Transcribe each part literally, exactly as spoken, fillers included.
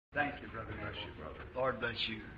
Thank you, brother. Bless you, brother. Lord bless you.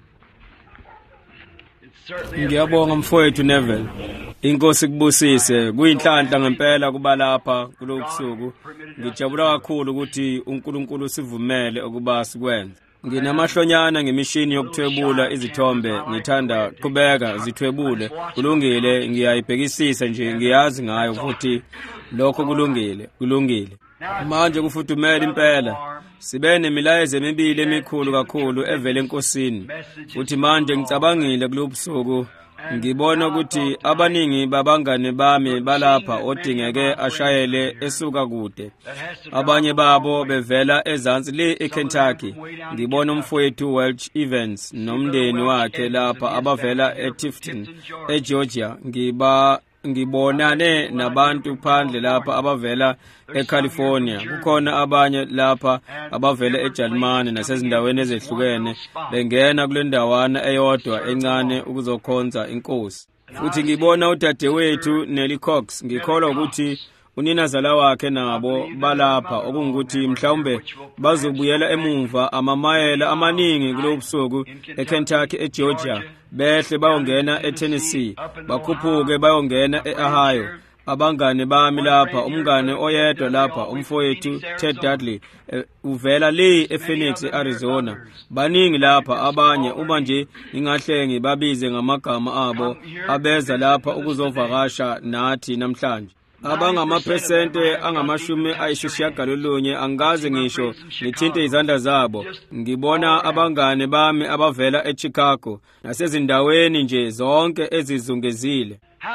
Ngiyabonga mfowethu Neville. Inkosi kubusise. Kuyinhlanhla ngempela kuba lapha kulobusuku. Ngijabula kakhulu ukuthi uNkulunkulu sivumele ukuba sikwenze. Nginamahlonyana ngemishini yokuthwebula izithombe. Ngithanda qhubeka zithwebule. Kulungile, ngiyayibhekisisa nje, ngiyazi ngayo futhi lokho kulungile, kulungile. Manje kufuthumela impela. Sibe nemilayezo emibili emikhulu kakhulu evela enkosini. Futhi manje ngicabangile kulobusuku ngibona ukuthi abaningi babangane bami balapha odingeke ashayele esuka kude. Abanye babo bevela ezansi le eKentucky. Ngibona umfowethu Welch Evans nomndeni wakhe lapha abavela eTifton eGeorgia. Ngiba ngibonane nabantu phandle lapha abavela eCalifornia. Kukhona abanye lapha abavela eJalimane nasezindaweni ezehlukene bengena kule ndawana eyodwa encane ukuzokhonza inkosi. Futhi ngibona udadewethu Nelly Cox. Ngikholwa ukuthi uninazala wakhe nabo balapha, okungukuthi mhlawumbe bazobuyela emumva amamayela amaningi kulobusuku eKentucky eGeorgia, behle bayongena eTennessee, bakhuphuke bayongena eOhio. Abangane bami lapha, umngane oyedwa lapha, umfowethu Ted Dudley, uvela le ePhoenix eArizona. Baningi lapha abanye, uma nje ingahle ngibabize ngamagama abo, abeza lapha ukuzovakasha nathi namhlanje. Abangamaphesente angamashumi ayisishiyagalolunye angaze ngisho ngithinte izandla zabo. Ngibona abangane bami abavela eChicago nasezindaweni nje zonke ezizungezile.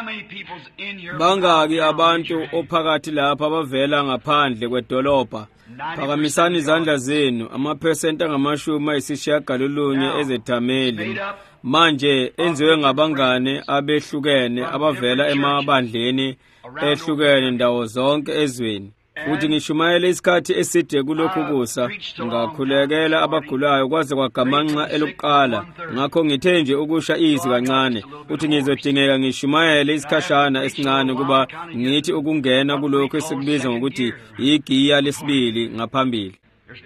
Bangaki abantu ophakathi lapha abavela ngaphandle kwedolobha? Phakamisani izandla zenu. Amaphesente angamashumi ayisishiyagalolunye ezethameli manje enziwe ngabangane abehlukene abavela emabandleni ehlukene ndawo zonke ezweni. Futhi ngishumayela isikhathi eside kulokhu kusa, ngakhulekela abagulayo kwaze kwagamanxa elokuqala. Ngakho ngithe nje ukusha izwi kancane, uthi ngizodingeka ngishumayele isikhashana esincane kuba ngithi ukungena kulokhu esikubiza ngokuthi igiya lesibili ngaphambili.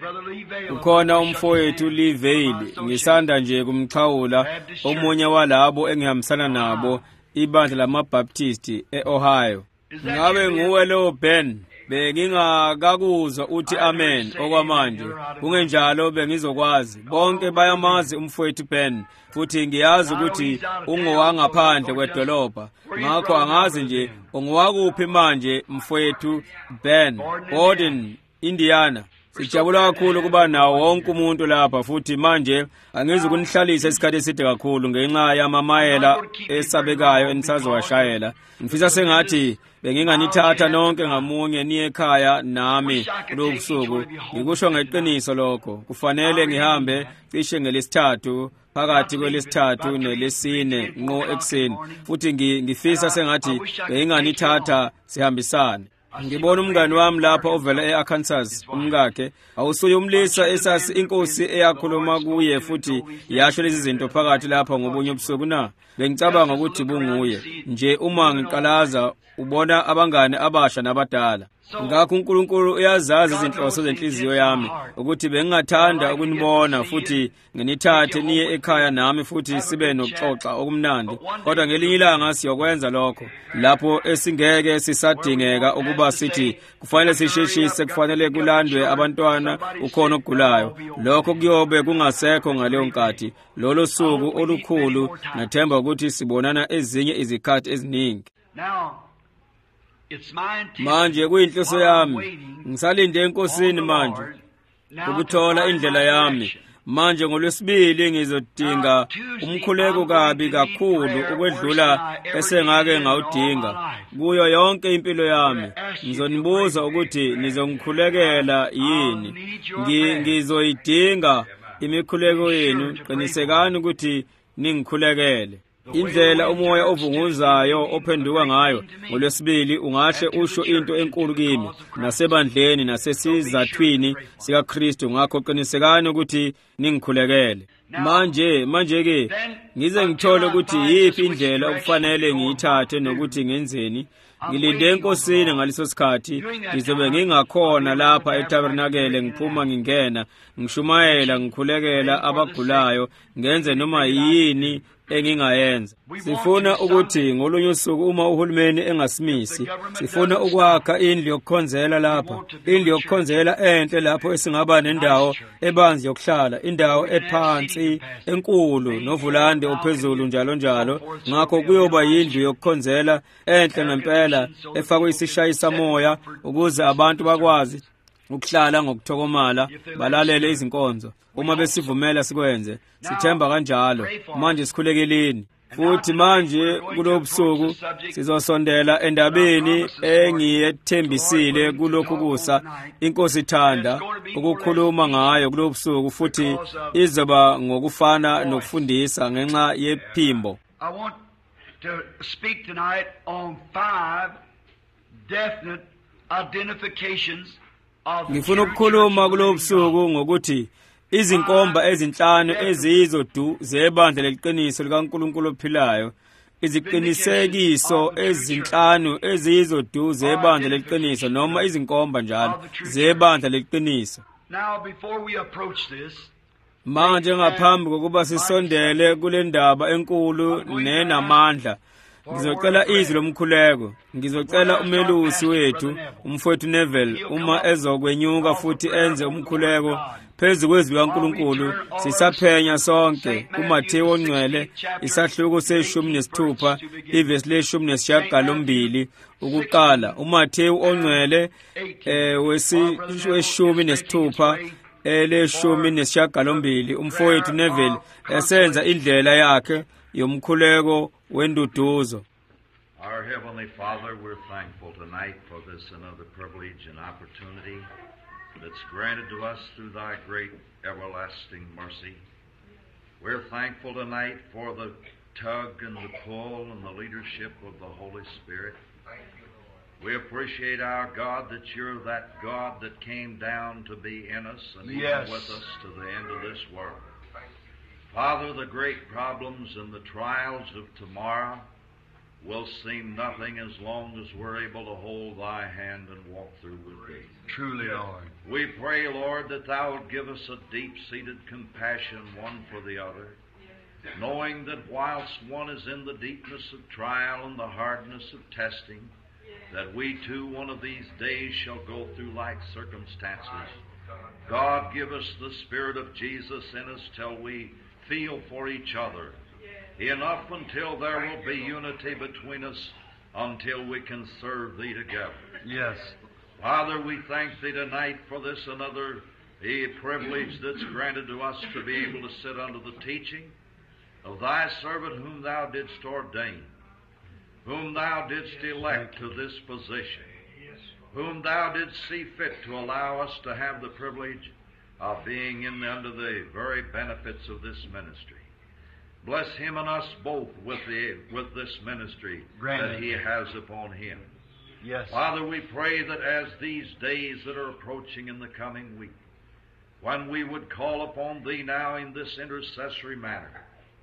Ukhona umfowethu Lee Vale, ngisanda nje kumxhawula, omunye walabo engihambisana nabo ibandla lamabaptisti eOhio. Ngabe nguwe lo Ben? Bengingakakuzwa uthi amen okwamanje. Kungenjalo bengizokwazi. Bonke bayamazi umfowethu Ben, futhi ngiyazi ukuthi ungowangaphandle kwedolobha. Ngakho angazi nje ungowakuphi manje mfowethu Ben? Gordon, Indiana. Sijabula kakhulu kuba nawo wonke umuntu lapha, futhi manje angizukunihlalisha isikhathi eside kakhulu ngenxa yamamayela esabekayo enisazowashayela. Ngifisa sengathi benginganithatha nonke ngamunye niye ekhaya nami kulobusuku. Ngikusho ngeqiniso lokho. Kufanele ngihambe cishe ngelesithathu, phakathi kwelesithathu nelesine ngo ekseni. Futhi ngifisa sengathi benginganithatha sihambisane. Ngibona umngane wami lapha ovela eArkansas, umkakhe awusuye umlisa esasi inkosi eyakhuluma kuye futhi yasho lezi zinto phakathi lapha ngobunye ubusuku na. Bengicabanga ukuthi bunguye nje uma ngiqalaza ubona abangane abasha nabadala. Ngakho uNkulunkulu uyazazi izinhloso zenhliziyo yami ukuthi bengingathanda ukunibona futhi nginithathe niye ekhaya nami futhi sibe nokuxoxa okumnandi. Kodwa ngelinye ilanga siyokwenza lokho lapho esingeke sisadingeka ukuba sithi kufanele sisheshise, kufanele kulandwe abantwana, ukhona ogulayo. Lokho kuyobe kungasekho ngaleyo nkathi. Lolo suku olukhulu nathemba ukuthi sibonana ezinye izikhathi eziningi. Manje kuyinhloso yami, ngisalinde enkosini manje ukuthola indlela yami. Manje ngolwesibili ngizodinga umkhuleko kabi kakhulu ukwedlula esengake ngawudinga kuyo yonke impilo yami. Ngizonibuza ukuthi nizongikhulekela yini. Ngizoyidinga imikhuleko yenu. Qinisekani ukuthi ningikhulekele. Indlela umoya ovunguzayo ophenduka ngayo ngolwesibili ungahle usho into enkulu kimi nasebandleni nasesizathwini sikaKristu. Ngakho qinisekani ukuthi ningikhulekele. Manje manje ke ngize ngithole ukuthi yipi indlela okufanele ngiyithathe nokuthi ngenzeni. ngilinde enkosini ngaleso sikhathi ngizobe ngingakhona lapha etabernakele ngiphuma ngingena ngishumayela ngikhulekela abagulayo ngenze noma yini engingayenza. Sifuna ukuthi ngolunye usuku uma uhulumeni engasimisi sifuna ukwakha indlu yokukhonzela lapha, indlu yokukhonzela enhle lapho esingaba nendawo ebanzi yokuhlala, indawo ephansi enkulu novulande ophezulu njalo njalo. Ngakho kuyoba yindlu yokukhonzela enhle ngempela efakwe isishayisa moya ukuze abantu bakwazi ukuhlala ngokuthokomala balalele izinkonzo. Uma besivumela sikwenze sithemba kanjalo. Manje sikhulekeleni futhi manje kulobusuku sizosondela endabeni engiyethembisile kulokhu kusa inkosi ithanda ukukhuluma ngayo kulobusuku futhi izoba ngokufana nokufundisa ngenxa yephimbo. I want to speak tonight on five definite identifications of the Ngifuna ukukhuluma kulobusuku ngokuthi izinkomba ezinhlanu eziyizodu zebandla leqiniso likaNkulunkulu ophilayo, iziqinisekiso ezinhlanu eziyizodu zebandla leqiniso noma izinkomba njalo zebandla leqiniso. Now before we approach this, manje ngaphambi kokuba sisondele kule ndaba enkulu nenamandla ngizocela izwi lomkhuleko. Ngizocela umelusi wethu umfowethu Neville uma ezokwenyuka futhi enze umkhuleko phezu kwezwi likaNkulunkulu. Sisaphenya sonke kuMathewu ongcwele isahluko seshumi nesithupha ivesi leshumi nesishiyagalombili ukuqala. uMathewu ongcwele eh weshumi nesithupha eleshumi nesishiyagalombili. Umfowethu Neville esenza indlela yakhe yomkhuleko wenduduzo. Our Heavenly Father, we're thankful tonight for this another privilege and opportunity that's granted to us through Thy great everlasting mercy. We're thankful tonight for the tug and the pull and the leadership of the Holy Spirit. We appreciate, our God, that You're that God that came down to be in us and Yes. even with us to the end of this world. Father, the great problems and the trials of tomorrow will seem nothing as long as we're able to hold Thy hand and walk through with Thee. truly, Lord, We pray, Lord, that Thou would give us a deep-seated compassion one for the other, knowing that whilst one is in the deepness of trial and the hardness of testing, that we too one of these days shall go through like circumstances. God, give us the Spirit of Jesus in us till we feel for each other, enough until there will be unity between us, until we can serve Thee together. yes, Father, we thank Thee tonight for this another a privilege that's granted to us to be able to sit under the teaching of Thy servant whom Thou didst ordain, whom Thou didst elect to this position, whom Thou didst see fit to allow us to have the privilege of being in under the very benefits of this ministry. Bless him and us both with the with this ministry Granted. that He has upon him. yes, Father, we pray that as these days that are approaching in the coming week, when we would call upon Thee now in this intercessory manner,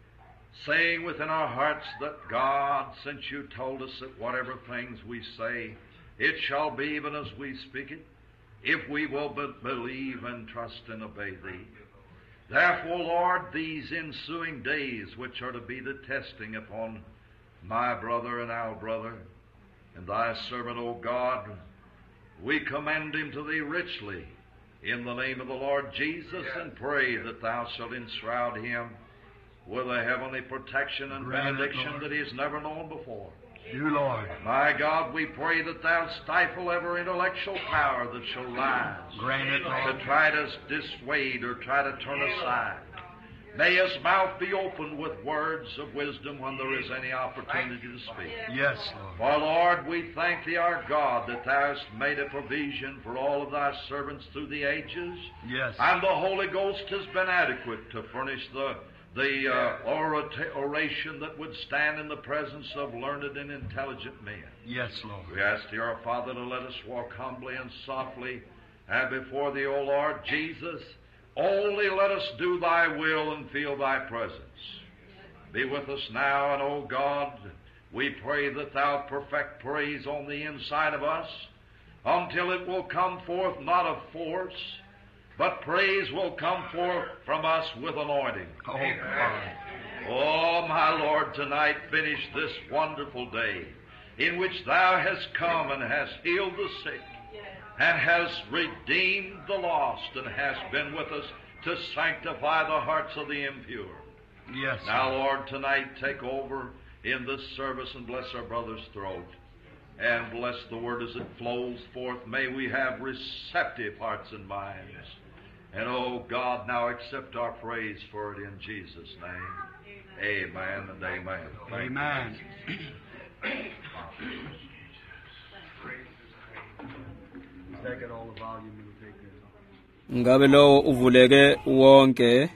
saying within our hearts that God, since You told us that whatever things we say, it shall be even as we speak it, if we will but believe and trust and obey Thee. Therefore, Lord, these ensuing days which are to be the testing upon my brother and our brother, and Thy servant, O God, we commend him to Thee richly in the name of the Lord Jesus, and pray that Thou shalt enshroud him with a heavenly protection and Grant it, benediction Lord. that he has never known before. You, Lord, My God, we pray that Thou stifle every intellectual power that shall rise grant it, Lord, to try to dissuade or try to turn aside. May his mouth be opened with words of wisdom when there is any opportunity to speak. yes, Lord, For, Lord, we thank Thee, our God, that Thou hast made a provision for all of Thy servants through the ages, yes, and the Holy Ghost has been adequate to furnish the the uh, orata- oration that would stand in the presence of learned and intelligent men. yes, Lord, We ask Thee, our Father, to let us walk humbly and softly and before Thee, O Lord Jesus. Only let us do Thy will and feel Thy presence. Be with us now, and, O God, We pray that Thou perfect praise on the inside of us until it will come forth not of force, but praise will come forth from us with anointing. Oh, God. Oh, my Lord, tonight finish this wonderful day in which Thou hast come and hast healed the sick and hast redeemed the lost and hast been with us to sanctify the hearts of the impure. Yes. Now, Lord, tonight take over in this service and bless our brother's throat and bless the word as it flows forth. May we have receptive hearts and minds. And, oh, God, now accept our praise for it in Jesus' name. Amen and amen. Amen. Second all the volume and take it. Ngabe lo uvuleke wonke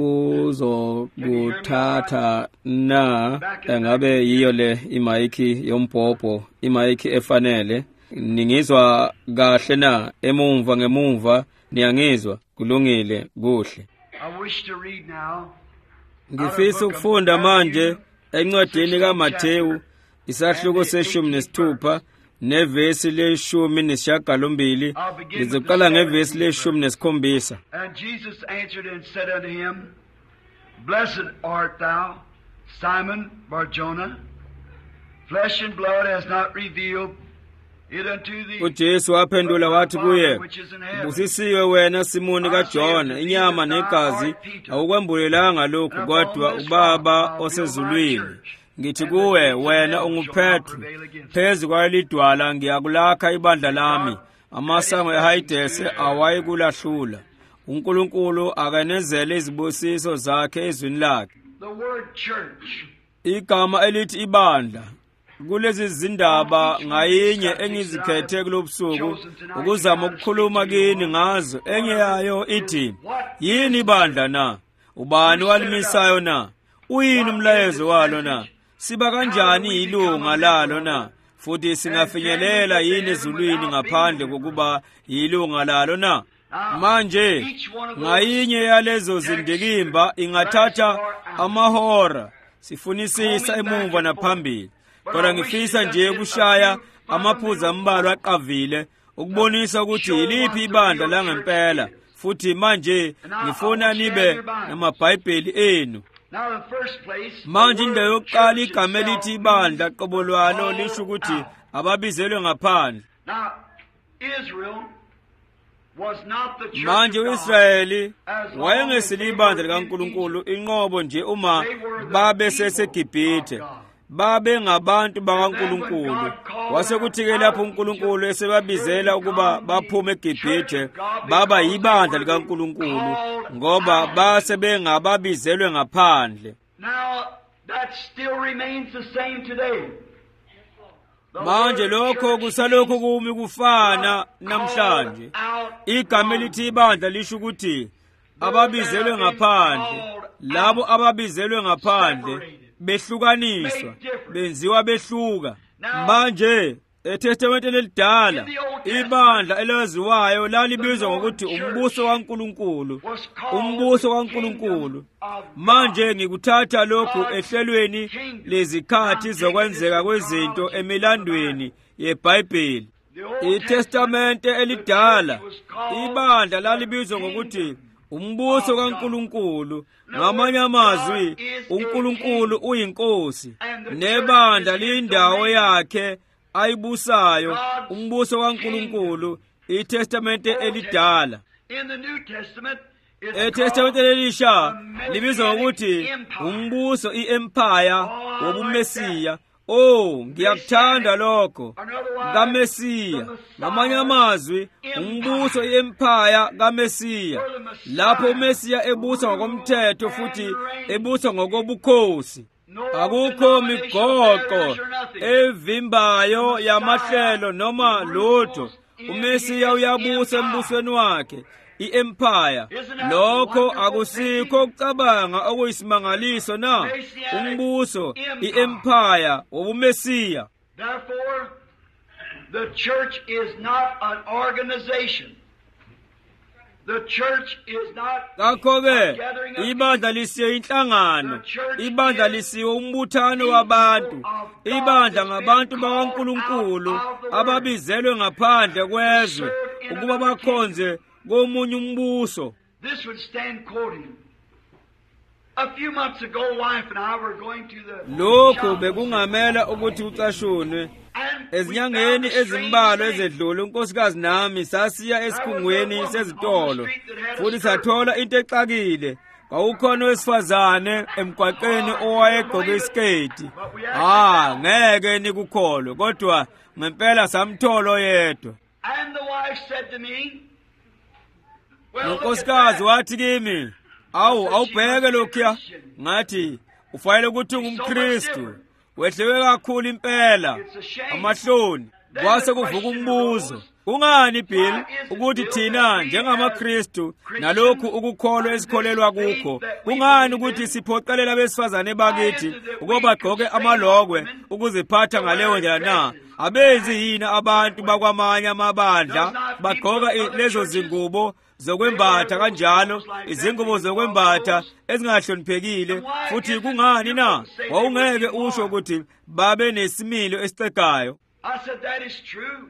uzokuthatha na engabe yiyo le imayiki yombhobho imayiki efanele ningizwa kahle na emumva ngemumva niyangizwa kulungile kuhle. I wish to read now. Ngifisa ukufunda manje encwadini kaMathewu isahluko seshumi nesithupha nevesi leshumi nesishiyagalombili lizoqala ngevesi leshumi nesikhombisa. And Jesus answered and said unto him, Blessed art thou, Simon Bar-Jonah. Flesh and blood has not revealed it unto thee. uJesu waphendula wathi kuye, Busisiwe wena Simoni kaJona, inyama negazi awukwembulelanga lokhu kodwa uBaba osezulwini. Ngithi kuwe wena unguPetru, phezu kwalidwala ngiyakulakha ibandla lami, amasango eHadesi awayikulahlula. uNkulunkulu akanezele izibusiso zakhe ezwini lakhe. The word church. Igama elithi ibandla kulezi zindaba ngayinye engizikhethe kulobusuku ukuzama ukukhuluma kini ngazo. Enye yayo ithi, yini ibandla na? Ubani walimisayo na? Uyini umlayezo walo na? Siba kanjani ilunga lalo na? Futhi singafinyelela yini ezulwini ngaphandle kokuba yilunga lalo na? Manje ngayinye yalezo zindikimba ingathatha amahora sifunisisa emumva naphambili. Kodwa ngifisa nje ukushaya amaphuzu ambalwa aqavile ukubonisa ukuthi yiliphi ibandla langempela. Futhi manje ngifuna nibe namabhayibheli enu. Manje indawo yokuqala igama elithi ibandla qobo lwalo lisho ukuthi ababizelwe ngaphandle. Manje uIsrayeli wayengesilo ibandla likaNkulunkulu inqobo nje uma babe seseGibhithe. Babe ngabantu bakaNkulunkulu. Wasekuthi-ke lapho uNkulunkulu esebabizela ukuba baphume eGibhithe baba yibandla likaNkulunkulu ngoba base bengababizelwe ngaphandle. Now that still remains the same today. Manje lokho kusalokho kumi kufana namhlanje. Igama elithi ibandla lisho ukuthi ababizelwe ngaphandle. Labo ababizelwe ngaphandle behlukaniswa, benziwa behluka. Manje eTestamenteni elidala ibandla elaziwayo lalibizwa ngokuthi umbuso kaNkulunkulu. Umbuso kaNkulunkulu. Manje ngikuthatha lokhu ehlelweni lezikhathi zokwenzeka kwezinto emilandweni yeBhayibheli. iTestamente elidala ibandla lalibizwa ngokuthi umbuso kaNkulunkulu. Ngamanye amazwi uNkulunkulu uyinkosi nebandla liyindawo yakhe ayibusayo. Umbuso kaNkulunkulu iTestamente elidala. eTestamente elisha libizwa ngokuthi umbuso iempire wobumesiya. Oh, ngiyakuthanda lokho kaMesiya. Ngamanye amazwi umbuso iempire kaMesiya lapho uMesiya ebusa ngokomthetho futhi ebusa ngokobukhosi. Akukho migoqo evimbayo yamahlelo noma lutho. uMesiya uyabusa embusweni wakhe iempire. Lokho akusikho ukucabanga okuyisimangaliso na. Umbuso iempire wobumesiya. Therefore the church is not an organization. The church is not Ngakho-ke a gathering of ibandla lisiyo inhlangano, ibandla lisiyo umbuthano wabantu, ibandla ngabantu bakaNkulunkulu ababizelwe ngaphandle kwezwe ukuba bakhonze komunye umbuso. This would stand quoting. A few months ago, wife and I were going to the Lokho bekungamela ukuthi ucashunwe. Ezinyangeni ezimbalwa ezedlule unkosikazi nami sasiya esikhungweni sezitolo futhi sathola into exakile. Kwaukhona owesifazane emgwaqeni owayegqoke isiketi. Ah, ngeke nikukholwe kodwa ngempela samthola oyedwa. And the wife said to me, well, unkosikazi wathi kimi, awu awubheke lokhuya. Ngathi ufanele ukuthi ungumKristu. Wehlewe kakhulu impela amahloni. Kwase kuvuka umbuzo, kungani Bill ukuthi thina njengamaKristu nalokhu ukukholwa esikholelwa kukho, kungani ukuthi siphoqelela abesifazane bakithi ukuba bagqoke amalokwe ukuziphatha ngaleyo ndlela na? Abenzi yini abantu bakwamanye amabandla bagqoka lezo zingubo zokwembatha kanjalo, izingubo zokwembatha ezingahloniphekile? Futhi kungani na? Wawungeke usho ukuthi babe nesimilo esixegayo. I said, that is true.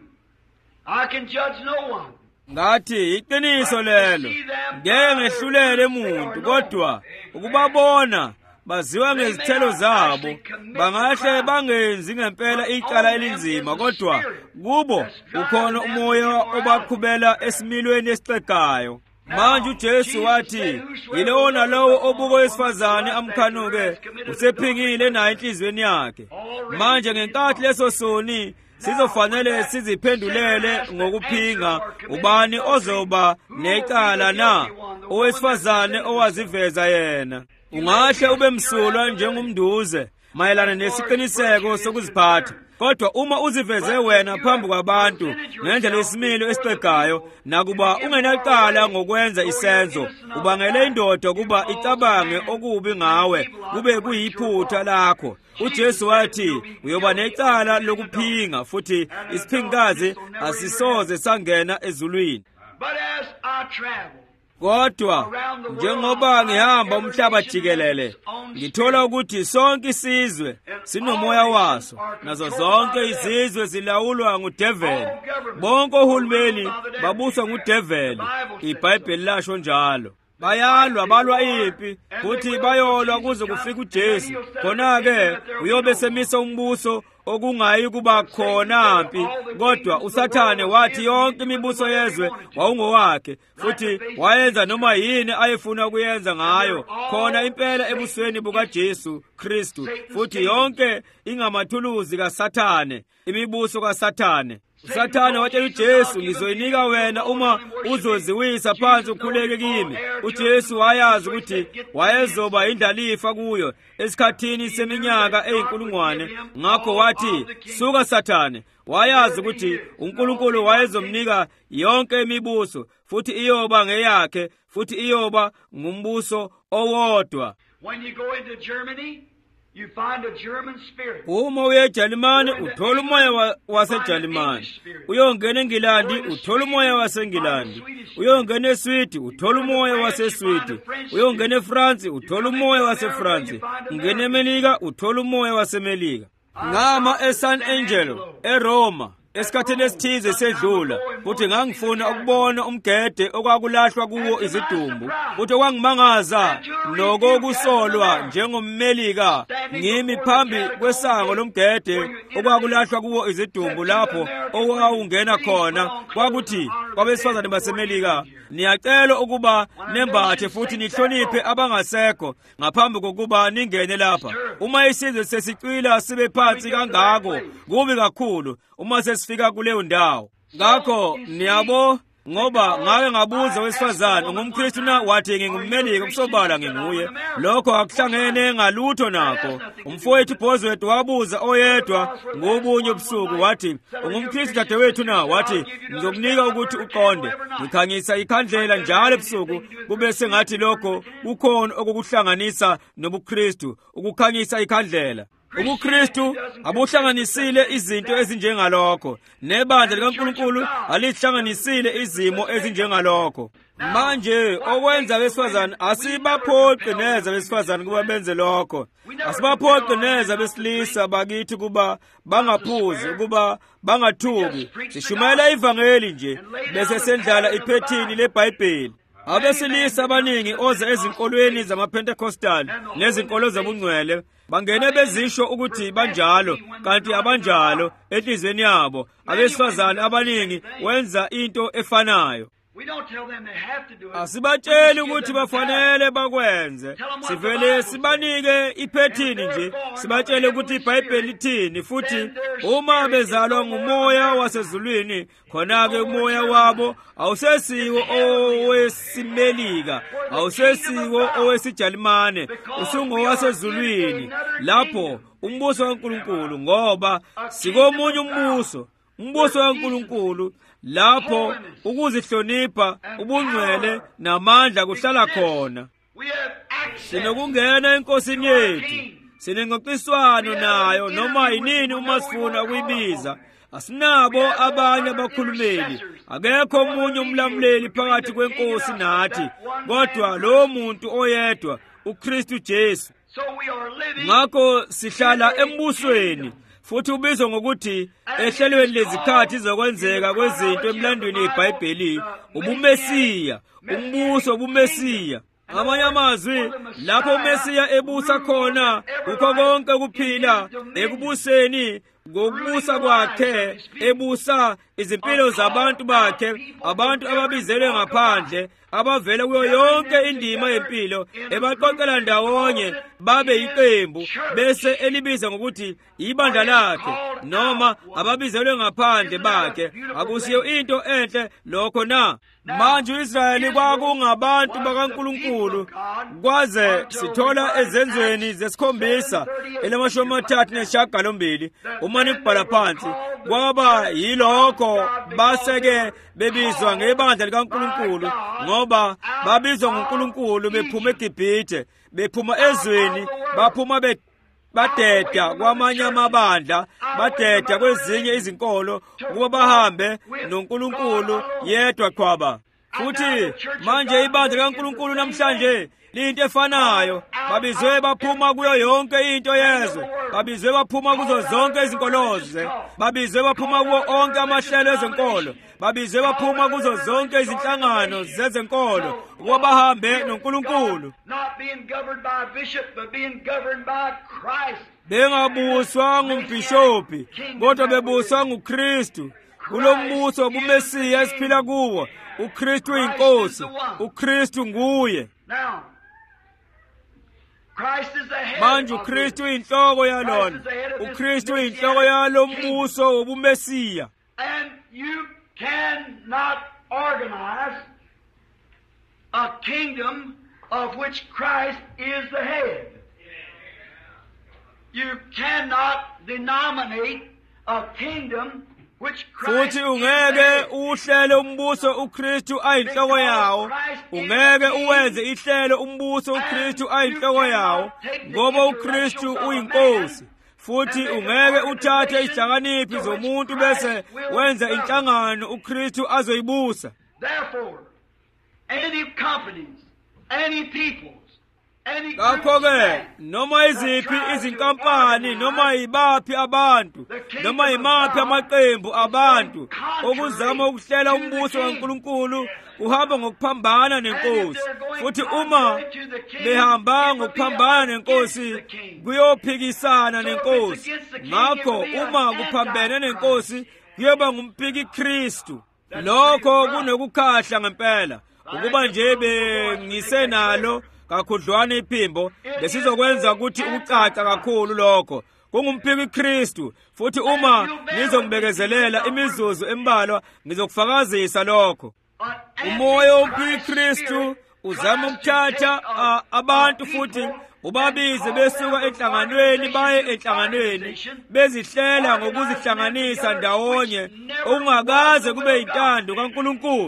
I can judge no one. Ngathi iqiniso lelo, ngeke ngehlulele umuntu, kodwa ukubabona baziwa ngezithelo zabo, bangahle bangenzi ngempela icala elinzima, kodwa kubo ukhona umoya obaqhubela esimilweni esixegayo. Manje uJesu wathi, yilowo nalowo obuka owesifazane amkhanuke usephingile naye enhliziyweni yakhe. Manje ngenkathi leso soni sizofanele siziphendulele ngokuphinga, ubani ozoba necala na? Owesifazane owaziveza yena. Ungahle ube msulwa njengomnduze mayelana nesiqiniseko sokuziphatha, kodwa uma uziveze wena phambi kwabantu ngendlela yesimilo esixegayo, nakuba ungenacala ngokwenza isenzo, ubangele indoda kuba icabange okubi ngawe, kube kuyiphutha lakho. uJesu wathi uyoba necala lokuphinga, futhi isiphingikazi asisoze sangena ezulwini. But as I travel, Kodwa njengoba ngihamba umhlaba jikelele, ngithola ukuthi sonke isizwe sinomoya waso, nazo zonke izizwe zilawulwa ngudeveli. Bonke ohulumeni babuswa ngudeveli. IBhayibheli lasho njalo. Bayalwa balwa impi futhi bayolwa kuze kufike uJesu. Khona-ke uyobe semisa umbuso okungayi kuba khona mpi, kodwa uSathane wathi yonke imibuso yezwe wawungowakhe, futhi wayenza noma yini ayefuna kuyenza ngayo khona impela ebusweni bukaJesu Kristu, futhi yonke ingamathuluzi kaSathane, imibuso kaSathane. uSathane watshela uJesu, ngizoyinika wena uma uzoziwisa phansi ukhuleke kimi. uJesu wayazi ukuthi wayezoba indlalifa kuyo esikhathini seminyaka eyinkulungwane. Ngakho wathi, suka Sathane. Wayazi ukuthi uNkulunkulu wayezomnika yonke imibuso, futhi iyoba ngeyakhe, futhi iyoba ngumbuso owodwa. when you go into Germany, you find a German spirit. Uma uye eJalimane uthola umoya waseJalimane. Uyongena eNgilandi uthola umoya waseNgilandi. Uyongena eSwidi uthola umoya waseSwidi. Uyongena eFrance uthola umoya waseFrance. Ungena eMelika uthola umoya waseMelika. Ngama eSan Angelo eRoma esikhathini esithize sedlula, futhi ngangifuna ukubona umgede okwakulahlwa kuwo izidumbu, futhi kwangimangaza nokokusolwa njengommelika ngimi phambi kwesango lomgede okwakulahlwa kuwo izidumbu. Lapho okwawungena khona kwakuthi kwabesifazane baseMelika, niyacela ukuba nembathe futhi nihloniphe abangasekho ngaphambi kokuba ningene lapha. Uma isizwe sesicwila sibe phansi kangako, kubi kakhulu uma sesifika kuleyo ndawo. Ngakho niyabo, ngoba ngake ngabuza owesifazane, ungumKristu na? Wathi, ngingummelika, kusobala nginguye. Lokho akuhlangene ngalutho nakho. Umfowethu Bozwethu wabuza oyedwa ngobunye ubusuku, wathi, ungumKristu dadewethu na? Wathi, ngizokunika ukuthi uqonde, ngikhanyisa ikhandlela njalo ebusuku, kube sengathi lokho kukhona okukuhlanganisa nobuKristu, ukukhanyisa ikhandlela. ubuKristu abuhlanganisile izinto ezinjengalokho, nebandla likaNkulunkulu alihlanganisile izimo ezinjengalokho. Manje okwenza abesifazane asibaphoqi neza abesifazane kuba benze lokho. Asibaphoqi neza abesilisa bakithi kuba bangaphuzi, kuba bangathuki. Sishumayela ivangeli nje bese sendlala iphethini leBhayibheli. Abesilisa abaningi oza ezinkolweni zamaPentecostal nezinkolo zabungcwele bangene bezisho ukuthi banjalo, kanti abanjalo enhlizweni yabo. Abesifazane abaningi wenza into efanayo. Asibatsheli ukuthi bafanele bakwenze, sivele sibanike iphethini nje, sibatshele ukuthi iBhayibheli lithini. Futhi uma bezalwa ngumoya wasezulwini, khona-ke umoya wabo awusesiwo owesimelika, awusesiwo owesijalimane, usungowasezulwini. Lapho umbuso kaNkulunkulu, ngoba sikomunye umbuso, umbuso kaNkulunkulu, lapho ukuzihlonipha, ubungcwele namandla kuhlala khona. Sinokungena enkosini yethu, sinengqoqiswano nayo noma yinini uma sifuna ukuyibiza. Asinabo abanye abakhulumeli, akekho omunye umlamuleli phakathi kwenkosi nathi, kodwa lo muntu oyedwa, uKristu Jesu. Ngakho sihlala embusweni, futhi ubizwa ngokuthi ehlelweni lezikhathi zokwenzeka kwezinto emlandweni weBhayibheli, ubumesiya, umbuso ubumesiya. Ngamanye amazwi, lapho uMesiya ebusa khona, kukho konke kuphila ekubuseni, ngokubusa kwakhe, ebusa izimpilo zabantu bakhe, abantu ababizelwe ngaphandle, abavela kuyo yonke indima yempilo, ebaqoqela ndawonye babe yiqembu, bese elibiza ngokuthi ibandla lakhe, noma ababizelwe ngaphandle bakhe. Akusiyo into enhle lokho na? Manje uIsrayeli kwakungabantu bakaNkulunkulu, kwaze sithola ezenzweni zesikhombisa elamashumi amathathu nesishiyagalombili, uma nikubhala phansi, kwaba yilokho base-ke bebizwa ngebandla likaNkulunkulu, ngoba babizwa nguNkulunkulu bephuma eGibhithe, bephuma ezweni, baphuma be badeda kwamanye amabandla, badeda kwezinye izinkolo ukuba bahambe noNkulunkulu yedwa qhwaba. Futhi manje ibandla likaNkulunkulu namhlanje linto efanayo. Babizwe baphuma kuyo yonke into yezwe, babizwe baphuma kuzo zonke izinkoloze, babizwe baphuma kuwo onke amahlelo ezenkolo, babizwe baphuma kuzo zonke izinhlangano zezenkolo ukuba bahambe noNkulunkulu, bengabuswa ngumbhishophi kodwa bebuswa nguKristu. Kulo mbuso wobumesiya esiphila kuwo, uKristu uyinkosi, uKristu nguye. Manje uKristu uyinhloko yalona, uKristu uyinhloko yalo mbuso wobumesiya. And you cannot organize a kingdom of which Christ is the head. You cannot denominate a kingdom which Christ futhi ungeke uhlele umbuso uKristu ayinhloko yawo, ungeke uwenze ihlelo umbuso uKristu ayinhloko yawo, ngoba uKristu uyinkosi. Futhi ungeke uthathe izihlakaniphi zomuntu bese wenza inhlangano uKristu azoyibusa. Therefore, any companies, any peoples, any ngakho-ke noma iziphi izinkampani, noma yibaphi abantu, noma yimaphi amaqembu abantu okuzama ukuhlela umbuso kaNkulunkulu, uhamba ngokuphambana nenkosi. Futhi uma behamba ngokuphambana nenkosi, kuyophikisana nenkosi. Ngakho uma kuphambene nenkosi, kuyoba ngumphiki Kristu. Lokho kunokukhahla ngempela, ukuba nje bengisenalo kakhudlwana iphimbo besizokwenza ukuthi ukucaca kakhulu lokho. Kungumphiki Kristu, futhi uma ngizongibekezelela imizuzu embalwa ngizokufakazisa lokho. Umoya womphiki Kristu uzama ukuthatha abantu futhi ubabize besuka enhlanganweni baye enhlanganweni, bezihlela ngokuzihlanganisa ndawonye, ungakaze kube yintando kaNkulunkulu.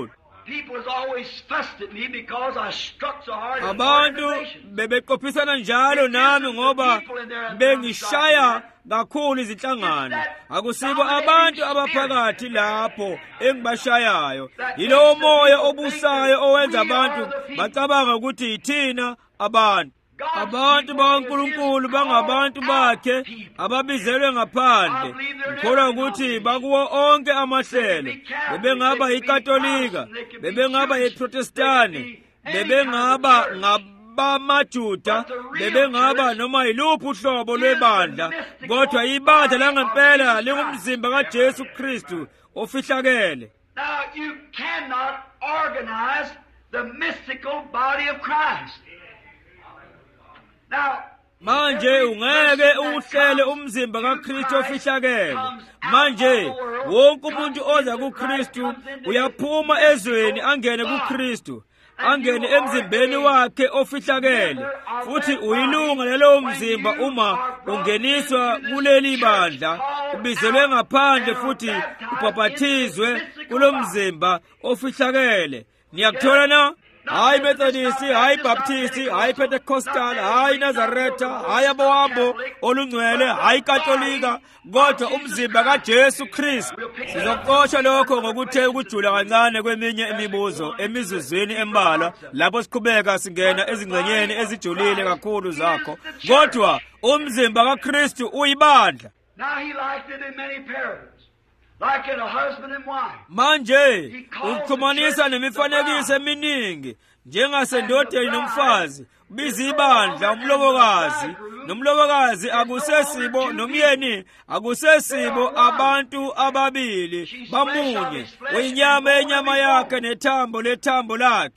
people has always fussed at me because I struck so hard at abantu organizations. bebeqophisana njalo nami ngoba bengishaya kakhulu izinhlangano. Akusibo abantu abaphakathi lapho engibashayayo, yilowo moya obusayo owenza abantu bacabanga ukuthi yithina abantu. Abantu bakaNkulunkulu bangabantu bakhe ababizelwe ngaphandle. Ngikholwa ukuthi bakuwo onke amahlelo, bebengaba yiKatolika, bebengaba yiProtestani, bebengaba ngabamaJuda, bebengaba noma yiluphi uhlobo lwebandla, kodwa ibandla langempela lingumzimba kaJesu Kristu ofihlakele. Now you cannot organize the mystical body of Christ. Now, manje ungeke uhlele umzimba kaKristu ofihlakele. Manje wonke umuntu oza kuKristu uyaphuma ezweni angene kuKristu, angene emzimbeni wakhe ofihlakele, futhi uyilunga lelo mzimba uma ungeniswa kuleli bandla, ubizelwe ngaphandle futhi ubhaphathizwe kulo mzimba ofihlakele. Niyakuthola na? Hayi Methodist, hayi Baptist, hayi Pentecostal, hayi Nazareta, hayi abohambo olungcwele, hayi Katolika, kodwa umzimba kaJesu Kristu. Sizoqosha lokho ngokuthe ukujula kancane kweminye imibuzo emizuzwini embalwa lapho siqhubeka singena ezingcenyeni ezijulile kakhulu zakho. Kodwa umzimba kaKristu uyibandla. now he liked it in many parables. Like in a husband and wife. Manje ukuxhumanisa nemifanekiso eminingi njengasendodeni nomfazi, ubiza ibandla umlobokazi nomlobokazi akusesibo nomyeni akusesibo abantu ababili bamunye, wenyama yenyama yakhe nethambo lethambo lakhe.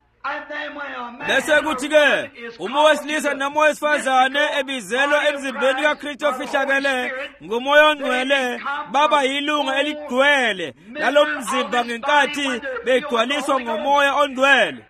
Bese kuthi-ke uma wesilisa noma wesifazane ebizelwa emzimbeni kaKristu ofihlakele ngumoya ongcwele baba yilunga eligcwele lalo mzimba ngenkathi begcwaliswa ngomoya ongcwele.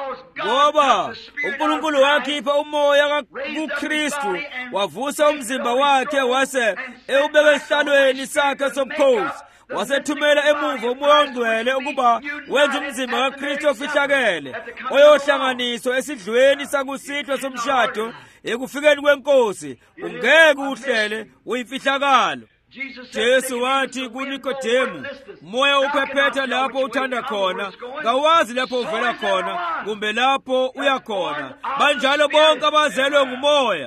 Ngoba uNkulunkulu wakhipha umoya kuKristu, wavusa umzimba wakhe wase ewubeka esihlalweni sakhe sobukhosi, wasethumela emuva umoya ongcwele ukuba wenze umzimba kaKristu ofihlakele oyohlanganiswa esidlweni sakusithwa somshado ekufikeni kwenkosi, ungeke uhlele uyimfihlakalo. Jesu wathi kuNikodemu, moya uphephetha lapho uthanda khona, kawazi lapho uvela khona kumbe lapho uya khona. Banjalo bonke abazelwe ngumoya.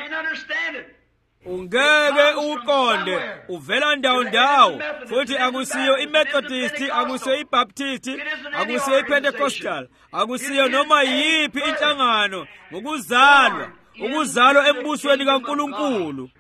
Ungeke uqonde uvela ndawo ndawo, futhi akusiyo iMethodist, akusiyo iBaptist, akusiyo iPentecostal, akusiyo noma yiphi inhlangano, ngokuzalwa, ukuzalwa embusweni kaNkulunkulu.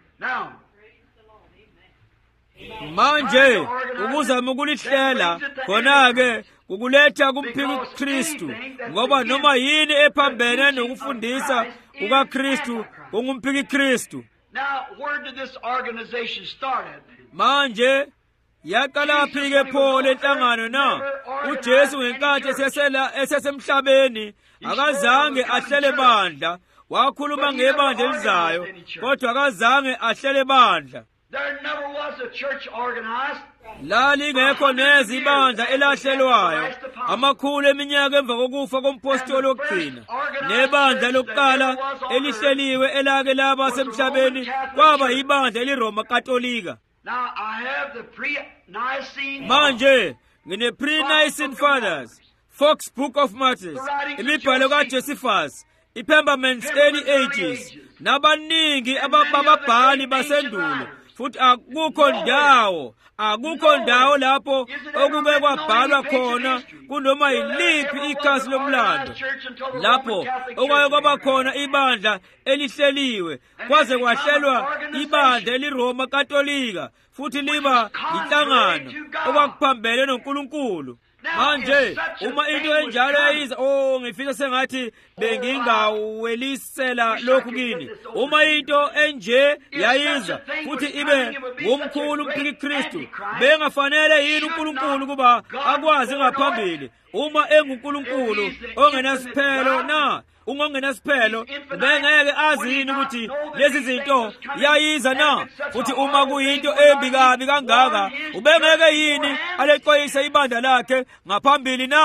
Manje ukuzama ukulihlela khona-ke kukuletha kumphiki uKristu, ngoba noma yini ephambene nokufundisa kukaKristu kungumphiki Kristu. Now, where did this organization start at? Manje yaqalaphi-ke pho lenhlangano na? uJesu ngenkathi esesela esesemhlabeni akazange ahlele bandla, wakhuluma ngebandla elizayo, kodwa akazange ahlele bandla. There never was a church organized. Lalingekho neze ibandla elahlelwayo amakhulu eminyaka emva kokufa kompostoli wokugcina, nebandla lokuqala elihleliwe elake laba semhlabeni kwaba ibandla eliRoma Katolika. Now I have the pre-Nicene. Manje ngine pre-Nicene Fathers, Fox Book of Martyrs, imibhalo kaJosephus, iPergamons Early Ages, nabaningi abababhali basendulo. Futhi akukho ndawo, akukho ndawo lapho okuke kwabhalwa khona kunoma yiliphi ikhasi lomlando lapho okwaye kwaba khona ibandla elihleliwe kwaze kwahlelwa ibandla eliRoma Katolika, futhi liba inhlangano okwakuphambene noNkulunkulu. Manje uma into enjalo yayiza, oh ngifisa sengathi bengingawelisela lokhu kini. Uma into enje yayiza futhi ibe ngomkhulu umphiki Kristu, bengafanele yini uNkulunkulu kuba akwazi ngaphambili uma enguNkulunkulu ongenasiphelo na? Ungongenasiphelo bengeke azi yini ukuthi lezi zinto yayiza na? Futhi uma kuyinto embi kabi kangaka ubengeke yini aleqoyisa ibandla lakhe ngaphambili na?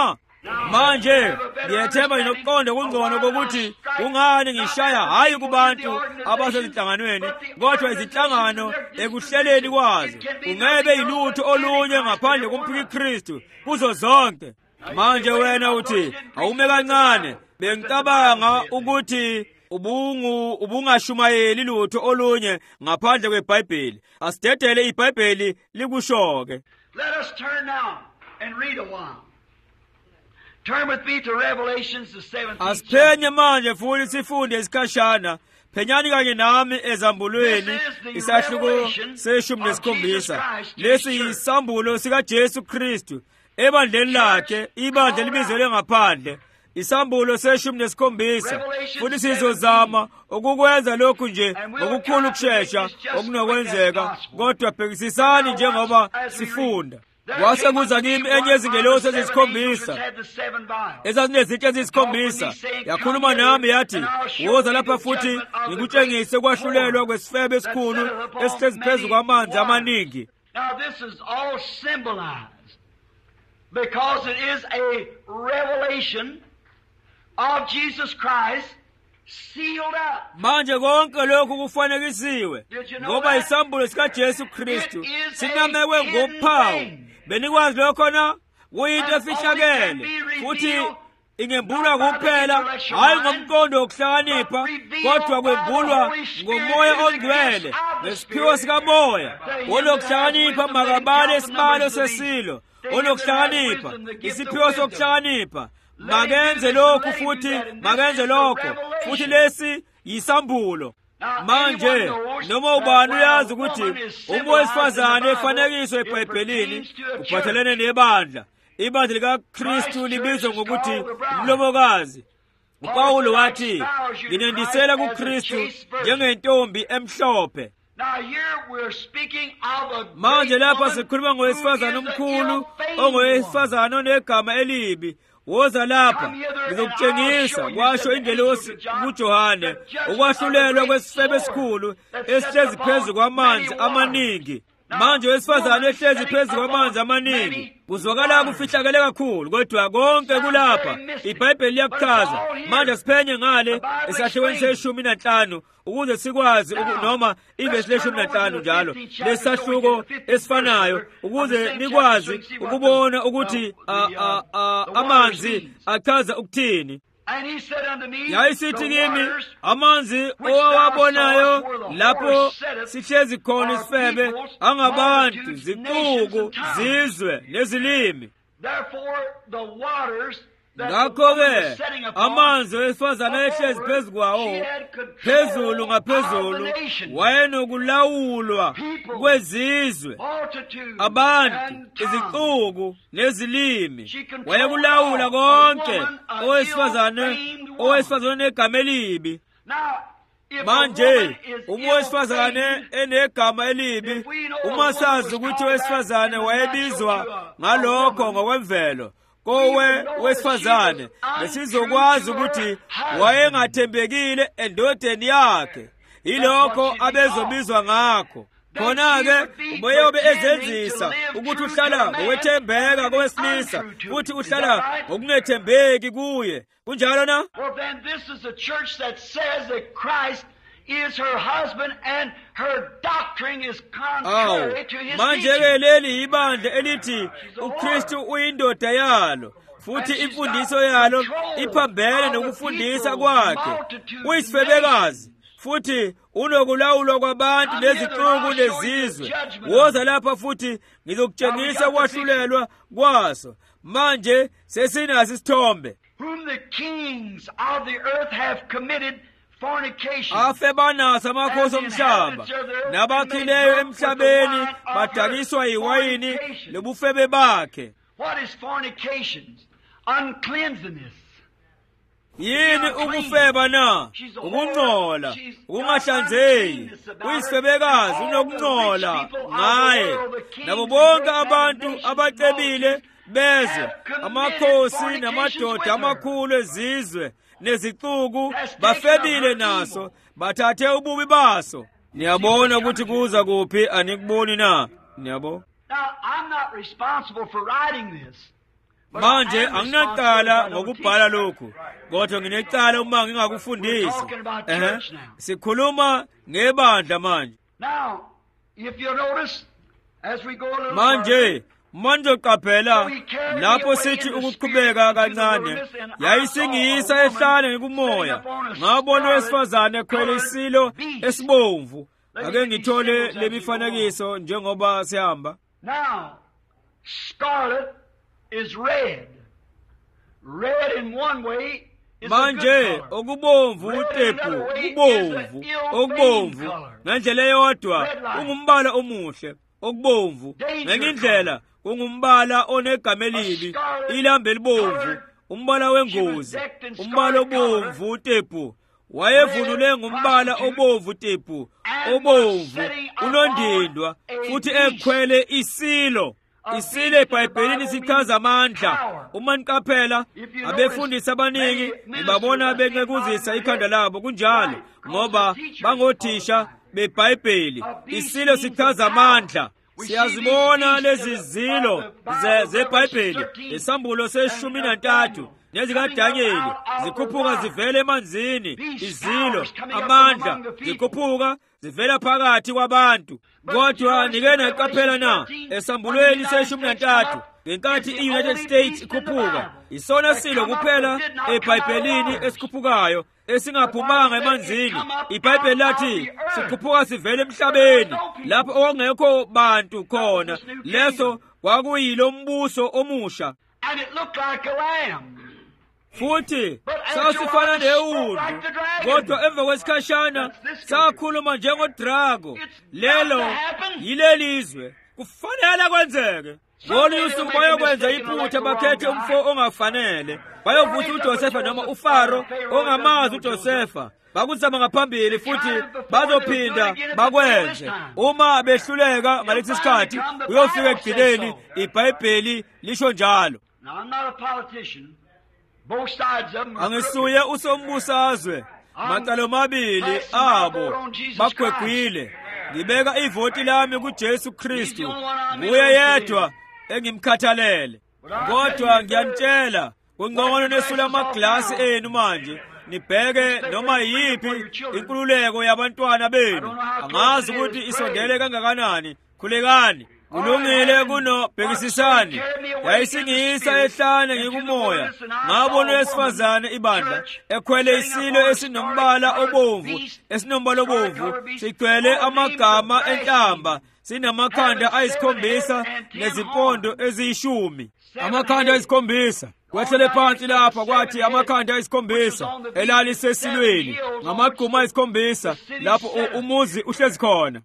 manje ngiyethemba nginokuqonda kungcono kokuthi kungani ngishaya hayi kubantu abasezinhlanganweni kodwa izinhlangano ekuhleleni kwazo ungebe yilutho olunye ngaphandle komphiki Kristu kuzo zonke. Manje wena uthi awume kancane bengicabanga ukuthi ubungu ubungashumayeli lutho olunye ngaphandle kweBhayibheli. Asidedele iBhayibheli likushoke. Let us turn now and read a while. Turn with me to Revelations the seventeenth chapter. Asiphenye manje futhi sifunde isikhashana. Phenyani kanye nami ezambulweni isahluko seshumi nesikhombisa. Lesi yisambulo sika Jesu Kristu ebandleni lakhe, ibandla libizelwe ngaphandle. Isambulo seshumi nesikhombisa. Futhi sizozama ukukwenza lokhu nje ngokukhulu ukusheshsha okunokwenzeka kodwa bhekisisani njengoba sifunda. Kwase kuza kimi enye yezingelosi ezisikhombisa ezazinezintshe ezisikhombisa yakhuluma nami yathi, woza lapha futhi ngikutshengise ukwahlulelwa kwesifebe esikhulu esihlezi phezu kwamanzi amaningi. Now this is all symbolized because it is a revelation of Jesus Christ sealed up. Manje konke lokhu kufanekisiwe ngoba isambulo sika Jesu Kristu sinamekwe ngophawu. Benikwazi lokho na? Kuyinto efihlakele futhi ingembulwa kuphela hayi ngomqondo wokuhlakanipha kodwa kwembulwa ngomoya ongcwele ngesiphiwo sikamoya. Olokuhlakanipha makabale isibalo sesilo. Olokuhlakanipha isiphiwo sokuhlakanipha makenze lokhu futhi makenze lokho futhi lesi yisambulo. Manje noma ubani uyazi ukuthi umuntu wesifazane efanekiswe eBhayibhelini kuphathelene nebandla. Ibandla lika Kristu libizwa ngokuthi umlomokazi. uPawulo wathi nginendisela kuKristu njengentombi emhlophe. Manje lapha sikhuluma ngowesifazane omkhulu ongowesifazane onegama elibi. Woza lapha ngizokutshengisa kwasho ingelosi kuJohane ukwahlulelwa kwesifebe esikhulu esihlezi phezu kwamanzi amaningi. Manje wesifazane ehlezi phezu kwamanzi amaningi kuzwakala kufihlakele kakhulu kodwa konke kulapha iBhayibheli liyakuchaza. Manje siphenye ngale esahlweni seshumi nanhlanu ukuze sikwazi noma ivesi leshumi nanhlanu njalo lesahluko esifanayo ukuze nikwazi ukubona ukuthi amanzi achaza ukuthini. Yayisithi kimi amanzi owawabonayo lapho sihlezi khona isifebe angabantu, ziquku, zizwe nezilimi. Ngakho-ke amanzi wesifazane ehlezi phezu kwawo phezulu ngaphezulu wayenokulawulwa kwezizwe, abantu, iziquku nezilimi. Wayekulawula konke owesifazane owesifazane onegama elibi. Manje uma owesifazane enegama elibi, uma sazi ukuthi owesifazane wayebizwa ngalokho ngokwemvelo kowe wesifazane, besizokwazi ukuthi wayengathembekile endodeni yakhe, ilokho abezobizwa ngakho. Khona-ke uboyobe ezenzisa ukuthi uhlala ngokwethembeka kowesilisa futhi uhlala ngokungethembeki kuye. Kunjalo na? Well, then this is a church that says that Christ is her husband and her doctrine is contrary to his manje ke leli ibandla elithi uKristu uyindoda yalo futhi imfundiso yalo iphambene nokufundisa kwakhe. Uyisifebekazi futhi unokulawulwa kwabantu neziquku nezizwe. Woza lapha futhi ngizokutshengisa ukwahlulelwa kwaso. Manje sesinaso isithombe. Whom the kings of the earth have committed fornication. Afe banasa amakhosi omhlaba nabakhileyo emhlabeni badakiswa yiwayini lobufebe bakhe. What is fornication? Uncleanness. Yini ukufeba na? Ukungcola, ukungahlanzeki. Uyisifebekazi unokungcola ngaye. Nabo bonke abantu abacebile bezwe, amakhosi namadoda amakhulu ezizwe neziquku bafebile naso, bathathe ububi baso. Niyabona ukuthi kuza kuphi, anikuboni na? Niyabo? Now, I'm not responsible for writing this. manje anginacala ngokubhala lokhu kodwa nginecala uma ngingakufundisi. Ehe, sikhuluma ngebandla manje. Now, if you notice, as we go a little manje manje qaphela lapho sithi ukuqhubeka kancane yayisingisa ehlane ngikumoya ngabona wesifazane ekhwele isilo esibomvu. Ake ngithole lemifanekiso njengoba sihamba. Now, scarlet is red. Red in one way is a manje good color. okubomvu utepu ubomvu okubomvu ngendlela eyodwa ungumbala omuhle. Okubomvu ngenye indlela kungumbala onegama elibi, ilambe libomvu, umbala wengozi, umbala obomvu utepu. Wayevunule ngumbala obomvu tepu, obomvu, unondindwa, futhi ekhwele isilo. Isilo eBhayibhelini sichaza amandla. Uma niqaphela, abefundisi abaningi ngibabona bencekuzisa ikhanda labo kunjalo ngoba bangothisha beBhayibheli. Isilo sichaza amandla. Siyazibona lezi zilo zeBhayibheli, isambulo seshumi nantathu nezikaDanyeli zikhuphuka zivela emanzini. Izilo amandla zikhuphuka zivela phakathi kwabantu. Kodwa nike naqaphela na esambulweni seshumi nantathu ngenkathi iUnited States ikhuphuka, isona silo kuphela eBhayibhelini esikhuphukayo esingaphumanga emanzini. iBhayibheli lathi sikhuphuka sivela emhlabeni lapho okungekho bantu khona. Leso kwakuyilo mbuso omusha. And it looked like a lamb. Futhi sasifana newundu, kodwa emva kwesikhashana sakhuluma njengodrago. Lelo yilelizwe kufanele kwenzeke. Ngolunye usuku bayokwenza iphutha bakhethe umfo ongafanele. Bayovusa uJosefa noma uFaro ongamazi uJosefa. Bakuzama ngaphambili futhi bazophinda bakwenze. Uma behluleka ngalesi sikhathi uyofika ekugcineni iBhayibheli lisho njalo. Now, I'm not a politician. Both sides of them are Angisuye usombusazwe. Macala mabili abo bagwegwile. Ngibeka ivoti lami kuJesu Kristu. Nguye yedwa engimkhathalele. Kodwa ngiyanitshela kungcono nesula amaglasi enu manje nibheke noma yipi inkululeko yabantwana benu. Angazi ukuthi isondele kangakanani. Khulekani. Kulungile kuno bhekisisani. Yayisingisa ehlane ngikumoya. Ngabona owesifazane ibandla ekhwele isilo esinombala obomvu, esinombala obomvu, sigcwele amagama enhlamba, sinamakhanda ayisikhombisa nezimpondo eziyishumi. Amakhanda ayisikhombisa. Kwehlele phansi lapha kwathi amakhanda ayisikhombisa elalisesilweni, ngamagquma ayisikhombisa lapho umuzi uhlezi khona.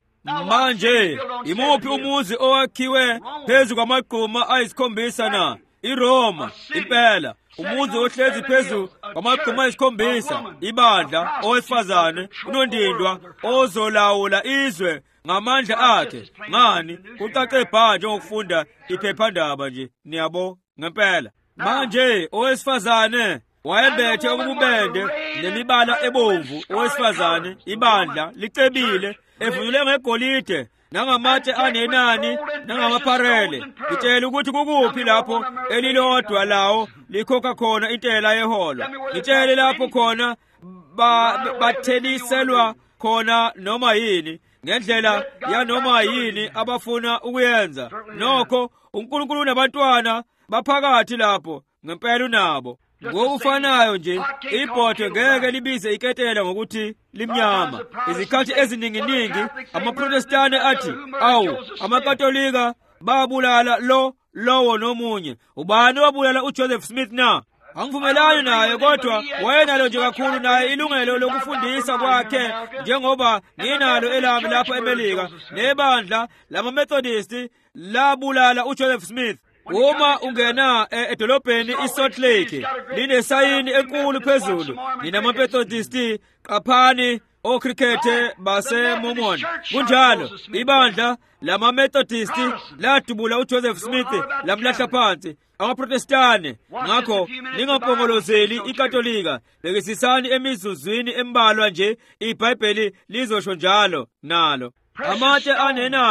Manje imuphi umuzi owakhiwe phezu kwamagquma ayisikhombisa na? iRoma impela. Umuzi ohlezi phezu kwamagquma ayisikhombisa, ibandla, owesifazane, unondindwa ozolawula izwe ngamandla akhe. Ngani? Kucace bha njengokufunda iphephandaba nje. Niyabo ngempela. Manje owesifazane wayembethe okububende nemibala ebomvu. Owesifazane ibandla licebile evunule ngegolide nangamatshe anenani nangamapharele. Ngitshela ukuthi kukuphi lapho elilodwa lawo likhokha khona intela yeholo. Ngitshele lapho khona batheliselwa khona noma yini ngendlela ya noma yini abafuna ukuyenza. Nokho uNkulunkulu nabantwana baphakathi lapho ngempela unabo. Ngokufanayo nje ibhodwe ngeke libize iketela ngokuthi limnyama. Izikhathi ezininginingi amaProtestani athi, awu amakatolika babulala lo lowo nomunye. Ubani wabulala uJoseph Smith na? Angivumelani naye, kodwa wayenalo nje kakhulu naye ilungelo lokufundisa kwakhe njengoba nginalo elami lapha eMelika. Nebandla lamaMethodisti labulala uJoseph Smith. Uma ungena edolobheni iSalt Lake linesayini enkulu phezulu, ninamaMethodisti qaphani okrikethe baseMormon. Kunjalo ibandla lamaMethodisti ladubula uJoseph Smith lamlahla phansi. AmaProtestani ngakho ningapongolozeli iKatolika, bekisisani emizuzwini embalwa nje iBhayibheli lizosho njalo nalo. Amatshe anenani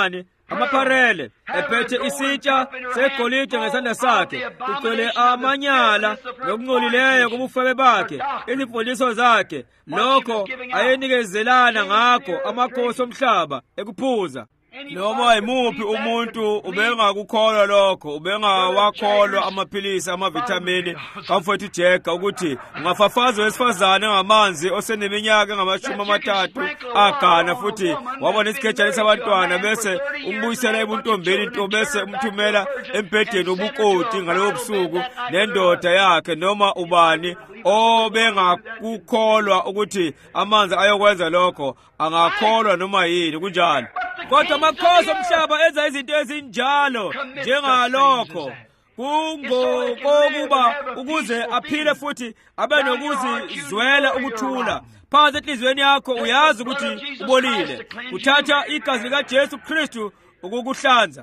amapharele, ephethe isitsha segolide ngesandla sakhe, kugcwele amanyala nokungcolileyo kubufebe bakhe, izimfundiso zakhe, lokho ayenikezelana ngakho amakhosi omhlaba ekuphuza. Noma yimuphi umuntu ubengakukholwa lokho, ubengawakholwa amaphilisi, amavithamini kamfowethu Jack ukuthi ungafafaza wesifazane ngamanzi oseneminyaka engamashumi amathathu agana futhi wabona isikhetshane sabantwana bese umbuyisela ebuntombeni into bese umthumela embhedeni obukoti ngalobo busuku nendoda yakhe, noma ubani obengakukholwa ukuthi amanzi ayokwenza lokho angakholwa noma yini kunjalo. Kodwa amakhosi omhlaba enza izinto ezinjalo njengalokho kungokuba ukuze aphile futhi abe nokuzizwela ukuthula phansi enhliziyweni yakho. Uyazi ukuthi ubolile, uthatha igazi likaJesu Kristu ukukuhlanza.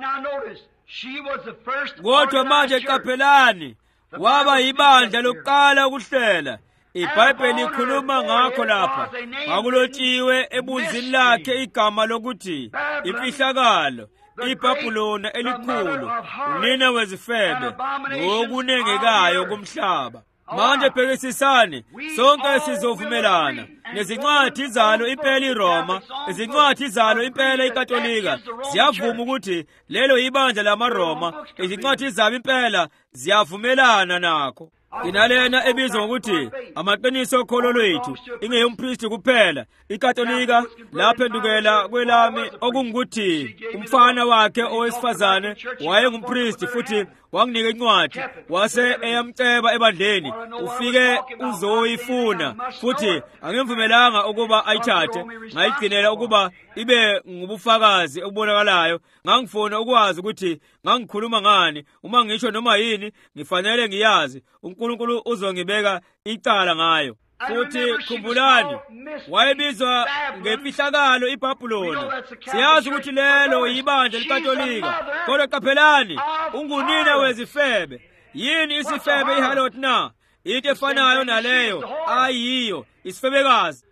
Kodwa manje qaphelani, waba yibandla lokuqala ukuhlela. iBhayibheli ikhuluma ngakho lapha, ngakulotshiwe ebunzini lakhe igama lokuthi imfihlakalo, iBhabhiloni elikhulu, unina wezifebe, ngokunengekayo kumhlaba. Manje bhekisisani, sonke sizovumelana nezincwadi zalo impela iRoma, izincwadi zalo impela iKatolika ziyavuma ukuthi lelo ibandla lamaRoma, izincwadi zabo impela ziyavumelana nakho. Inalena ebizwa ngokuthi amaqiniso okholo lwethu, ingeyompristi kuphela. iKatolika laphendukela kwelami okungukuthi umfana wakhe owesifazane wayengumpristi futhi wanginika incwadi, wase eyamceba ebandleni, ufike uzoyifuna futhi angimvumelanga ukuba ayithathe, ngayigcinela ukuba ibe ngubufakazi obubonakalayo. Ngangifuna ukwazi ukuthi ngangikhuluma ngani. Uma ngisho noma yini ngifanele ngiyazi, uNkulunkulu uzongibeka icala ngayo. Futhi khumbulani, wayebizwa ngemfihlakalo iBhabhiloni. Siyazi ukuthi lelo yibandla likaTolika, kodwa qaphelani, ungunina wezifebe. Yini isifebe iharlot na? Into efanayo naleyo ayiyo isifebekazi.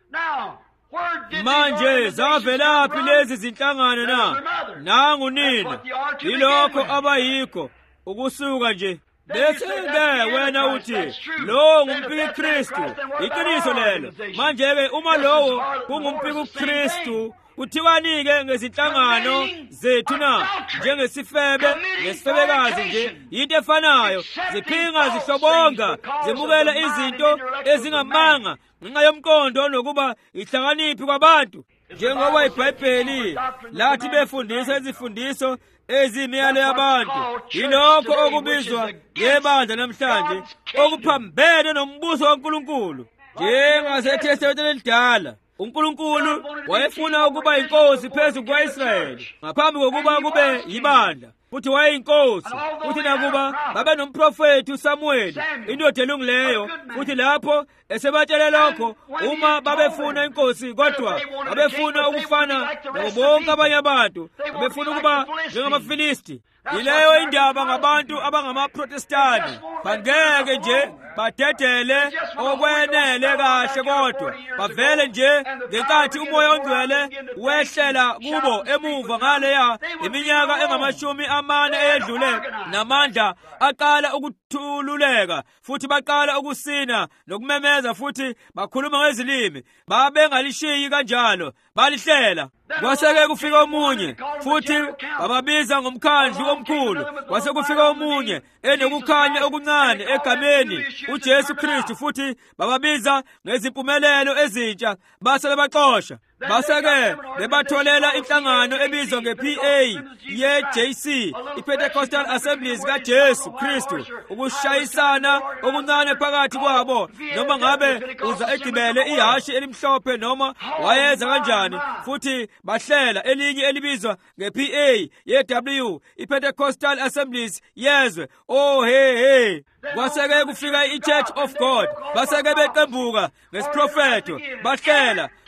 Manje zavelaphi lezi zinhlangano na? Nangu nina, yilokho abayikho, ukusuka nje. Bese-ke wena uthi lo ngumpiki Kristu, iqiniso lelo. Manje-ke uma lowo kungumpiki Kristu, kuthiwani-ke ngezinhlangano zethu na? Njengesifebe, ngesifebekazi nje, into efanayo, ziphinga zihlobonga, zimukela izinto ezingamanga ngenxa yomqondo nokuba ihlakaniphi kwabantu. Njengoba iBhayibheli lathi befundisa izifundiso ezimiyalo yabantu, yilokho okubizwa ngebandla namhlanje, okuphambene nombuso kaNkulunkulu. NjengaseTestamenteni elidala, uNkulunkulu wayefuna ukuba inkosi phezu kwa-Israyeli ngaphambi kokuba kube yibandla, futhi wayeyinkosi, futhi nakuba babe nomprofethi uSamuweli, indoda elungileyo. Futhi lapho esebatshele lokho, uma babefuna inkosi, kodwa babefuna ukufana nabo bonke abanye abantu, babefuna ukuba njengamafilisti. Yileyo indaba ngabantu abangamaProtestani, bangeke nje badedele okwenele kahle, kodwa bavele nje ngenkathi umoya ongcwele wehlela kubo emuva ngaleya iminyaka engamashumi amane eyedlule, namandla aqala ukuthululeka, futhi baqala ukusina nokumemeza, futhi bakhuluma ngezilimi. Babengalishiyi kanjalo, balihlela. Kwase-ke kufika omunye, futhi bababiza ngomkhandlu omkhulu. Kwase kufika omunye enokukhanya okuncane egameni uJesu Kristu, futhi bababiza ngezimpumelelo ezintsha, base bebaxosha. Base-ke bebatholela inhlangano ebizwa nge-P A ye-J C, iPentecostal Assemblies kaJesu Kristu, ukushayisana okuncane phakathi kwabo, noma ngabe uza egibele ihashi elimhlophe noma wayeza kanjani. Futhi bahlela elinye elibizwa nge-P A ye-W, iPentecostal Assemblies yezwe. Oh hey hey. Kwase-ke kufika iChurch of God, base-ke beqembuka ngesiprofeto, bahlela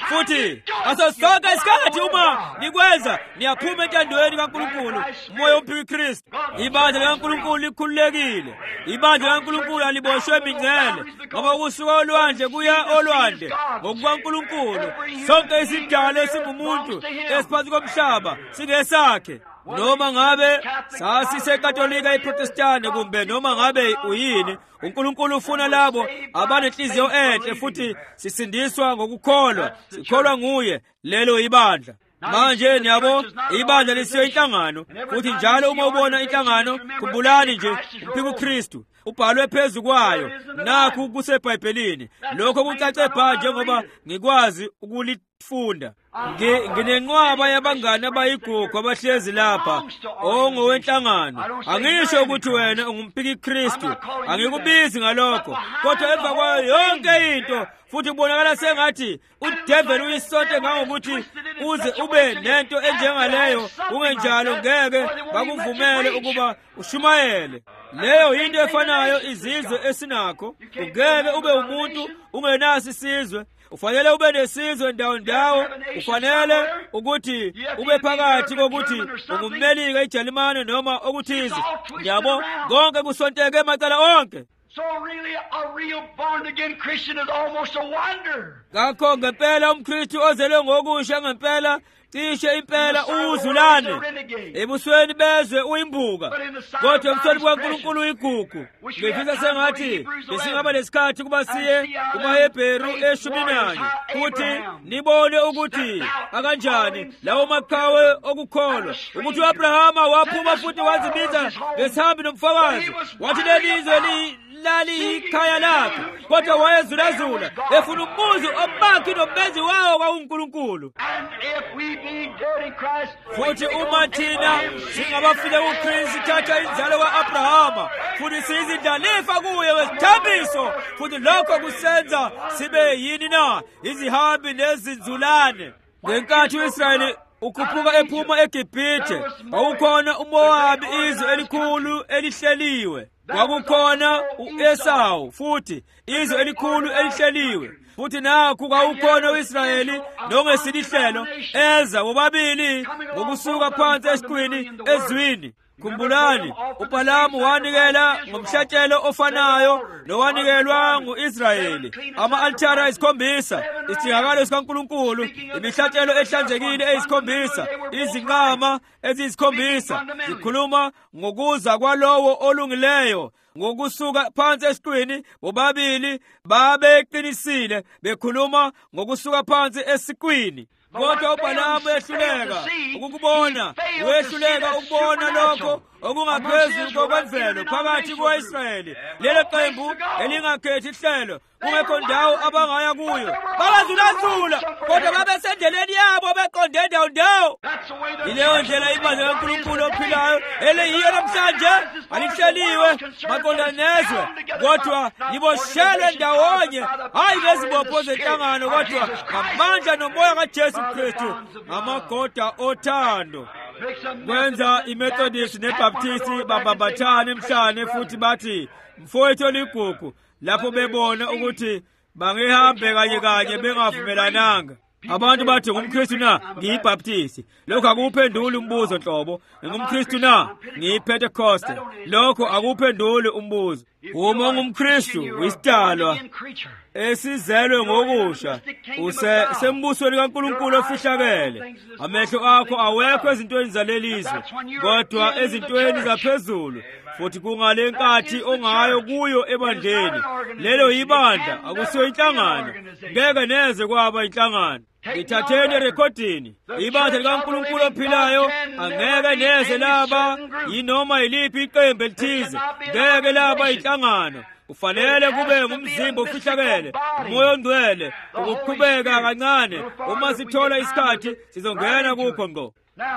futhi ngaso sonke isikhathi uma nikwenza niyaphuma entandweni kaNkulunkulu umoya omphiki Kristu. Ibandla likaNkulunkulu likhululekile, ibandla likaNkulunkulu aliboshwe mingcele, ngoba kusuka olwandle kuya olwandle ngokukaNkulunkulu sonke isidalwa esingumuntu esiphansi komhlaba singesakhe. Noma ngabe sasisekatolika iprotestante kumbe noma ngabe uyini, uNkulunkulu ufuna labo abanenhliziyo enhle futhi sisindiswa ngokukholwa, sikholwa nguye. Lelo ibandla manje niyabo, ibandla lisiyo inhlangano, futhi njalo uma ubona inhlangano khumbulani nje umphiki uKristu ubhalwe phezu kwayo. Nakho kuseBhayibhelini, lokho kucace bha njengoba ngikwazi ukulifunda. Nginenqwaba yabangane abayigugu abahlezi lapha ongowenhlangano. Angisho ukuthi wena ungumphiki Kristu, angikubizi ngalokho, kodwa emva kwayo yonke into futhi ubonakala sengathi udevil uyisonte ngangokuthi uze ube nento enjengaleyo, ungenjalo ngeke bakuvumele ukuba ushumayele. Leyo into efanayo izizwe esinakho. Ungeke ube umuntu ungenaso isizwe. Ufanele ube nesizwe ndawo ndawo. Ufanele ukuthi ube phakathi kokuthi ungummelika eJalimane noma okuthize. Yabo konke kusonteke emacala onke. So really, a real born-again Christian is almost a wonder. Ngakho ngempela umKristu ozelwe ngokusha ngempela cishe impela uzulane. Ebusweni bezwe uyimbuka, kodwa ebusweni bwaNkulunkulu uyigugu. Ngifisa sengathi besingaba lesikhathi kuba siye kumaHebheru eshumi nanye futhi nibone ukuthi akanjani lawo maqhawe okukholwa, ukuthi uAbrahama waphuma futhi wazibiza ngesihambi nomfakazi, wathi lelizwe li lali ikhaya lakhe, kodwa wayezulazula efuna umuzi omakhi nomenzi wawo kwaUNkulunkulu. Futhi uma thina singabafile kuKristu sithatha inzalo ka-Abrahama futhi sizindlalifa kuye wesithambiso, futhi lokho kusenza sibe yini na? Izihambi nezinzulane. Ngenkathi u-Israyeli ukhuphuka ephuma eGibhithe, wawukhona uMowabi, izwe elikhulu elihleliwe. Kwakukhona u-Esawu futhi izwe elikhulu elihleliwe. Futhi nakho kwawukhona u-Israyeli nongesilihlelo eza bobabili ngokusuka phansi esiqwini ezwini. Khumbulani, uBhalamu wanikela ngomhlatshelo ofanayo nowanikelwa ngu-Israyeli. Ama-althara ayisikhombisa, isithingakalo sikaNkulunkulu, imihlatshelo ehlanzekile eyisikhombisa, izinqama eziyisikhombisa. Zikhuluma ngokuza kwalowo olungileyo ngokusuka phansi esiqwini. Bobabili babeqinisile bekhuluma ngokusuka phansi esiqwini. Kodwa uBhalamu ehluleka ukukubona, wehluleka ukubona lokho okungaphezulu kokwemvelo phakathi kwa-Israyeli. Lelo qembu elingakhethi ihlelo, kungekho ndawo abangaya kuyo. Babazulazula, kodwa babesendeleni yabo beqonde ndawo ndawo. Ileyo ndlela ibandla kaNkulunkulu ophilayo eliyiyo namhlanje, alihleliwe maqondanezwe, kodwa liboshelwe ndawonye, hayi ngezibopho zenhlangano, kodwa ngamandla nomoya kaJesu Kristu, ngamagoda othando. Kwenza iMethodist neBaptist babambathane emhlane futhi bathi mfowethu oligugu, lapho bebona ukuthi bangehambe kanye kanye bengavumelananga. Abantu bathi ngumKristu na ngiyibaptist, lokho akuphenduli umbuzo nhlobo. NgumKristu na ngiyiPentecost, lokho akuphenduli umbuzo. Uma ungumKristu uyisidalwa esizelwe ngokusha, use sembusweni kaNkulunkulu ofihlakele. Amehlo akho awekho ezintweni zalelizwe, kodwa ezintweni zaphezulu, futhi kungale nkathi ongayo kuyo ebandleni. Lelo ibandla akusiyo inhlangano, ngeke neze kwaba inhlangano. Ithatheni rekhodini, ibandla likaNkulunkulu ophilayo angeke neze laba yinoma yiliphi iqembu elithize, ngeke laba inhlangano. Ufanele kube ngumzimba ofihlakele, umoya ongcwele, ukuqhubeka kancane. Uma sithola isikhathi sizongena kukho ngqo.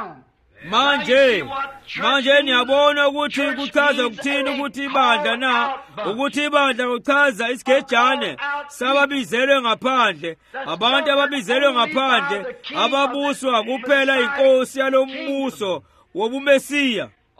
Manje, manje niyabona ukuthi kuchaza ukuthini ukuthi ibandla na, ukuthi ibandla kuchaza isigejane sababizelwe ngaphandle, abantu ababizelwe ngaphandle, ababuswa kuphela inkosi yalombuso wobumesiya.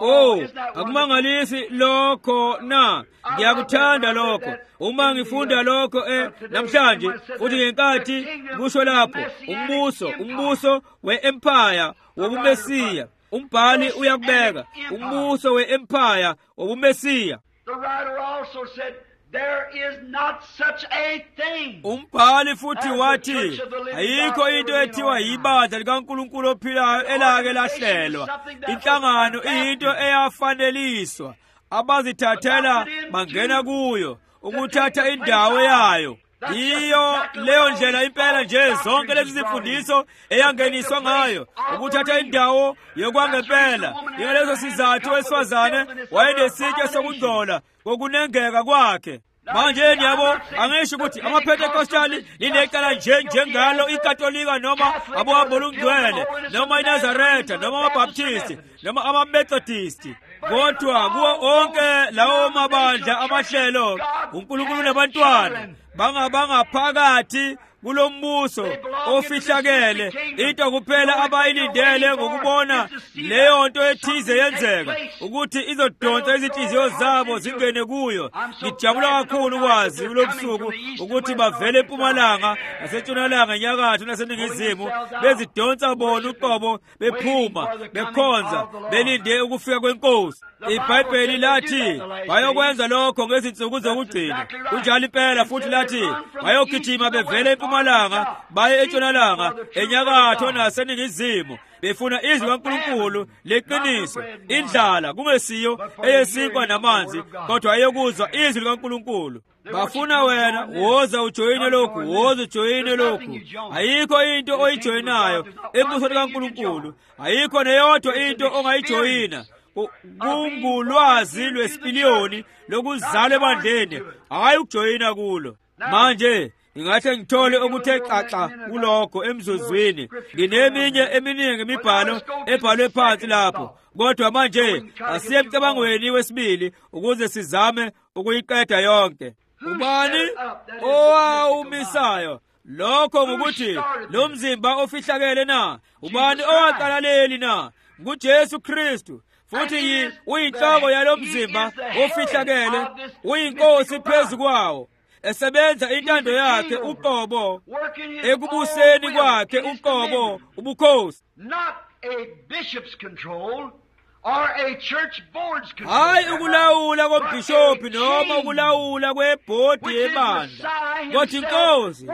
Oh, akumangalisi lokho na. Ngiyakuthanda lokho. Uma ngifunda lokho eh namhlanje uthi ngenkathi kusho lapho umbuso, umbuso we-empire wobumesiya. Umbhali uyakubeka umbuso we-empire wobumesiya. The writer also said there is not such a thing. Umbhali futhi wathi ayikho into ethiwa yibandla likaNkulunkulu ophilayo elake lahlelwa. Inhlangano into eyafaneliswa. Abazithathela bangena kuyo ukuthatha indawo yayo. Iyo leyo ndlela impela nje zonke lezi zifundiso eyangeniswa ngayo ukuthatha indawo yokwangempela. Ingalezo sizathu esifazane wayenesitshe sokungcola kokunengeka kwakhe. Manje yabo angisho ukuthi amaPentecostali linecala nje njengalo iKatolika noma aboabulungcwele noma iNazaretha noma amaBaptisti noma amaMethodist. Kodwa kuwo onke lawo mabandla amahlelo uNkulunkulu nabantwana bangabanga phakathi kulombuso ofihlakele into kuphela abayilindele ngokubona leyo nto ethize yenzeka ukuthi izodonsa izinhliziyo zabo zingene kuyo. Ngijabula kakhulu kwazi kulobusuku ukuthi bavele eMpumalanga naseNtshonalanga enyakatho naseningizimu bezidonsa bona uqobo bephuma bekhonza belinde ukufika kwenkosi. IBhayibheli lathi bayokwenza lokho ngezinsuku zokugcina. Kunjalo impela futhi lathi bayogijima bevele eMpumalanga baye eNtshonalanga enyakatho naseningizimu befuna izwi kaNkulunkulu leqiniso. Indlala kungesiyo eyesinkwa namanzi kodwa ayokuzwa izwi likaNkulunkulu. Bafuna wena woza ujoyine lokhu, woza ujoyine lokhu. Ayikho into oyijoyinayo embusweni kaNkulunkulu. Ayikho neyodwa into ongayijoyina. Kungulwazi lwesipiliyoni lokuzalwa ebandleni hayi ukujoyina kulo. Manje ingathi ngithole okuthe xaxa kulokho emzuzwini. Ngineminye eminingi imibhalo ebhalwe phansi lapho. Kodwa manje asiye emcabangweni wesibili ukuze sizame ukuyiqeda yonke. Ubani owawumisayo lokho ngokuthi lo mzimba ofihlakele na? Ubani owaqala leli na? NguJesu Kristu. Futhi uyinhloko yalo mzimba ofihlakele, uyinkosi phezu kwawo. Esebenza intando yakhe uqobo ekubuseni kwakhe uqobo ubukhosi. Not a bishop's control or a church board's control. Hayi ukulawula kombishophi noma ukulawula kwebhodi yebandla. Kodwa inkosi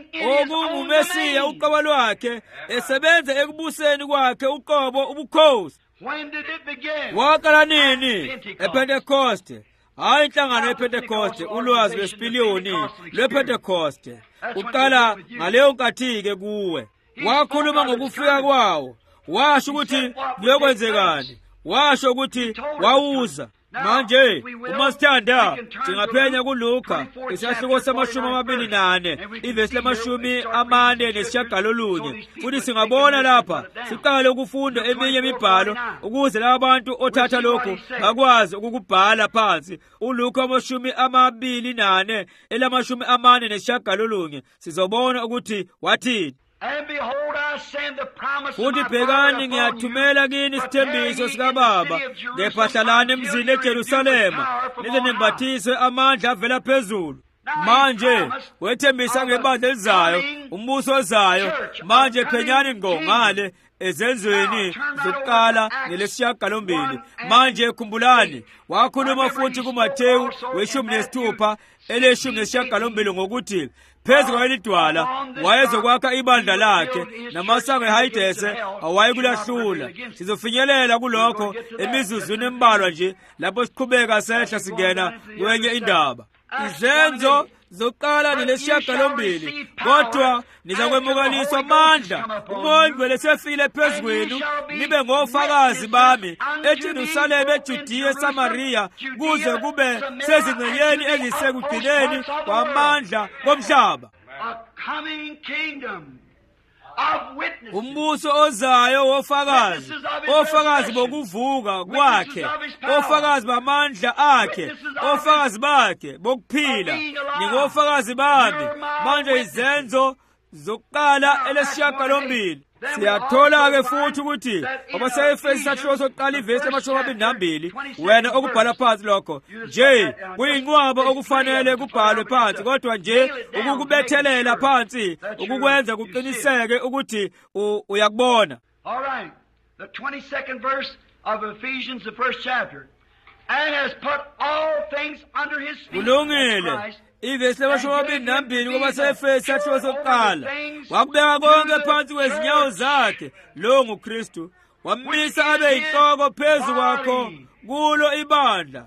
okungumesiya uqobo lwakhe esebenza ekubuseni kwakhe uqobo ubukhosi. When did it begin? Waqala nini? ePentecoste. Hayi inhlangano yePentecoste ulwazi lwesipiliyoni lwePentecoste. Uqala ngaleyo nkathi-ke kuwe. Wakhuluma ngokufika kwawo. Washo ukuthi kuyokwenzekani. Washo ukuthi wawuza. Manje uma sithanda singaphenya kuLuka isahluko samashumi amabili nane ivesi lamashumi amane nesishagalolunye. Futhi singabona lapha siqale ukufunda eminye imibhalo ukuze laba bantu othatha lokho bakwazi ukukubhala phansi. uLuka amashumi amabili nane elamashumi amane nesishagalolunye sizobona ukuthi wathini. And behold, I send the promise of Futhi my bhekani Father upon ngiyathumela you, kini preparing isithembiso ye sikaBaba in the city of ngephathalane Jerusalem emzini until you are endued with eJerusalema power from nize on high. nembathiswe amandla avela phezulu. Now he Manje promised wethembisa of ngebandla a elizayo coming umbuso ozayo. church, a Manje coming phenyani ngo kingdom. ngale ezenzweni Now, turn that zokuqala over to Acts nelesishiyagalombili. one and Manje khumbulani wakhuluma Remember futhi he kuMathewu spoke also weshumi in nesithupha Matthew eleshumi nesishiyagalombili ngokuthi phezu kwelidwala wayezokwakha ibandla lakhe namasango eHadese awayekulahlula. Sizofinyelela kulokho emizuzwini embalwa nje lapho siqhubeka sehla singena kwenye indaba. Izenzo zokuqala nelesishiyagalombili. Kodwa nizakwemukeliswa amandla uMoya Ngcwele sefile phezu kwenu nibe ngofakazi bami eJerusalema, eJudiya, eSamariya kuze kube sezingcenyeni ezisekugcineni kwamandla komhlaba. A coming kingdom of witnesses. Umbuso ozayo wofakazi, ofakazi bokuvuka kwakhe, ofakazi bamandla akhe, ofakazi bakhe bokuphila. Ningofakazi bami. Manje izenzo zokuqala elesishiyagalombili. Siyathola-ke futhi ukuthi abase-Efesi isahluko sokuqala ivesi lamashumi amabili nambili, wena okubhala phansi lokho nje kuyinqwaba okufanele kubhalwe phansi, kodwa nje ukukubethelela phansi ukukwenza kuqiniseke ukuthi uyakubona. All right, the twenty-second verse of Ephesians, the first chapter, and has put all things under his feet. Kulungile. Ivesi lamashumi amabili nambili kwabase-Efesi isahluko sokuqala, wakubeka konke phansi kwezinyawo zakhe, lo nguKristu, wamisa abe yinhloko phezu kwakho kulo ibandla,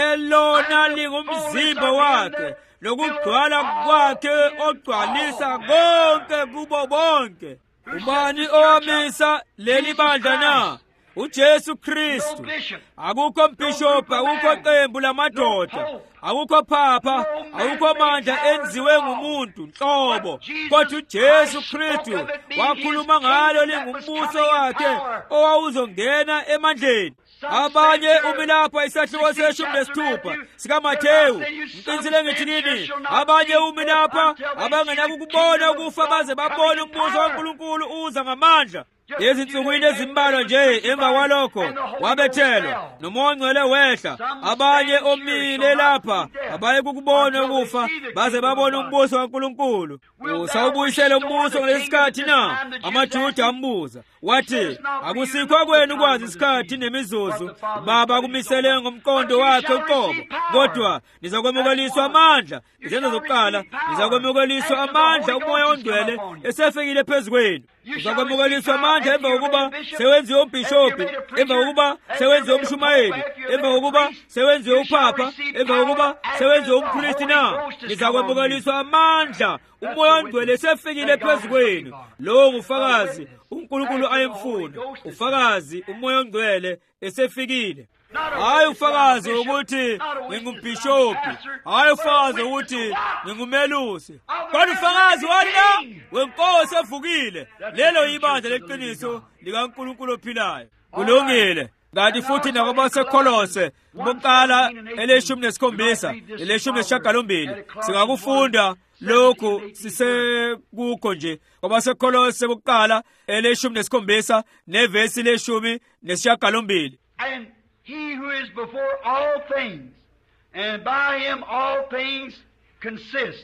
elona lingumzimba wakhe, lokugcwala kwakhe ogcwalisa konke kubo bonke. Ubani owamisa leli bandla na? uJesu Kristu. Akukho mbishophu, akukho qembu lamadoda, akukho phapha, akukho mandla enziwe ngumuntu nhlobo, kodwa uJesu Kristu wakhuluma ngalo lingumbuso wakhe owawuzongena emandleni. Abanye umilapha isahluko seshumi nesithupha sikaMathewu, ngiqinisile ngithi kini, abanye umilapha abangenako ukubona ukufa baze babone umbuso kaNkulunkulu uza ngamandla. Ezinsukwini ezimbalwa nje emva kwalokho wabethelwa noMoya oNgcwele wehla. Abanye omile lapha abaye kukubona ukufa baze babone umbuso kaNkulunkulu. Usawubuyisela umbuso ngalesikhathi na? AmaJuda ambuza wathi, akusikho kwenu ukwazi isikhathi nemizuzu Baba kumisele ngomqondo wakhe uqobo, kodwa nizakwemukeliswa amandla. Izenzo zokuqala, nizakwemukeliswa amandla uMoya oNgcwele esefikile phezu kwenu. Uzakwemukeliswa amandla emva kokuba sewenziwe umbhishophi, emva kokuba sewenziwe umshumayeli, emva kokuba sewenziwe uphapha, emva kokuba sewenziwe umpristi na? Nizakwemukeliswa amandla uMoya oNgcwele esefikile phezu kwenu. Lo ngufakazi uNkulunkulu ayemfuna, ufakazi uMoya oNgcwele esefikile. Hayi ufakazi ukuthi ngingumbhishophi, hayi ufakazi ukuthi ngingumelusi, kodwa ufakazi wala wenkosi evukile. Lelo yibandla leqiniso likaNkulunkulu ophilayo. Kulungile. Kanti futhi nakwabaseKolose bokuqala eleshumi nesikhombisa eleshumi nesishiyagalombili singakufunda lokhu sisekukho nje kwabaseKolose bokuqala eleshumi nesikhombisa nevesi leshumi nesishiyagalombili. And he who is before all things, and by him all things consist.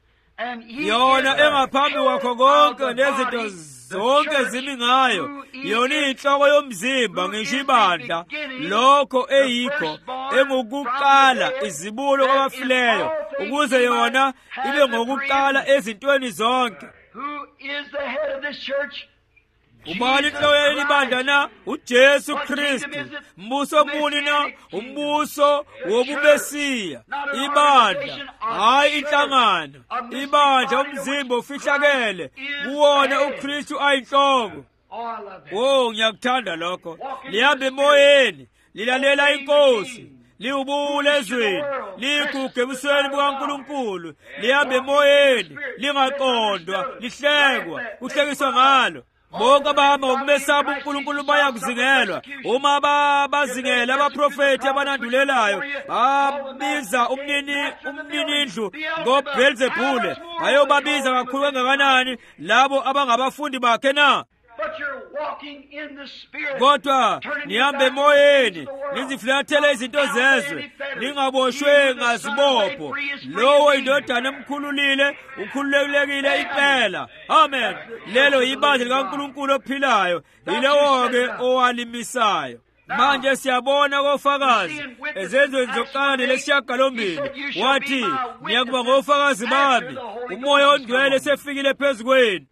And he yona engaphambi kwakho konke nezinto body, zonke zimi ngayo, yona inhloko yomzimba ngisho ibandla, lokho eyikho engukuqala izibulo kwabafileyo, ukuze yona ibe ngokuqala ezintweni zonke. Who is the head of this church? Ubani inhloko yeli bandla na? uJesu Kristu. Mbuso muni na? Umbuso wobumesiya. Ibandla, hayi inhlangano. Ibandla umzimba ofihlakele, kuwona uKristu ayinhloko. Oh, ngiyakuthanda lokho. Lihambe emoyeni, lilalela inkosi, liwubule ezweni, liguge ebusweni bukaNkulunkulu, lihambe emoyeni, lingaqondwa, lihlekwa, kuhlekiswa ngalo. Bonke abahamba ngokumesaba uNkulunkulu bayakuzingelwa. Uma babazingela abaprofeti abanandulelayo, babiza umnini umninindlu ngoBeelzebule, bayobabiza kakhulu kangakanani labo abangabafundi bakhe na? Kodwa nihambe emoyeni, nizifulathele izinto zezwe, ningaboshwe ngazibopho. Lowo indodana emkhululile, ukhululekile impela. Amen. Lelo yibandla likaNkulunkulu ophilayo, yilowo-ke owalimisayo. Manje siyabona kofakazi ezenzweni zokuqala nelesishiyagalombili wathi, niyakuba ngofakazi bami, uMoya oNgcwele esefikile phezu kwenu.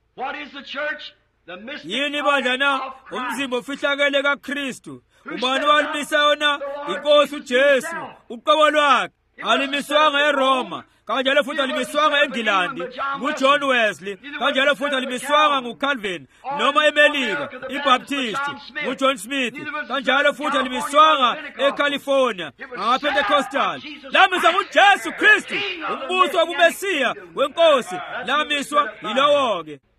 Yini ibandla na? Umzimba ofihlakele kaKristu. Ubani walimisayo na? Inkosi uJesu, uqobo lwakhe. Alimiswanga eRoma, kanjalo futhi alimiswanga eNgilandi nguJohn Wesley, kanjalo futhi alimiswanga nguCalvin noma eMelika iBaptisti nguJohn Smith, kanjalo futhi alimiswanga eCalifornia ngaPentecostal. Lamiswa nguJesu Kristu, umbuso wobumesiya wenkosi, lamiswa yilowo-ke.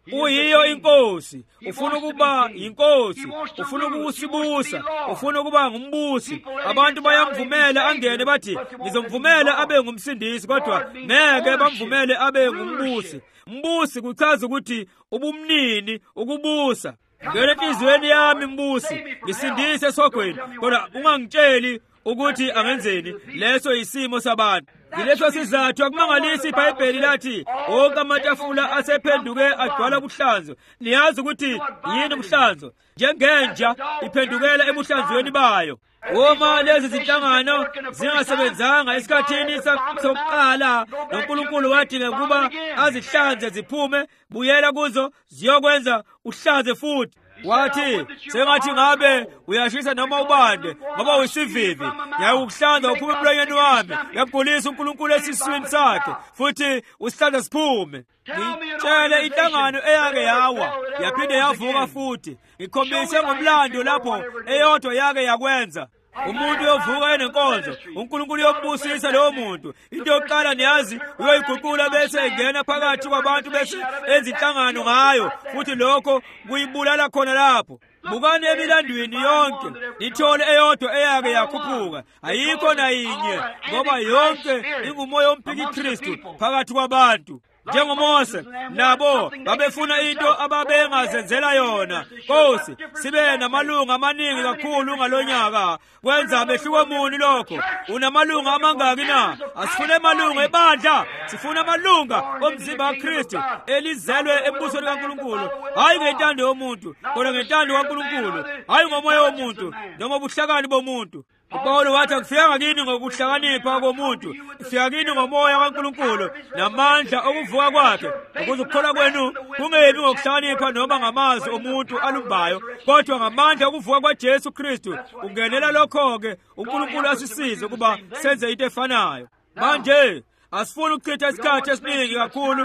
uyiyo inkosi, ufuna ukuba inkosi, ufuna ukusibusa, ufuna ukuba ngumbusi. Abantu bayamvumela angene bathi ngizomvumela abe ngumsindisi, kodwa ngeke bamvumele abe ngumbusi. Mbusi kuchaza ukuthi ubumnini, ukubusa. Ngene enhliziyweni yami mbusi, ngisindise esogweni, kodwa ungangitsheli ukuthi angenzeni. Leso isimo sabantu. Yileso sizathu akumangalisi iBhayibheli lathi wonke amatafula asephenduke agcwala ubuhlanzo. Niyazi ukuthi yini ubuhlanzo? Njengenja iphendukela ebuhlanzweni bayo. Uma lezi zinhlangano zingasebenzanga esikhathini sokuqala, noNkulunkulu wathi ngekuba azihlanze ziphume, buyela kuzo ziyokwenza uhlanze futhi. Wathi sengathi ngabe uyashisa noma ubande ngoba uyisivivi, ngiyawuhlanza uphume emlonyeni wami, ngiyagulisa uNkulunkulu esiswini sakhe futhi usihlanze siphume. Ngitshele inhlangano eyake yawa yaphinde yavuka futhi, ngikhombise ngomlando lapho eyodwa yake yakwenza. Umuntu uyovuka enenkonzo, uNkulunkulu uyombusisa lowo muntu. Into yokuqala niyazi uyoyiguqula bese engena phakathi kwabantu bese enza inhlangano ngayo, futhi lokho kuyibulala khona lapho. Bukani emilandweni yonke nithole eyodwa eyake yakhuphuka, ayikho nayinye, ngoba yonke ingumoya wompiki Kristu phakathi kwabantu. NjengoMose nabo babefuna into ababengazenzela yona. Nkosi, sibe namalunga amaningi kakhulu ngalonyaka. Kwenza behluke muni lokho? Unamalunga amangaki na? Asifune amalunga ebandla, sifuna amalunga omzimba kaKristu elizelwe embusweni kaNkulunkulu, hayi ngentando yomuntu, kodwa ngentando kaNkulunkulu, hayi ngomoya womuntu noma ubuhlakani bomuntu. uPawulu wathi akufikanga kini ngokuhlakanipha komuntu, ifika kini ngomoya kaNkulunkulu namandla okuvuka kwakhe, ukuze ukukholwa kwenu kungebi ngokuhlakanipha noma ngamazwi omuntu alumbayo, kodwa ngamandla okuvuka kwaJesu Kristu. Ungenela lokho-ke uNkulunkulu asisize ukuba senze into efanayo. Manje asifuna ukuchitha isikhathi esiningi kakhulu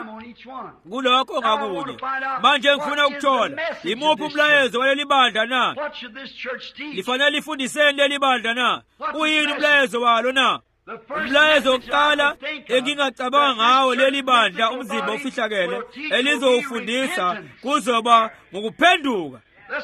kulokho ngakunye. Manje ngifuna ukuthola imuphi umlayezo waleli bandla na? Lifanele lifundiseni leli bandla na? Uyini umlayezo walo na? Umlayezo wokuqala engingacabanga ngawo leli bandla umzimba ofihlakele elizowufundisa kuzoba ngokuphenduka.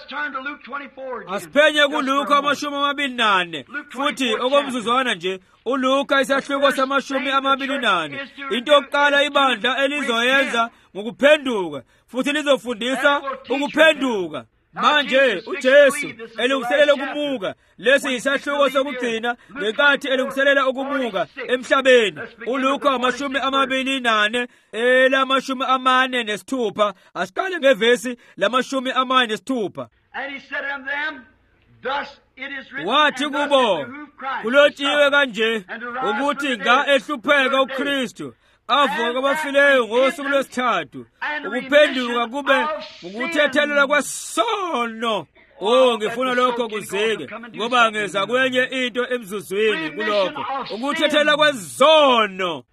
Asiphenye kuLuka amashumi amabili nane, futhi okomzuzwana nje uLuka isahluko samashumi amabili nane. Into yokuqala ibandla elizoyenza ngokuphenduka, futhi lizofundisa ukuphenduka. Manje uJesu elungiselela ukumuka, lesi isahluko sokugcina ngenkathi elungiselela ukumuka emhlabeni. uLuka amashumi amabili nane elamashumi amane nesithupha, asiqale ngevesi lamashumi amane nesithupha. Wathi kubo, kulotshiwe kanje ukuthi nga ehlupheka uKristu avuka kwabafileyo ngosuku lwesithathu, ukuphenduka kube ukuthethelelwa kwesono. Oh, ngifuna lokho kuzike, ngoba ngeza kwenye into emzuzwini kulokho, ukuthethelelwa kwezono.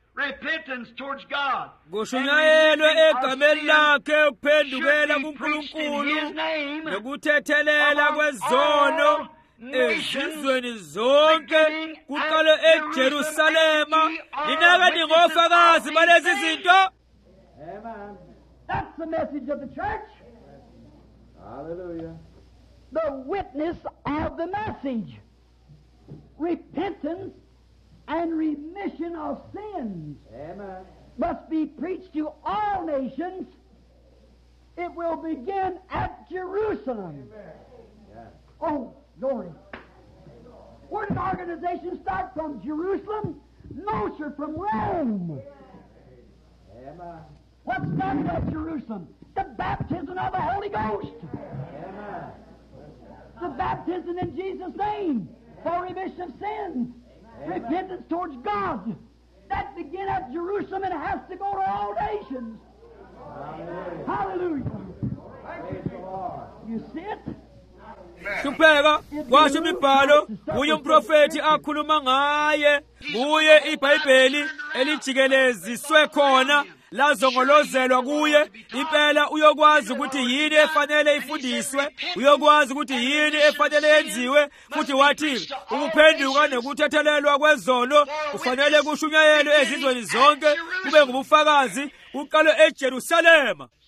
Kushunyayelwe egameni lakhe ukuphendukela kuNkulunkulu nokuthethelela kwezono ezizweni zonke, kuqale eJerusalema. Ninake ningofakazi balezi zinto. Amen. That's the message of the church. Hallelujah. The witness of the message. Repentance and remission of sins. Amen. Must be preached to all nations. It will begin at Jerusalem. Yeah. Oh, glory. Where did organization start from? Jerusalem? No, sir, from Rome. Amen. What started at Jerusalem? The baptism of the Holy Ghost. Amen. The baptism in Jesus' name for remission of sins. Amen. Repentance towards God. That began at Jerusalem and has to go to all nations. Hallelujah. Hallelujah. Praise the Lord. You see it? Hlupheka kwasho imibhalo, kuye umprofeti akhuluma ngaye, kuye iBhayibheli elijikeleziswe khona lazongolozelwa kuye. Impela uyokwazi ukuthi yini efanele ifundiswe, uyokwazi ukuthi yini efanele yenziwe, futhi wathi ukuphenduka nokuthethelelwa kwezono kufanele kushunyayelwe ezizweni zonke, kube ngubufakazi kuqalwe eJerusalema.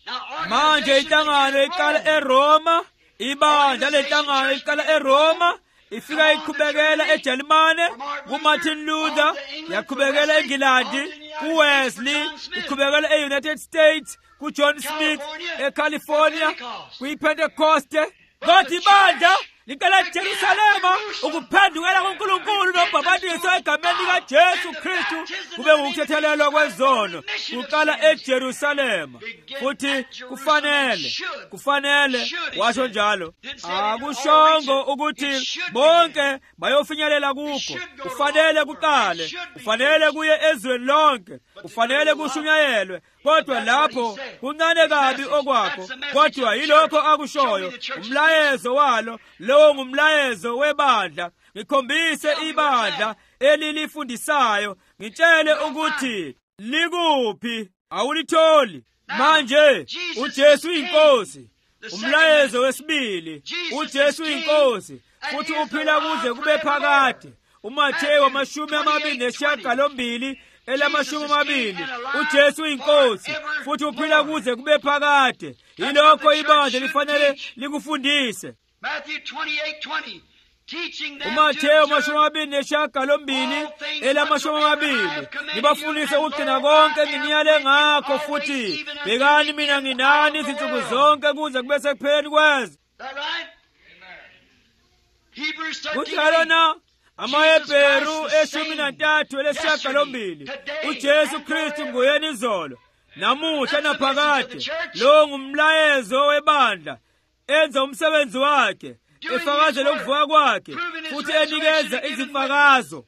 manje inhlangano iqala eRoma, ibandla lenhlangano iqala eRoma, ifika iqhubekela eJalimane kuMartin Luther, yaqhubekela eNgilandi kuWesley, iqhubekela eUnited States kuJohn Smith, eCalifornia kuyiPentecoste, kodwa ibandla liqala eJerusalema ukuphendukela kuNkulunkulu nobhabhatiso egameni likaJesu Kristu kube ukuthethelelwa kwezono kuqala eJerusalema. Futhi kufanele kufanele washo njalo, akushongo ukuthi bonke bayofinyelela kukho. Kufanele kuqale, kufanele kuye ezweni lonke, kufanele kushunyayelwe, kodwa lapho kuncane kabi okwakho, kodwa yilokho akushoyo umlayezo walo. Lowo ngumlayezo webandla. Ngikhombise ibandla elilifundisayo, ngitshele ukuthi likuphi. Awulitholi manje. uJesu inkosi. Umlayezo wesibili, uJesu inkosi, futhi uphila kuze kube phakade. uMathewu amashumi amabili nesishiyagalombili elamashumi amabili. uJesu inkosi, futhi uphila kuze kube phakade. Yilokho ibandla lifanele likufundise. uMathewu amashumi amabili nesishiyagalombili elamashumi amabili. Nibafundise ukugcina konke nginiyale ngakho, futhi bhekani mina nginani izinsuku zonke kuze kube sekupheleni kwezwe. Kunjalo na amaHebheru eshumi nantathu elesishiyagalombili. uJesu Kristu nguyena izolo, namuhla naphakade. Lo ngumlayezo webandla, enza umsebenzi wakhe, efakazela ukuvuka kwakhe, futhi enikeza izimfakazo.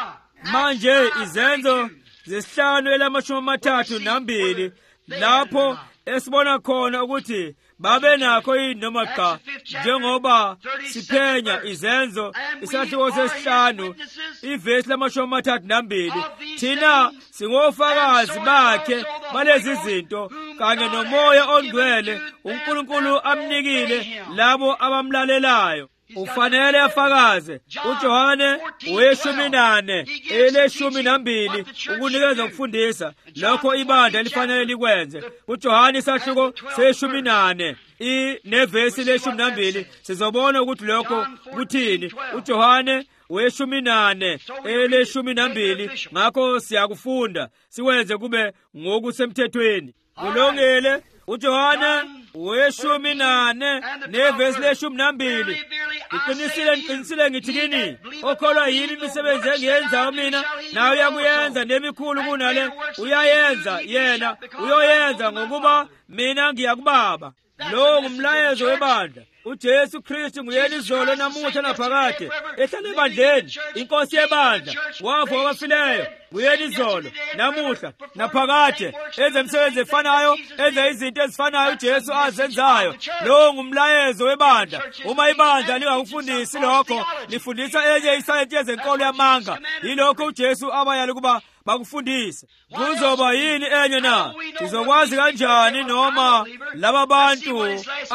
Manje izenzo zesihlanu elamashumi amathathu nambili, lapho esibona khona ukuthi babe nakho yini noma cha, njengoba siphenya izenzo isahluko sesihlanu ivesi lamashumi amathathu nambili. Thina singofakazi bakhe balezi zinto, kanye nomoya ongcwele uNkulunkulu amnikile labo abamlalelayo. Ufanele afakaze. uJohane weshumi nane eleshumi nambili ukunikeza ukufundisa lokho ibandla lifanele likwenze. uJohane isahluko seshumi nane i nevesi leshumi nambili sizobona ukuthi lokho kuthini. uJohane weshumi nane eleshumi nambili, ngakho siyakufunda sikwenze kube ngokusemthethweni. Kulungile. uJohane weshumi nane nevesi leshumi nambili. Iqinisile ngiqinisile ngithi kini, okholwa yini imisebenzi engiyenzayo mina naye uyakuyenza, nemikhulu kunale uyayenza yena, uyoyenza ngokuba mina ngiya kuBaba. Lo ngumlayezo webandla. uJesu Kristu nguyena izolo namuhla naphakade. Ehlala ebandleni, inkosi yebandla, wafa wabafileyo, nguyena izolo namuhla naphakade. Enza imisebenzi efanayo, enza izinto ezifanayo uJesu azenzayo. Lo ngumlayezo webandla. Uma ibandla lingakufundisi lokho, lifundisa enye isayensi yezenkolo yamanga. Yilokho uJesu abayala kuba bakufundise. Kuzoba yini enye na? Sizokwazi kanjani noma laba bantu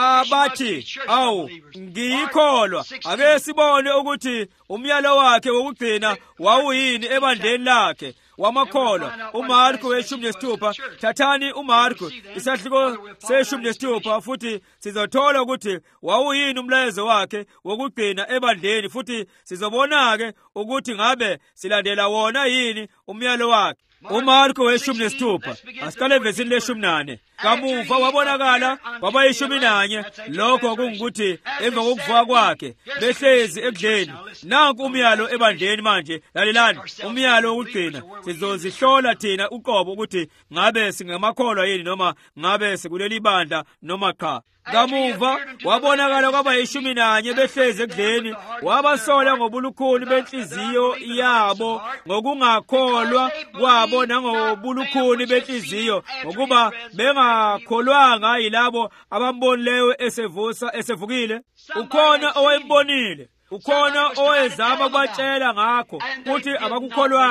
abathi awu ngiyikholwa? Ake sibone ukuthi umyalo wakhe wokugcina wawuyini ebandleni lakhe wamakholwa. uMarko weshumi nesithupha. Thathani uMarko isahluko seshumi nesithupha, futhi sizothola ukuthi wawuyini umlayezo wakhe wokugcina ebandleni, futhi sizobona-ke ukuthi ngabe silandela wona yini umyalo wakhe. uMarko weshumi nesithupha, asiqale evesini leshumi nane. Kamuva wabonakala kwabayishumi nanye, lokho kungikuthi emva kokuvuka kwakhe behlezi ekudleni. Nanku umyalo ebandleni manje. Lalelani umyalo wokugcina. Sizozihlola thina uqobo ukuthi ngabe singamakholwa yini noma ngabe sikuleli bandla noma cha. Kamuva wabonakala kwabayishumi nanye behlezi ekudleni, wabasola ngobulukhuni benhliziyo yabo, ngokungakholwa kwabo nangobulukhuni benhliziyo, ngokuba bengakholwanga yilabo abambonileyo esevusa esevukile. Ukhona owembonile, ukhona owezama kubatshela ngakho, futhi abakukholwanga.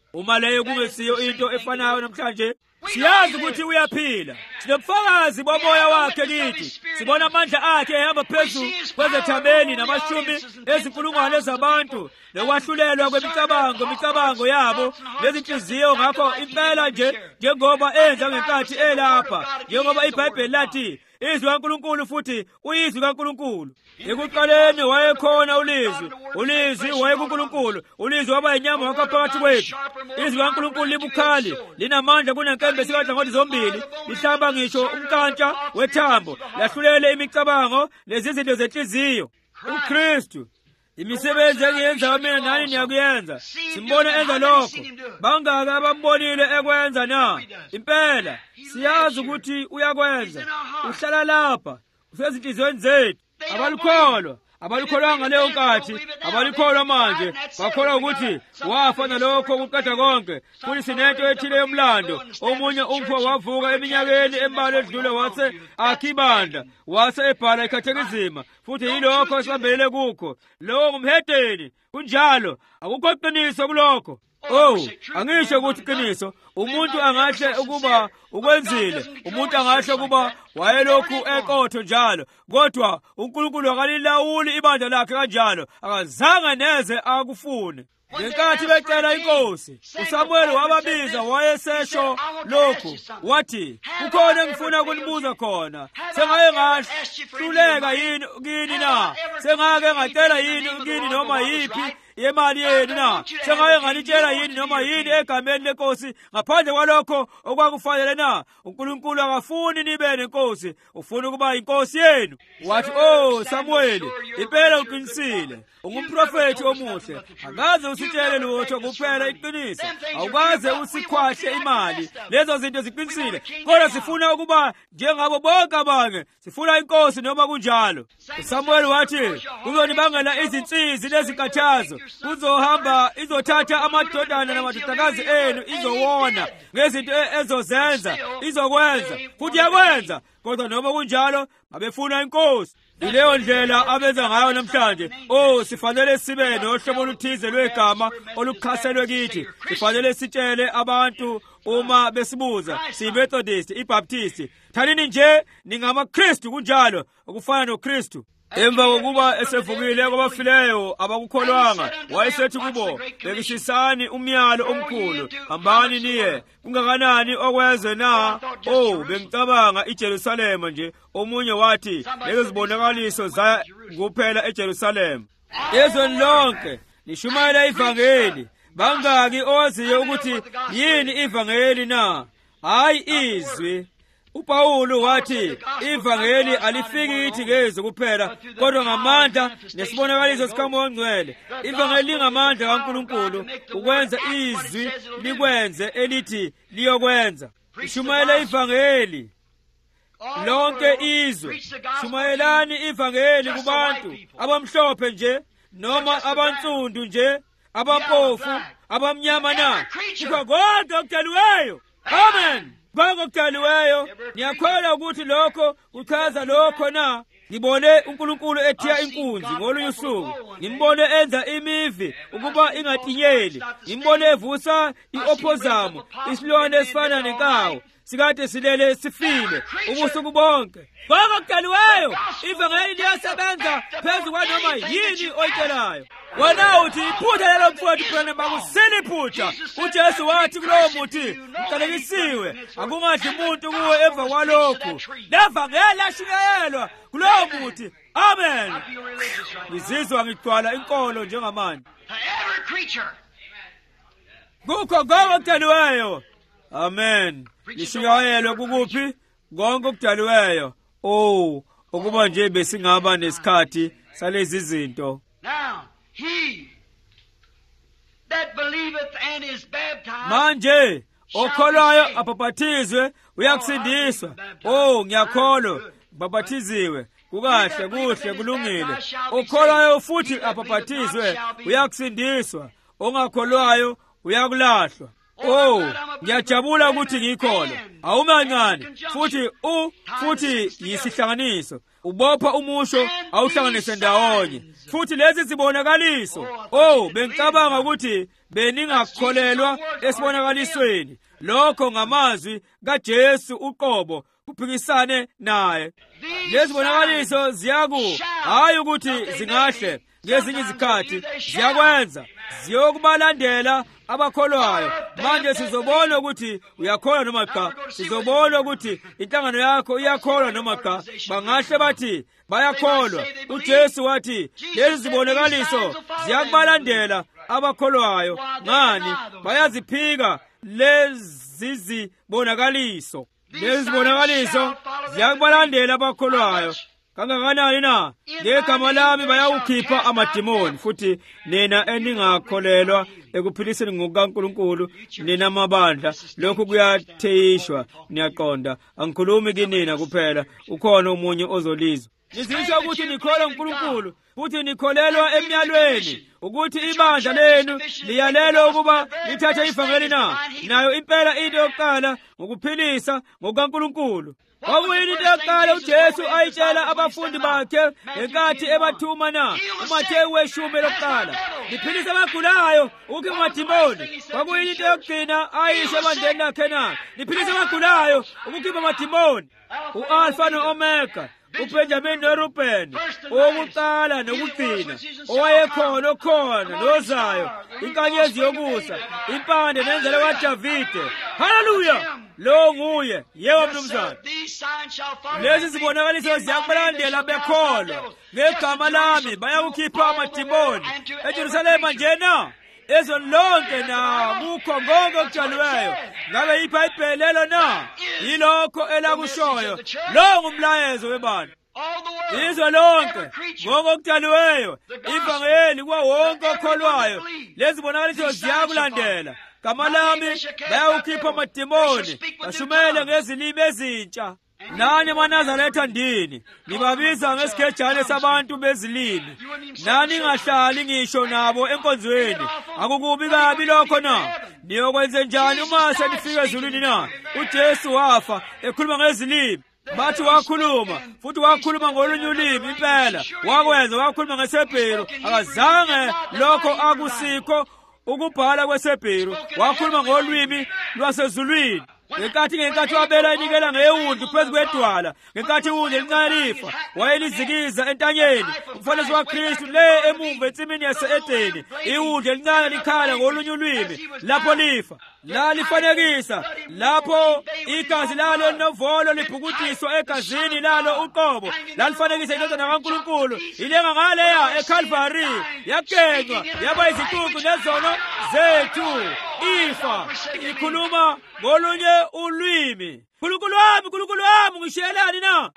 Uma leyo kungesiyo into efanayo namhlanje, siyazi ukuthi uyaphila. Sinobufakazi bomoya wakhe kithi. Sibona amandla akhe ehamba phezulu kwezethameli namashumi ezinkulungwane zabantu, lokwahlulelwa kwemicabango imicabango yabo lezinhliziyo. Ngakho impela nje, njengoba enza ngenkathi elapha, njengoba iBhayibheli lathi, izwi kaNkulunkulu futhi uyizwi kaNkulunkulu. Ekuqaleni wayekhona ulizwi, ulizwi wayekuNkulunkulu, ulizwi waba yinyama wakaphakathi kwethu. Izwi kaNkulunkulu libukhali, linamandla kunenkembe esikadlangothi zombili, lihlaba ngisho umkantsha wethambo, lahlulele imicabango lezizinto zenhliziyo. uKristu, imisebenzi engiyenza mina nani niyakuyenza, simbona enza lokho. Bangaka abambonile ekwenza na? Impela siyazi ukuthi uyakwenza. Uhlala lapha usezinhliziyweni zethu. Abalikholwa, abalikholwanga leyo nkathi, abalikholwa manje, bakholwa ukuthi wafa nalokho kuqeda konke. Futhi sinento ethile yomlando, omunye umfo wavuka eminyakeni embalwa edlule wase akhibanda, wase ebhala ikhathekizima, futhi yilokho esihambelele kukho. Lowo ngumhedeni, kunjalo akukho qiniso kulokho. Oh, angisho ukuthi qiniso. Umuntu angahle ukuba ukwenzile, umuntu angahle ukuba wayelokhu enkotho njalo, kodwa uNkulunkulu akalilawuli ibandla lakhe kanjalo, akazange neze akufune. Ngenkathi becela inkosi, uSamuel wababiza, wayesesho lokhu, wathi, kukhona engifuna ukunibuza khona. Sengaye ngahluleka yini kini na? Sengake ngacela yini kini noma yiphi yemali yenu na? Sengaye nganitshela yini noma yini egameni lenkosi ngaphandle kwalokho okwakufanele na? uNkulunkulu akafuni nibe nenkosi, ufuna ukuba inkosi yenu. Wathi, oh Samuel, impela uqinisile, ungumprofethi omuhle. Akaze usitshele lutho kuphela iqiniso, awukaze usikhwahle imali. Lezo zinto ziqinisile, kodwa sifuna ukuba njengabo bonke abanye, sifuna inkosi noma kunjalo. uSamuel wathi, kuzonibangela izinsizi lezinkathazo, kuzohamba izothatha amadodana namadodakazi enu, izowona ngezinto ezozenza, izokwenza futhi yakwenza. Kodwa noma kunjalo abefuna inkosi. Ileyo ndlela abenza ngayo namhlanje. Oh, sifanele sibe nohlobo oluthize lwegama olukhaselwe kithi. Sifanele sitshele abantu uma besibuza, siyiMethodist, iBaptist, thanini nje ningamaKristu kunjalo, okufana noKristu. Emva kokuba esevukile kwabafileyo abakukholwanga, wayesethi kubo, bekishisani umyalo omkhulu, hambani niye. Kungakanani okwenze na? Oh, bengicabanga iJerusalema nje. Omunye wathi, lezo zibonakaliso zaya kuphela eJerusalema. Ezweni lonke lishumayela ivangeli. Bangaki oziyo ukuthi yini ivangeli na? Hayi izwi. uPawulu wathi, ivangeli alifiki ithi ngezwi kuphela, kodwa ngamandla nesibonakaliso sikaMoya Ongcwele. Ivangeli lingamandla kaNkulunkulu ukwenza izwi likwenze elithi liyokwenza. Ishumayela ivangeli lonke izwe. Shumayelani ivangeli kubantu abamhlophe nje, noma abansundu nje, abampofu, abamnyama na, kukho konke okudaliweyo. Amen. Konke okudaliweyo, niyakholwa ukuthi lokho kuchaza lokho na? Ngibone uNkulunkulu ethiya inkunzi ngolunye usuku. Ngimbone enza imivi ukuba ingatinyeli. Ngimbone evusa iophozamu, isilwane esifana nenkawu, sikade silele sifile ubusuku bonke. Konke okudaliweyo, ivangeli liyasebenza phezu kwanoma yini oyitshelayo. Wena uthi iphutha lelo mfowethu phela bakusini iphutha. uJesu wathi kulowo muthi, uqalekisiwe, akungadli umuntu kuwe emva kwalokhu. Levangeli lashiyelwa kulowo muthi. Amen. Ngizizwa ngigcwala inkolo njengamanje. Kukho konke okudaliweyo. Amen. Lishiyelwa kukuphi? Konke okudaliweyo. Oh, ukuba nje besingaba nesikhathi salezi zinto. Now, he that believeth and is baptized manje okholwayo abhaphathizwe uyakusindiswa. Oh, ngiyakholwa babhathiziwe. Kukahle, kuhle, kulungile. Okholwayo futhi abhaphathizwe uyakusindiswa. Ongakholwayo uyakulahlwa. Oh, ngiyajabula ukuthi ngikholwa. Awumancane futhi u futhi yisihlanganiso. ubopha umusho awuhlanganise ndawonye. Futhi lezi zibonakaliso, oh bengicabanga ukuthi beningakholelwa esibonakalisweni. Lokho ngamazwi kaJesu uqobo kuphikisane naye. Lezi zibonakaliso ziyaku hayi ukuthi zingahle ngezinye izikhathi, ziyakwenza ziyokubalandela abakholwayo. Manje sizobona ukuthi uyakholwa noma cha, sizobona ukuthi inhlangano yakho iyakholwa noma cha. Bangahle bathi bayakholwa. UJesu wathi lezi zibonakaliso ziyakubalandela abakholwayo. Ngani? Bayaziphika lezi zibonakaliso. Lezi zibonakaliso ziyakubalandela abakholwayo. Kangakanani na? Ngegama lami bayawukhipha amadimoni. Futhi nina eningakholelwa ekuphiliseni ngokukaNkulunkulu, nina amabandla, lokhu kuyatheyishwa. Niyaqonda, angikhulumi kinina kuphela, ukhona umunye ozolizwa. Nizisho ukuthi nikholwa uNkulunkulu, futhi nikholelwa emyalweni ukuthi ibandla lenu liyalelwa ukuba lithathe ivangeli na. Nayo impela into yokuqala ngokuphilisa ngokukaNkulunkulu. Kwakuyini into yokuqala uJesu ayitshela abafundi bakhe ngenkathi ebathuma na? uMathewu weshumi lokuqala, liphilise abagulayo, ukhiphe amadimoni. Kwakuyini into yokugcina ayisho ebandleni lakhe na? Liphilise abagulayo, ukukhipha amadimoni. U-Alpha no-Omega, uBenjamin noRubeni, owokuqala nokugcina, owayekhona okhona nozayo, inkanyezi yokusa, impande nenzalo kaDavide. Haleluya! Lo nguye, yebo mnumzane. Lezi zibonakaliso ziyakubalandela bekholwa. Ngegama lami bayakukhipha amadimoni. eJerusalema njena ezweni lonke na kukho konke okutshaliweyo. Ngabe iBhayibheli lelo na? Yilokho elakushoyo. Lo ngumlayezo webandla. Izwe lonke konke okutshaliweyo, ivangeli kuwa wonke okholwayo. Lezi zibonakaliso ziyakulandela. Gama lami bayawukhipha amadimoni, bashumele ngezilimi ezintsha. Nani maNazaretha ndini, nibabiza ngesikhejane sabantu bezilimi. Nani ngahlali ngisho nabo enkonzweni. Akukubi kabi lokho na? Niyokwenze njani uma senifika ezulwini na? uJesu wafa ekhuluma ngezilimi. Bathi wakhuluma, futhi wakhuluma ngolunye ulimi impela. Wakwenza wakhuluma ngeSebheru, akazange lokho akusikho ukubhala kweSebheru. Wakhuluma ngolwimi lwasezulwini. Ngenkathi ngenkathi wabela inikela ngewundi phezu kwedwala, ngenkathi iwundi elincane lifa, wayelizikiza entanyeni. Umfana waKristu le emumva ensimini yase-Edeni, iwundi elincane likhala ngolunye ulwimi lapho lifa. La lifanekisa lapho igazi lalo elinovolo libhukutiswa egazini lalo uqobo. La lifanekisa indodana kaNkulunkulu ilenga ngaleya eCalvary, yakenywa yaba izicucu nezono zethu. Ifa ikhuluma ngolunye ulwimi. Nkulunkulu wami, Nkulunkulu wami, ngishiyelani na?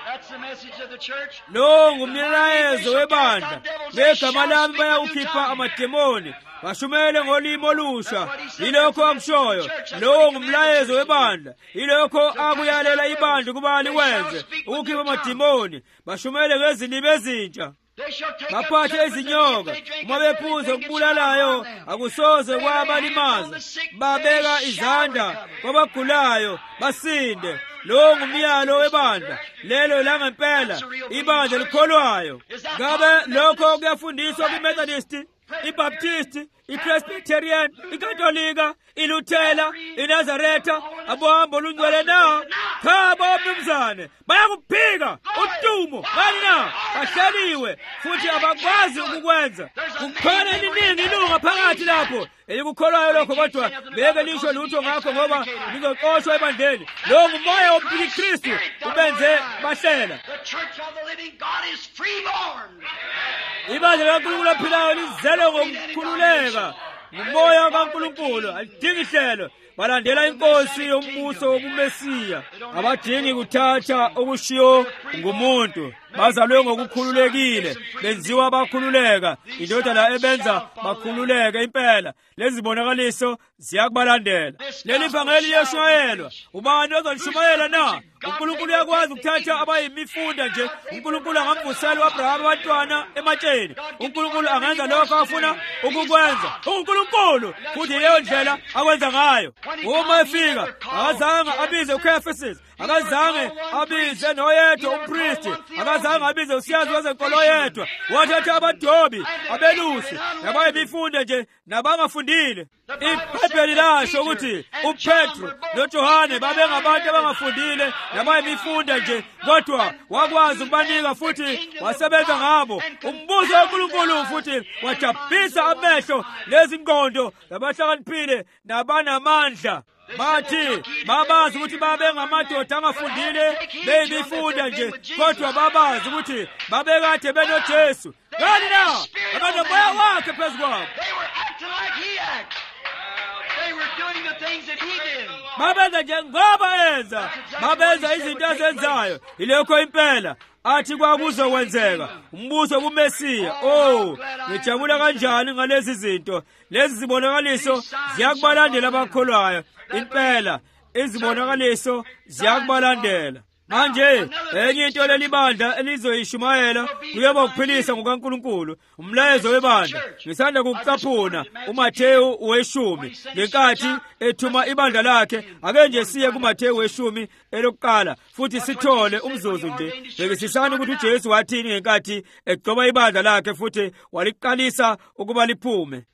Lo ngumlayezo webandla. Ngegama lami bayawukhipha amademoni, bashumele ngolimi olusha. Yilokho akushoyo. Lo ngumlayezo webandla. Yilokho akuyalela ibandla kuba likwenze, ukukhipha amademoni, bashumele ngezilimi ezintsha. Baphathe izinyoka, uma bephuza okubulalayo, akusoze kwabalimaza. Babeka izandla kwabagulayo, basinde. Lo ngumyalo webandla, lelo langempela, ibandla likholwayo. Ngabe lokho kuyafundiswa kwiMethodist, iBaptist, iPresbyterian, iKatolika, iLuthela, iNazaretha, abohambo olungcwele na? Cha bomnumzane, bayakuphika udumo ngani na? Bahleliwe futhi abakwazi ukukwenza. Kukhona iningi ilunga phakathi lapho elikukholwayo lokho, kodwa beke lisho lutho ngakho ngoba lizoqoshwa ebandleni. Lo ngumoya wobuKristu ubenze bahlela. Ibandla likaNkulunkulu ophilayo lizelwe ngokukhululeka. Ngumoya kaNkulunkulu alidingi ihlelo. Balandela inkosi yombuso wobuMesiya. Abadingi kuthatha okushiyo ngumuntu. Bazalwe ngokukhululekile, benziwa bakhululeka. Indodana ebenza bakhululeke impela. Lezi zibonakaliso ziyakubalandela. Leli vangeli liyashayelwa. Ubani ozolishumayela na? uNkulunkulu uyakwazi ukuthatha abayimifunda nje. uNkulunkulu angamvusela uAbraham abantwana ematsheni. uNkulunkulu angenza lokho afuna ukukwenza. uNkulunkulu futhi leyo ndlela akwenza ngayo. Uma efika akazange abize uKefesis, akazange abize noyedwa umpristi, akazange abize usiyazi wezenkolo yedwa. Wathatha abadobi, abelusi, nabayimifunde nje nabangafundile. iBhayibheli lasho ukuthi uPetro noJohane babengabantu abangafundile nabayimifunde nje, kodwa wakwazi ukubanika futhi wasebenza ngabo. Umbuso kaNkulunkulu futhi wajabhisa amehlo lezingqondo labahlakaniphile nabanamandla. Bathi babazi ukuthi babengamadoda angafundile beyibifunda nje, kodwa babazi ukuthi babekade benoJesu. Ngani na abantu moya wakhe phezu kwabo, babenza njengoba enza, babenza izinto ezenzayo. Ilokho impela athi kwakuzokwenzeka umbuso kuMesiya. Oh, ngijabula kanjani ngalezi zinto. Lezi zibonakaliso ziyakubalandela abakholwayo. Impela izibonakaliso ziyakubalandela. Manje enye into leli bandla elizoyishumayela kuyoba ukuphilisa ngokaNkulunkulu. Umlayezo webandla ngisanda kukucaphuna uMathewu weshumi ngenkathi ethuma ibandla lakhe. Ake nje siye kuMathewu weshumi elokuqala futhi sithole umzuzu nje. Bekisisana ukuthi uJesu wathini ngenkathi egcoba ibandla lakhe futhi waliqalisa ukuba liphume.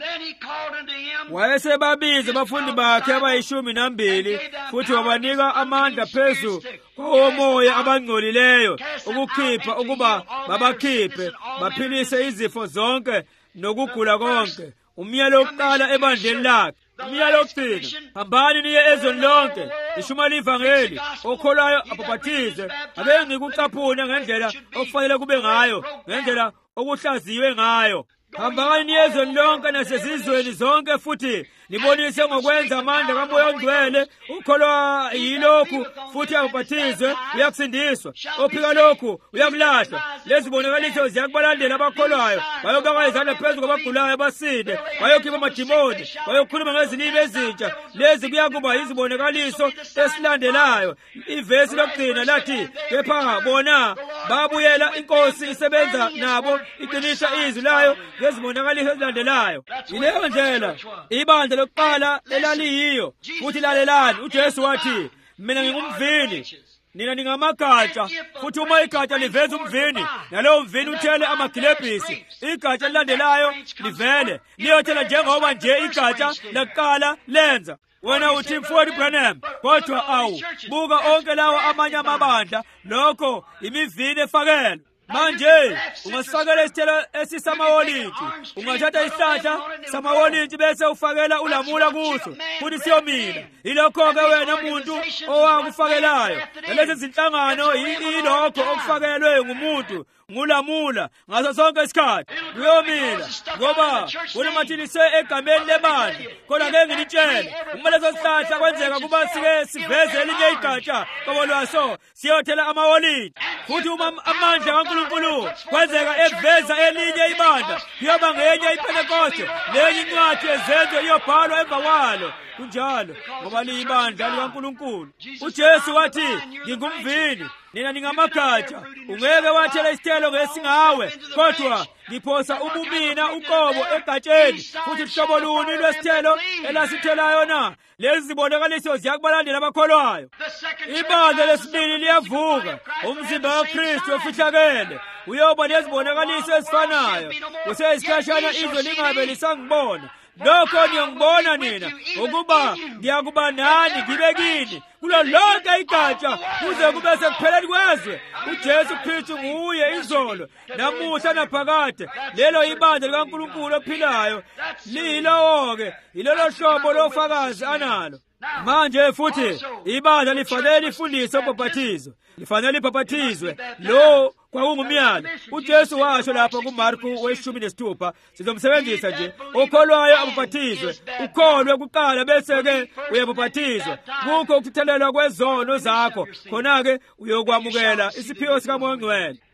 Wayesebabiza abafundi bakhe abayishumi nambili futhi wabanika amandla phezu komoya abangcolileyo ukukhipha ukuba babakhiphe baphilise izifo zonke nokugula konke. Umyalo wokuqala ebandleni lakhe. Umyalo wokugcina, hambani niye ezweni lonke lishumayele ivangeli, okholwayo abhaphathize. Ake ngikucaphune ngendlela okufanele kube ngayo, ngendlela okuhlaziwe ngayo. Hambani niye ezweni lonke nasezizweni zonke futhi nibonise ngokwenza amandla kaMoya oNgcwele. Ukholwa yilokhu futhi abhaphathizwe uyakusindiswa, ophika lokhu uyakulahlwa. Lezi bonakaliso ziyakubalandela abakholwayo. Bayobeka izandla phezu kwabagulayo basinde, bayokhipha amadimoni, bayokhuluma ngezilimi ezintsha. Lezi kuyakuba yizibonakaliso esilandelayo. Ivesi lokugcina lathi, kepha bona babuyela inkosi isebenza nabo, iqinisa izwi layo ngezibonakaliso ezilandelayo. Yileyo ndlela ibandla lokuqala elaliyiyo. Futhi lalelani, uJesu wathi, mina ngingumvini, nina ningamagatsha. Futhi uma igatsha liveza umvini, nalowo mvini uthele amagilebhisi, igatsha lilandelayo livele liyothela njengoba nje igatsha lakuqala lenza. Wena uthi mfowethu Branham, kodwa awu buka onke lawo amanye amabandla, lokho imivini efakelwe. Manje ungasifakela isithelo esisamawolintshi, ungathatha isihlahla samawolintshi bese ufakela ulamula kuso futhi siyomila. Ilokho-ke wena muntu owakufakelayo. Lezi zinhlangano yilokho okufakelwe ngumuntu ngulamula ngaso sonke isikhathi kuyomila, ngoba unomathilise egameni lebandla. Kodwa ake ngilitshele, uma leso sihlahla kwenzeka kuba sike siveze elinye igatsha kabolwaso siyothela amawolintshi, futhi uma amandla kaNkulunkulu kwenzeka eveza elinye ibandla kuyoba ngenye iPentekoste, lenye incwadi ezenzo iyobhalwa emva kwalo. Kunjalo ngoba liyibandla likaNkulunkulu. UJesu wathi, ngingumvini, nina ningamagatsha. Ungeke wathela isithelo ngesingawe, kodwa ngiphosa ubumina uqobo egatsheni. Futhi hlobo luni lwesithelo elasithelayo na? Lezi zibonakaliso ziyakubalandela abakholwayo. Ibandla lesibili liyavuka, umzimba kaKristu ofihlakele uyoba nezibonakaliso ezifanayo. Kusesikhashana izwe lingabe lisangibona. Lokho ngiyangibona nina ukuba ngiyakuba nani ngibe kini kulo lonke igatsha kuze kube sekupheleni kwezwe. uJesu Kristu nguye izolo namuhla naphakade. Lelo ibandla likaNkulunkulu ophilayo liyilowo-ke, ilolo hlobo lofakazi analo. Manje futhi ibandla lifanele lifundise ubhaphathizo, lifanele libhaphathizwe. Lo kwakungumyalo. UJesu washo lapha kuMarku weshumi nesithupha, sizomsebenzisa nje, okholwayo abhaphathizwe. Ukholwe kuqala bese-ke uyabhaphathizwa. Kukho ukuthelelwa kwezono zakho, khona-ke uyokwamukela isiphiwo sikaMoya oNgcwele.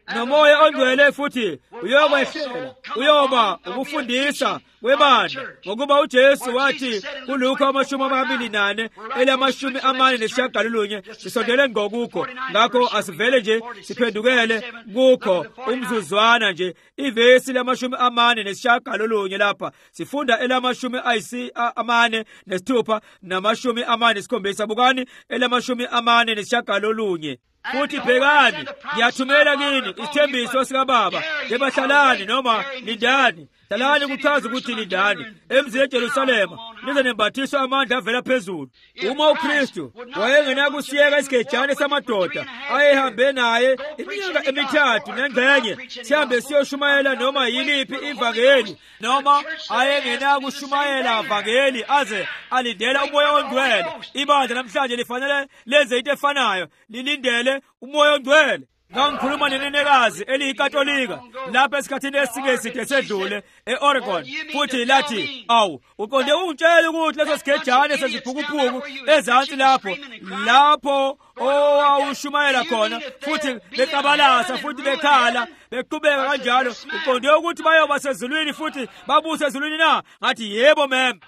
nomoya ongcwele futhi uyokwehlela uyoba ukufundisa kwebandla ngokuba uJesu wathi kuLuka amashumi amabili nane elamashumi amane nesishagalolunye sisondele ngokukho ngakho asivele nje siphendukele kukho umzuzwana nje ivesi lamashumi amane nesishagalolunye lapha sifunda elamashumi ayisi amane nesithupha namashumi amane nesikhombisa bukani elamashumi amane nesishagalolunye futhi bhekani ngiyathumela kini isithembiso sikaBaba ebahlalani noma lindani hlalani kuchaza ukuthi lindani emzini eJerusalema nize nembathiswa amandla avela phezulu. Uma uKristu wayengenako kusiyeka isigejane samadoda ayehambe naye iminyaka emithathu nengxenye sihambe siyoshumayela noma yiliphi ivangeli noma ayengenako kushumayela ivangeli aze alindela umoya ongcwele, ibandla namhlanje lifanele lenze into efanayo, lilindele umoya ongcwele. Ngangikhuluma nenenekazi eliyikatolika lapha esikhathini esike side sedlule e-Oregon futhi lathi awu uqonde ungitshela ukuthi leso sigejane sezibhukuphuku ezansi lapho lapho owawushumayela khona futhi bekabalasa futhi bekhala beqhubeka kanjalo uqonde ukuthi bayoba sezulwini futhi babuse ezulwini na? Ngathi yebo mem.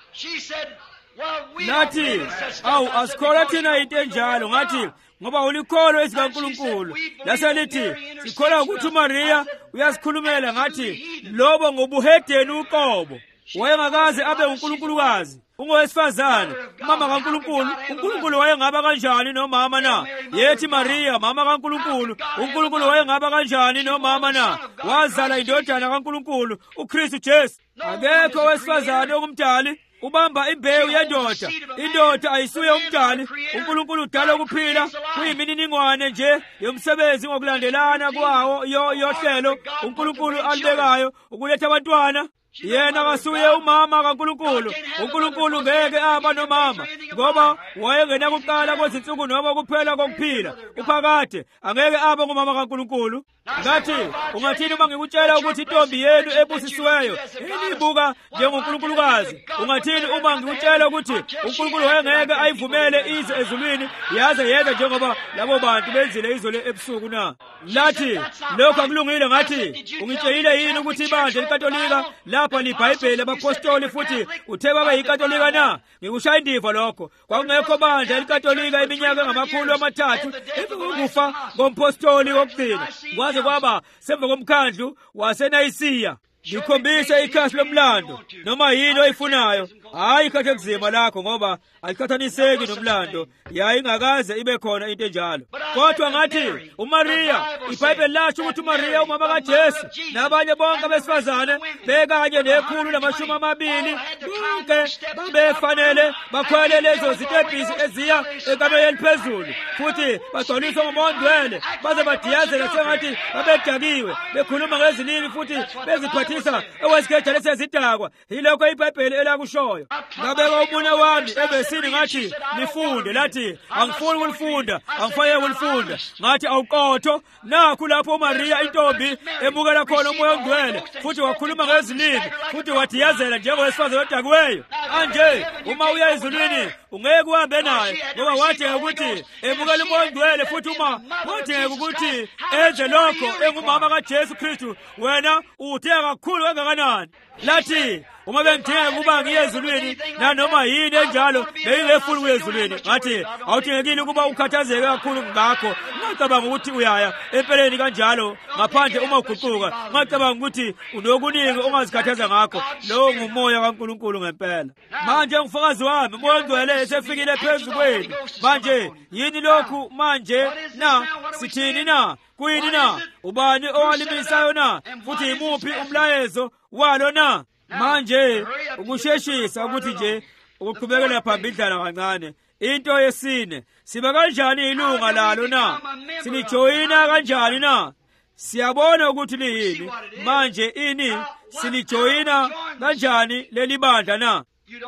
Nathi awu asikhola thina into enjalo. Ngathi ngoba ulikholo ezikaNkulunkulu laselithi sikhola ukuthi uMaria uyasikhulumela. Ngathi lobo ngobuhedeni uqobo wayengakaze abe uNkulunkulukazi ungowesifazane umama kaNkulunkulu. uNkulunkulu wayengaba kanjani nomama na? Yethi Maria mama kaNkulunkulu. uNkulunkulu wayengaba kanjani nomama na? Wazala indodana kaNkulunkulu uKristu Jesu. Akekho owesifazane ongumdali ubamba imbewu yendoda. Indoda ayisuye umdali. uNkulunkulu udala ukuphila kuyimininingwane nje yomsebenzi ngokulandelana kwawo yohlelo uNkulunkulu alibekayo ukuletha abantwana. Yena kasuye umama kaNkulunkulu. uNkulunkulu ngeke aba nomama ngoba wayengena kuqala kwezinsuku noma kuphela kokuphila uphakade angeke abe ngumama kaNkulunkulu. Ngathi ungathini uma ngikutshela ukuthi intombi yenu ebusisiweyo ilibuka njengoNkulunkulukazi? Ungathini uma ngikutshela ukuthi uNkulunkulu wayengeke ayivumele ize ezulwini yaze yeke njengoba labo bantu benzile izolo ebusuku na? Lathi lokho akulungile. Ngathi ungitshela yini ukuthi ibandla leKatolika lapha liBhayibheli abapostoli futhi uthe baba yiKatolika na? Ngikushaya indiva lokho. Kwakungekho bandla leKatolika iminyaka ngamakhulu amathathu emva kokufa ngompostoli wokugcina kwaze kwaba semva komkhandlu waseNayisiya. Ngikhombise ikhasi lomlando noma yini oyifunayo, hayi ikhathe kuzima lakho ngoba alikhathaniseki nomlando, yayi ingakaze ibe khona into enjalo. Kodwa ngathi uMaria, iBhayibheli lasho ukuthi uMaria umama kaJesu nabanye bonke abesifazane bekanye nekhulu namashumi amabili bonke babefanele bakhwele lezo zitebhisi eziya enkabeni eliphezulu futhi bagcwaliswa ngomoya ongcwele baze badiyazela sengathi babedakiwe bekhuluma ngezilimi futhi beziphathisa okwesigejane sezidakwa. Yilokho iBhayibheli elakushoyo. Ngabeka umunwe wami ebesini ngathi nifunde. Lathi angifuni ukulifunda, angifake ukulifunda. Ngathi awuqotho nakho lapho uMaria intombi emukela khona umoya ongcwele futhi wakhuluma ngezilimi futhi wadiyazela njengowesifazane odakiweyo. Anje uma uya ezulwini ungeke uhambe naye ngoba wathi ukuthi emukela umoya ongcwele futhi uma wathi ukuthi enze lokho engumama kaJesu Kristu wena uthe kakhulu kangakanani. Lathi uma bengithenga ukuba ngiye ezulwini nanoma yini enjalo bengingefuni ukuya ezulwini. Ngathi awuthengekile ukuba ukhathazeke kakhulu ngakho. Ngicabanga ukuthi uyaya empeleni kanjalo ngaphandle uma uguquka. Ngicabanga ukuthi unokuningi ongazikhathaza ngakho. Lo ngumoya kaNkulunkulu ngempela. Manje umfakazi wami umoya ongcwele esefikile phezu kwenu. Manje yini lokhu manje na? Sithini na? Kuyini na? Ubani owalimisayo na? Futhi imuphi umlayezo walo na? Manje ukusheshisa ukuthi nje ukuqhubekela phambili dlala kancane. Into yesine, siba kanjani ilunga lalo na? Silijoyina kanjani na? Siyabona ukuthi liyini. Manje ini silijoyina kanjani leli bandla na?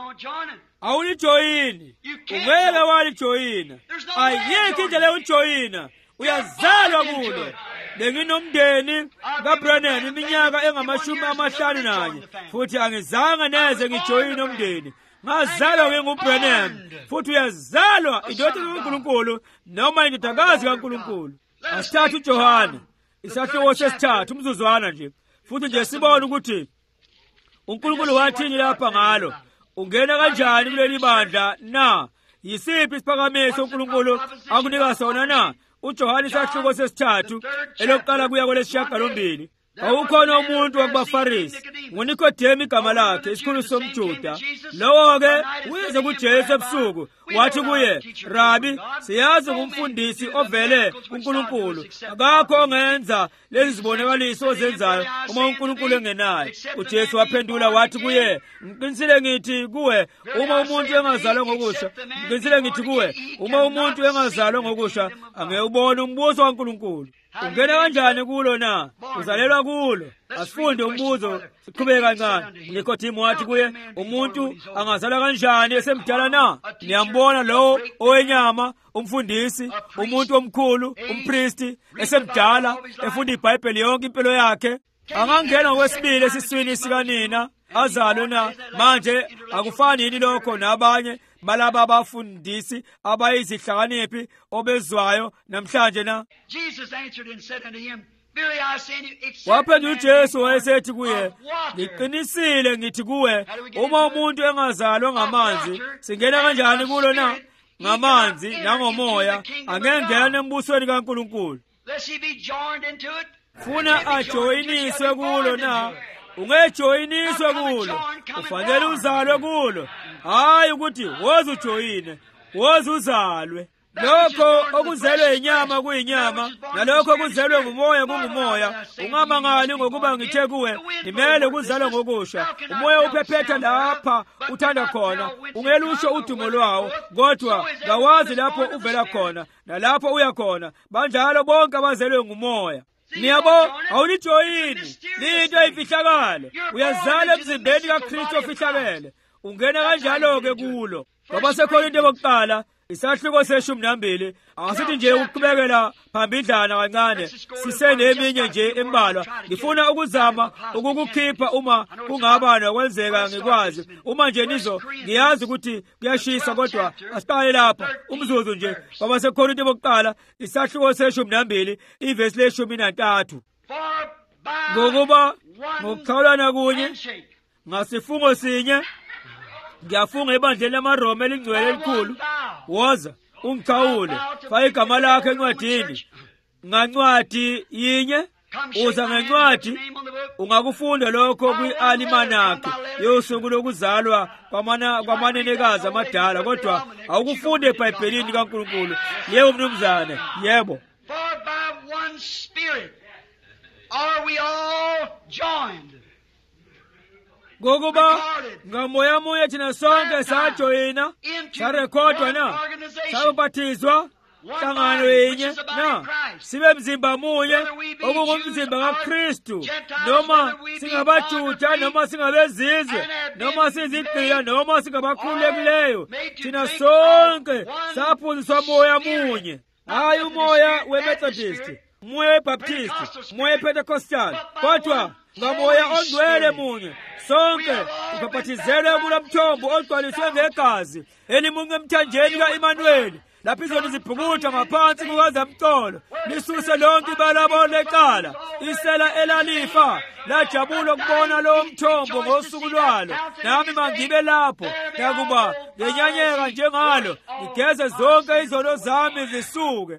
Awulijoyini. Ungeke walijoyina. Ayikho indlela yokujoyina. Uyazalwa kulo. Benginomndeni kaBrenham iminyaka engamashumi amahlanu nanye futhi angizange neze ngijoyine umndeni. Ngazalwa nginguBrenham futhi uyazalwa indodana kaNkulunkulu noma indodakazi kaNkulunkulu. Asithathe uJohane. isahluko sesithathu umzuzwana nje futhi nje sibone ukuthi uNkulunkulu wathini lapha ngalo. Ungena kanjani kuleli bandla na? Yisiphi isiphakamiso uNkulunkulu akunika sona na? uJohane isahluko sesithathu elokuqala kuya kwelesishiyagalombili. Awukhona umuntu wakubaFarisi nguNikodemu igama lakhe isikhulu somJuda. Lowo-ke uyeze kuJesu ebusuku wathi kuye, Rabi, siyazi ngumfundisi ovele uNkulunkulu. Akakho ongenza lezi zibonakaliso ozenzayo uma uNkulunkulu engenaye. uJesu waphendula wathi kuye, ngiqinisile ngithi kuwe, uma umuntu engazalwa ngokusha, ngiqinisile ngithi kuwe, uma umuntu engazalwa ngokusha angewubona umbuso kaNkulunkulu. Ungena kanjani kulo na? Uzalelwa kulo. Asifunde umbuzo siqhubeke kancane. Nikodemu wathi kuye, umuntu angazalwa kanjani esemdala na? Niyambona lo owenyama, umfundisi, umuntu omkhulu, umpristi, esemdala, efunda iBhayibheli yonke impilo yakhe. Angangena ngokwesibili esiswini sikanina, azalwe na? Manje akufani yini lokho nabanye balaba abafundisi abayizihlakaniphi obezwayo namhlanje na? Waphendula uJesu wayesethi kuye, ngiqinisile ngithi kuwe, uma umuntu engazalwa ngamanzi singena kanjani kulo na? Ngamanzi nangomoya angengena embusweni kaNkulunkulu. Funa ajoyiniswe kulo na? Ungejoyiniswe kulo, ufanele uzalwe kulo. Hayi ukuthi woza ujoyine, woza uzalwe. Lokho okuzelwe inyama kuyinyama, nalokho okuzelwe ngumoya kungumoya. Ungamangali ngokuba ngithe kuwe nimele ukuzalwa ngokusha. Umoya uphephetha lapha uthanda khona, ungelusho udumo lwawo, kodwa ngawazi lapho uvela khona nalapho uya khona. Banjalo bonke abazelwe ngumoya. Niyabo awulijoyini, linto eyifihlakalo. Uyazala emzimbeni kaKristu ofihlakele. Ungena kanjalo-ke kulo. Ngoba seKorinte bokuqala isahluko seshumi nambili, asithi nje ukuqhubekela phambidlana kancane, siseneminye nje embalwa. Ngifuna ukuzama ukukukhipha uma kungaba nokwenzeka ngikwazi. Uma nje nizo ngiyazi ukuthi kuyashisa, kodwa asiqale lapha umzuzu nje. Ngoba seKorinte bokuqala isahluko seshumi nambili ivesi leshumi nantathu. Ngokuba ngokuxhawulana kunye ngasifungo sinye ngiyafunga ebandleni lamaRoma elingcwele elikhulu, woza ungikhawule, faka igama lakhe encwadini. Ngancwadi yinye uza ngencwadi, ungakufunda lokho kwi-alimanaki yosuku lokuzalwa kwamanenekazi amadala, kodwa awukufunde eBhayibhelini kaNkulunkulu. Yebo mnumzane, yebo. For by one Spirit are we all joined. Ngokuba ngamoya munye thina sonke sajoyina, sarekhodwa na, sabatizwa hlangano yenye na, sibe mzimba munye okungumzimba kaKristu. Noma singabaJuda noma singabezizwe noma sizigqila noma singabakhululekileyo, thina sonke saphuziswa moya munye. Hayi umoya weMethodist, umoya weBaptist, umoya wePentecostal, kodwa ngamoya ongcwele munye. Sonke ubhapatizelwe kula mthombo ogcwaliswe ngegazi elimunye emthanjeni ka-Imanuweli. Lapho izona zibhukutha ngaphansi kukazamcolo, lisuse lonke ibalabo leqala, isela elalifa lajabula ukubona lo mthombo ngosuku lwalo. Nami mangibe lapho, nakuba ngenyanyeka njengalo, ngigeze zonke izono zami zisuke.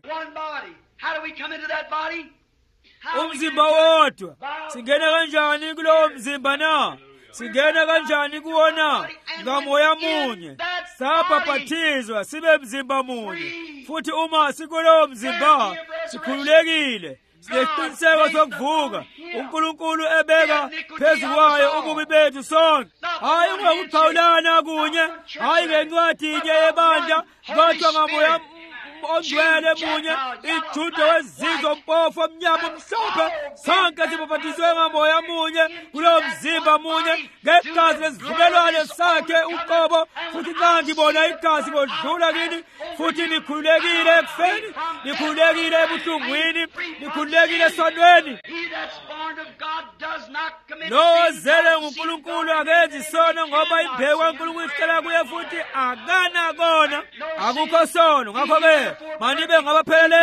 Umzimba wodwa, singena kanjani kulowo mzimba na? Singena kanjani kuwona? Ngamoya munye. Sabhaphathizwa sibe mzimba munye. Futhi uma sikulowo mzimba sikhululekile, sineqiniseko sokuvuka, uNkulunkulu ebeka phezu kwayo ububi bethu sonke. Hayi ngokuxhawulana kunye, hayi ngencwadi inye yebandla, kodwa ngamoya ongcwele munye, ijudo wezizwe mpofu omnyama omhlophe, sonke sibhaphathizwe ngamoya munye kulowo mzimba munye, ngegazi lesivumelwano sakhe uqobo. Futhi nxa ngibona igazi kodlula kini, futhi nikhululekile ekufeni, nikhululekile ebuhlungwini, nikhululekile esonweni. Lo ozele nguNkulunkulu akenzi isono, ngoba imbewu kaNkulunkulu ihlala kuye futhi akana kona, akukho sono. Ngakho-ke manibe ngabapheleleyo,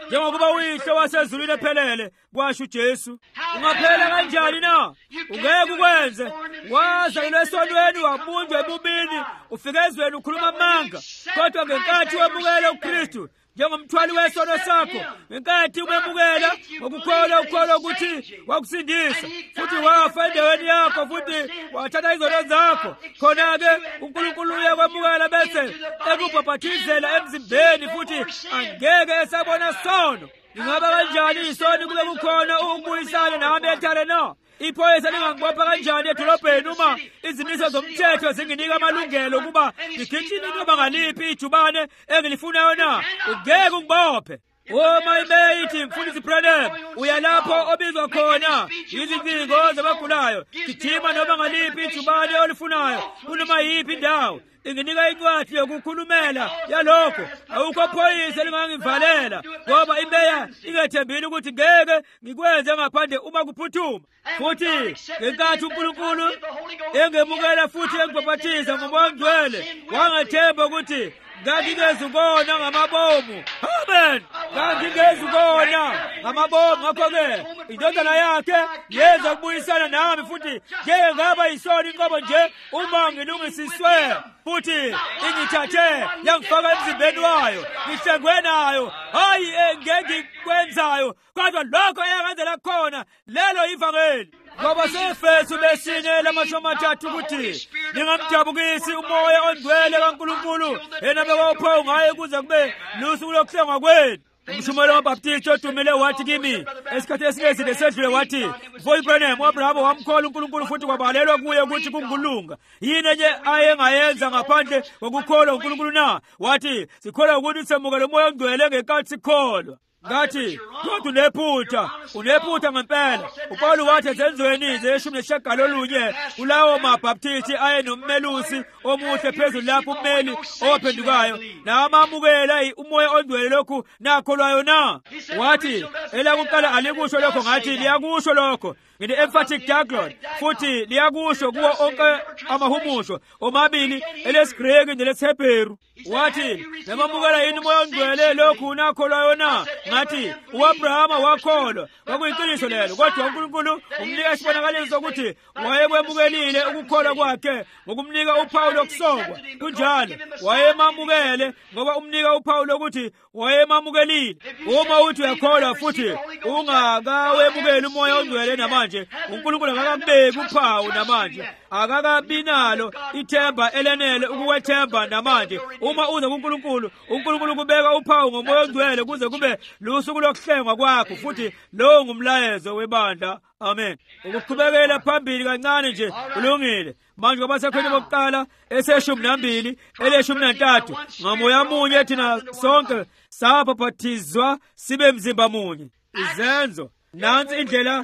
njengokuba uyihlo wasezulwini ephelele kwasho uJesu. Ungaphela kanjani na? Ungeke ukwenze. Wazalelwa esonweni, wabunjwa ebubini, ufike ezweni ukhuluma amanga, kodwa ngenkathi wemukela uKristu njengomthwali wesono sakho, ngenkathi umemukela ngokukholwa ukholwa ukuthi wakusindisa, futhi wafa endaweni yakho, futhi wathatha izono zakho, khona-ke uNkulunkulu uyakwamukela bese ekubhaphathizela emzimbeni, futhi angeke esabona sono. Ingaba kanjani isoni kube kukhona ukubuyisana nami ethale na? Iphoyisa lingangibopha kanjani edolobheni uma izimiso zomthetho zinginika amalungelo ukuba ngigijime noma ngaliphi ijubane engilifunayo na? Ungeke ungibophe. Uma imeya ithi mfundisi Branham uya lapho obizwa khona izincingo zabagulayo, gijima noma ngaliphi ijubane olifunayo kunoma yiphi indawo, inginika incwadi yokukhulumela yalokho, awukho phoyisa elingangivalela, ngoba imeya ingethembile ukuthi ngeke ngikwenze ngaphandle uma kuphuthuma. Futhi ngenkathi uNkulunkulu engemukela futhi engibhaphathiza ngoMoya oNgcwele, wangethemba ukuthi ngangingezukona ngamabomu. Amen. Ngangingezukona ngamabomu. Ngakho-ke indodana yakhe yenza ukubuyisana nami, futhi ngeke ngaba yisoni inqobo nje uma ngilungisiswe, futhi ingithathe yangifaka emzimbeni wayo, ngihlengwe nayo, hayi engengikwenzayo, kodwa lokho eyakenzela khona lelo ivangeli. Ngoba seFesu lesine lamashumi amathathu ukuthi ningamdabukisi uMoya oNgcwele kaNkulunkulu yena bekawuphawu ngaye kuze kube lusuku lokuhlengwa kwenu. Umshumela wabaptisti odumile wathi kimi esikhathi esineside sedlule wathi, "Mfowethu Branham, uAbrahama wamkholwa uNkulunkulu futhi kwabalelwa kuye ukuthi kungulunga. Yini enye ayengayenza ngaphandle kokukholwa uNkulunkulu na?" Wathi, "Sikholwa ukuthi semukele uMoya oNgcwele ngenkathi sikholwa." Ngathi, "Kodwa unephutha, unephutha ngempela." uPawulu wathi ezenzweni zeshumi neshagalolunye kulawo mabhaptisti ayenommelusi omuhle phezulu lapho ummeli ophendukayo namamukela uMoya oNgcwele lokhu nakholwayo na? Wathi, "Elakuqala alikusho lokho, ngathi liyakusho lokho ngine-emphatic diaglot, futhi liyakusho kuwo onke amahumusho omabili, elesiGreki nelesiHebheru." Wathi, "Namamukela yini uMoya oNgcwele lokhu nakholwayo na?" Ngathi, "U-Abrahama wakholwa, kwakuyiqiniso lelo, kodwa uNkulunkulu umnika isibonakaliso sokuthi wayekwemukelile ukukholwa kwakhe ngokumnika uphawu lokusokwa. Kunjalo wayemamukele ngoba umnika uphawu lokuthi wayemamukelile." Uma uthi uyakholwa futhi ungakawemukeli uMoya oNgcwele namanje, uNkulunkulu akakabeki uphawu namanje, akakabi nalo ithemba elenele ukuwethemba namanje. Uma uza kuNkulunkulu, uNkulunkulu kubeka uphawu ngoMoya oNgcwele kuze kube lusuku lokuhlengwa kwakho, futhi lowo ngumlayezo webandla. Amen. Ukuqhubekela phambili kancane nje kulungile. Manje ngoba sekhona bokuqala eseshumi nambili eleshumi nantathu, ngamoya munye thina sonke sabhaphathizwa sibe mzimba munye. Izenzo nansi indlela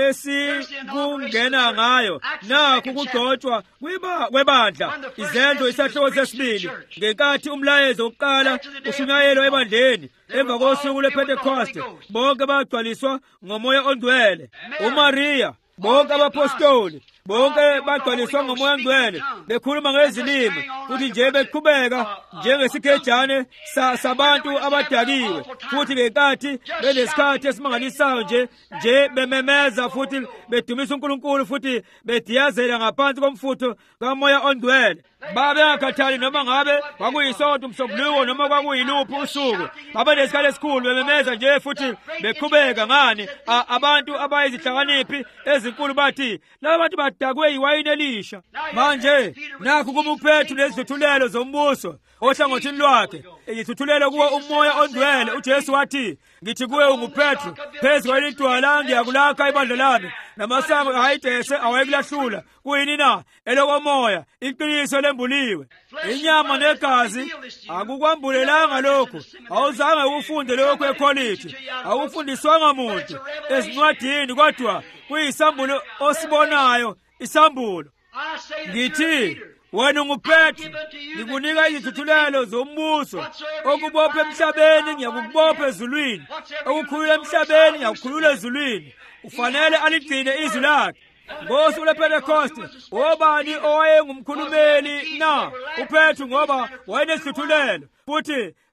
esikungena ngayo, nakho ukugcotshwa kwebandla. Izenzo isahluko sesibili, ngenkathi umlayezo wokuqala ushunyayelwa ebandleni emva kosuku lwePentecost, bonke bagcwaliswa ngoMoya oNgcwele. uMaria, bonke abapostoli, bonke bagcwaliswa ngoMoya oNgcwele, bekhuluma ngezilimi, futhi nje beqhubeka njengesikejane sabantu abadakiwe, futhi ngenkathi benesikhathi esimangalisayo nje nje bememeza futhi bedumisa uNkulunkulu, futhi bediyazela ngaphansi komfutho kaMoya oNgcwele. Babengakhathali noma ngabe kwakuyisonto, umsombuluko noma kwakuyiluphi usuku. Babenesikhathi esikhulu bememeza nje futhi beqhubeka. Ngani? Abantu abayizihlakaniphi ezinkulu bathi, "Laba bantu badakwe iwayini elisha." Manje nakho kuba uPetru nezithuthulelo zombuso ohlangothini lwakhe, izithuthulelo kuwo uMoya oNgcwele. uJesu wathi, "Ngithi kuwe unguPetru, phezu kwalidwala ngiyakulakha ibandla lami, namasango ahayidese awayekulahlula. Kuyini na? Elokomoya, iqiniso lembuliwe. Inyama negazi akukwambulelanga lokhu. Awuzange ufunde lokhu ekholiji, awufundiswanga muntu ezincwadini, kodwa kuyisambulo osibonayo, isambulo. Ngithi wena unguPetru, ngikunika izithuthulelo zombuso. Okubopha emhlabeni ngiyakubopha ezulwini, okukhulula emhlabeni ngiyakukhulula ezulwini." Ufanele aligcine izwi lakhe. Ngosuku lwePentecost, obani owayengumkhulumeli na? uPetru, ngoba wayenesithuthulelo, futhi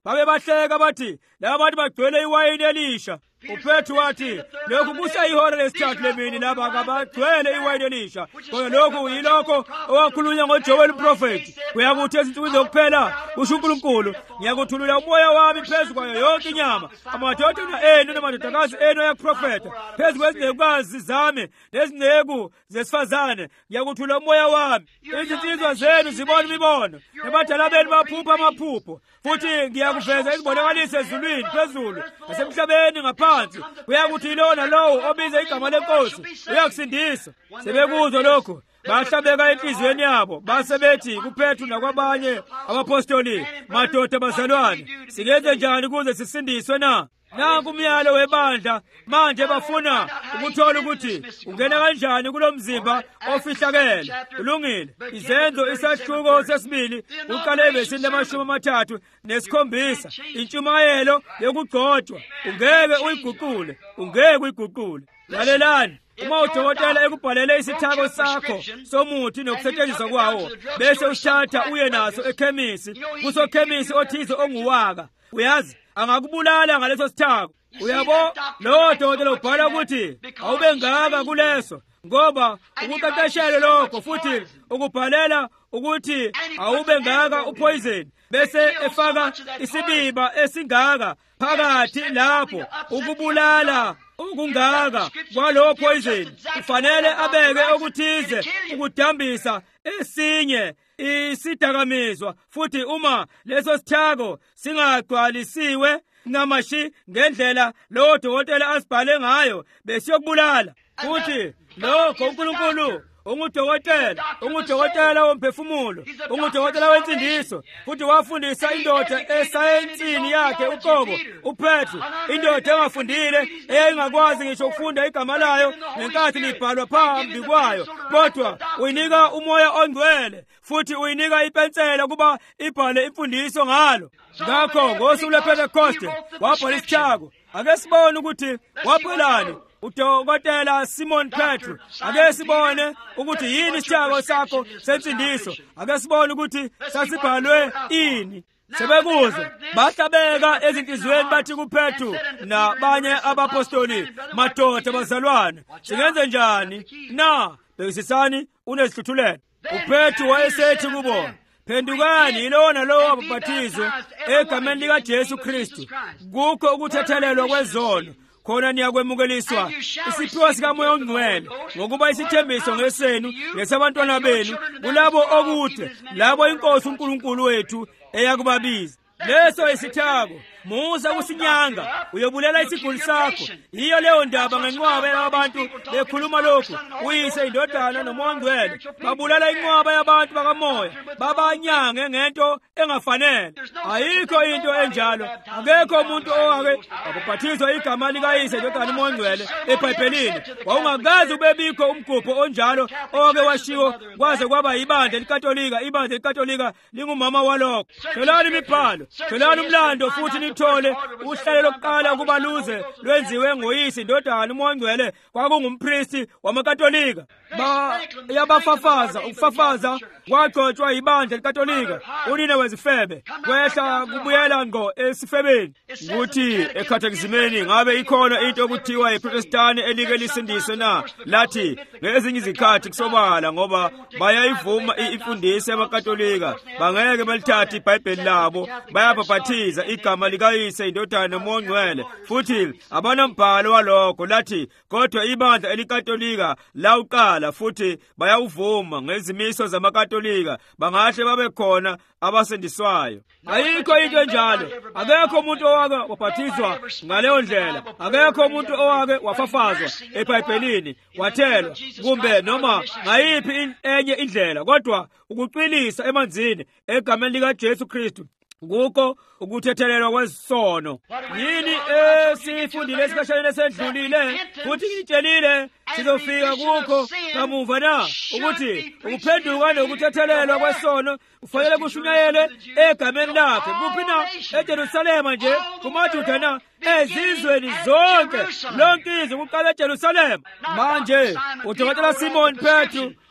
babe bahleka bathi laba bantu bagcwele iwayini elisha. uPetru wathi lokhu kusayihora lesithathu lemini laba kabagcwele iwayini elisha. Kodwa lokhu yilokho owakhulunywa ngoJoel uprofeti. Kuyakuthi ezinsukwini zokuphela kusho uNkulunkulu, ngiyakuthulula umoya wami phezu kwayo yonke inyama, amadodana enu namadodakazi enu ayakuprofeta, phezu kwezinekukazi zami nezineku zesifazane ngiyakuthulula umoya wami. Izinsizwa zenu zibona imibono, nabadala benu baphupha amaphupho. Futhi ngiyakuveza izibonakaliso ezulwini phezulu nasemhlabeni ngaphansi. Kuyakuthi yilo nalowo obiza igama lenkosi uyakusindisa. Sebekuzwa lokho bahlabeka enhliziyweni yabo, base bethi kuPetru nakwabanye abapostoli, madoda bazalwane, singenze njani ukuze sisindiswe na? Nanku umyalo webandla manje bafuna ukuthola ukuthi ungena kanjani kulo mzimba ofihlakele. Kulungile. Izenzo isahluko sesibili uqale evesini lamashumi amathathu nesikhombisa. Intshumayelo yokugcotshwa ungeke uyiguqule, ungeke uyiguqule. Lalelani, uma udokotela ekubhalele isithako sakho somuthi nokusetshenziswa kwawo, bese usithatha uye naso ekhemisi, kusokhemisi othize onguwaka, uyazi angakubulala ngaleso sithako. Uyabo, lo dokotela ubhala ukuthi awube ngaka kuleso, ngoba ukuqeqeshela lokho futhi ukubhalela ukuthi awube ngaka upoison, bese efaka isibiba esingaka phakathi lapho ukubulala ukungaka kwalo poison. Kufanele abeke okuthize ukudambisa esinye isidakamizwa, futhi uma leso sithako singagcwalisiwe ngamashi ngendlela lo dokotela asibhale ngayo besiyokubulala. Futhi lokho uNkulunkulu ungudokotela, ungudokotela womphefumulo, ungudokotela wensindiso. Futhi wafundisa indoda esayensini yakhe uqobo uPetru, indoda engafundile eyayingakwazi ngisho ukufunda igama layo ngenkathi libhalwa phambi kwayo, kodwa uyinika umoya ongcwele futhi uyinika ipensela kuba ibhale imfundiso ngalo. Ngakho ngosuku lwePentecoste wabhala isithako. Ake sibone ukuthi wabhalani udokotela Simon Petru. Ake sibone ukuthi yini isithako sakho sensindiso. Ake sibone ukuthi sasibhalwe ini. Sebekuza bahlabeka ezinhliziyweni bathi kuPetru nabanye abapostoli, madoda bazalwane, singenze njani na? Bekisisani unezihluthulelo. uPetru wayesethi kubona, phendukani yilo nalowo ababhathizwe egameni likaJesu Kristu, kukho ukuthethelelwa kwezono, khona niyakwemukeliswa isiphiwo sikaMoya oNgcwele, ngokuba isithembiso ngesenu ngesabantwana benu kulabo okude, labo iNkosi uNkulunkulu wethu eyakubabiza. Leso isithako musa kusinyanga uyobulela isiguli sakho. Iyo leyo ndaba ngenqwaba yabantu bekhuluma lokhu, uyise indodana noMoya oNgcwele babulala inqwaba yabantu bakamoya, babanyange ngento engafanele. Ayikho into enjalo. Akekho umuntu owake wabhaphathizwa igama likayise indodana noMoya oNgcwele eBhayibhelini. Wawungakazi ubebikho umgubho onjalo owake washiwo kwaze kwaba ibandla likatolika. Ibandla likatolika lingumama walokho. Tholani imibhalo, tholani umlando, futhi nithole uhlelo lokuqala ukuba luze lwenziwe ngoyise indodana noMoya oNgcwele kwakungumpristi wamakatolika. Ba yabafafaza ukufafaza kwagcotshwa ibandla likatolika. Unina wezifebe kwehla kubuyela ngo esifebeni. Ukuthi ekhathekizimeni ngabe ikhona into okuthiwa iProtestani elike lisindiswe na? Lathi ngezinye izikhathi kusobala ngoba bayayivuma imfundiso yamakatolika, bangeke belithathe iBhayibheli labo, bayabhaphathiza igama likayise indodana noMoya oNgcwele, futhi abanambhalo walokho. Lathi kodwa ibandla elikatolika lawuqala futhi bayawuvuma ngezimiso zamakatolika, bangahle babe khona abasindiswayo. Ayikho into enjalo. Akekho umuntu owake wabhathizwa ngaleyo ndlela. Akekho umuntu owake wafafazwa eBhayibhelini wathelwa kumbe noma ngayiphi enye indlela, kodwa ukuqilisa emanzini egameni likaJesu Kristu kukho ukuthethelelwa kwesono. Yini esifundile esikhathini esedlulile futhi ngitshelile sizofika kukho kamuva na, ukuthi ukuphenduka nokuthethelelwa kwesono kufanele kushunyayele egameni lakhe. Kuphi na? eJerusalema nje, kumaJuda na? Ezizweni zonke, lonke izwe kuqala eJerusalema. Manje udokotela Simon Petru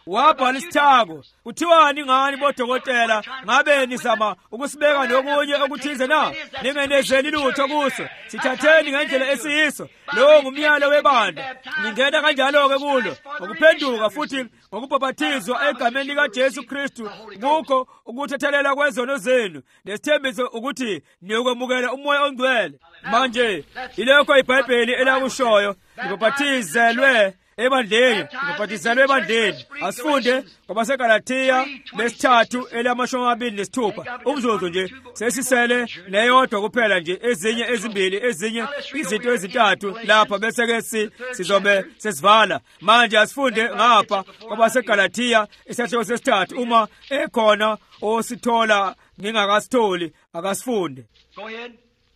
wabhala isithako. Kuthiwani ngani bodokotela ngabe nizama ukusibeka nokunye okuthize na? Ningenezeli lutho kuso. Sithatheni ngendlela esiyiso. Lo ngumyalo webandla. Ningena kanjalo-ke kulo ngokuphenduka futhi ngokubhaphathizwa egameni likaJesu Kristu kukho ukuthethelela kwezono zenu nesithembiso ukuthi niyokwemukela umoya ongcwele. Manje ilokho iBhayibheli elakushoyo, nibhaphathizelwe ebandleni, nibhaphathizelwe ebandleni. Asifunde kwabaseGalatiya lesithathu elamashumi amabili nesithupha. Umzuzu nje sesisele neyodwa kuphela nje, ezinye ezimbili, ezinye izinto ezintathu lapha bese-ke sizobe sesivala. Manje asifunde ngapha kwabaseGalatiya isahluko sesithathu. Uma ekhona osithola ngingakasitholi akasifunde. Go ahead.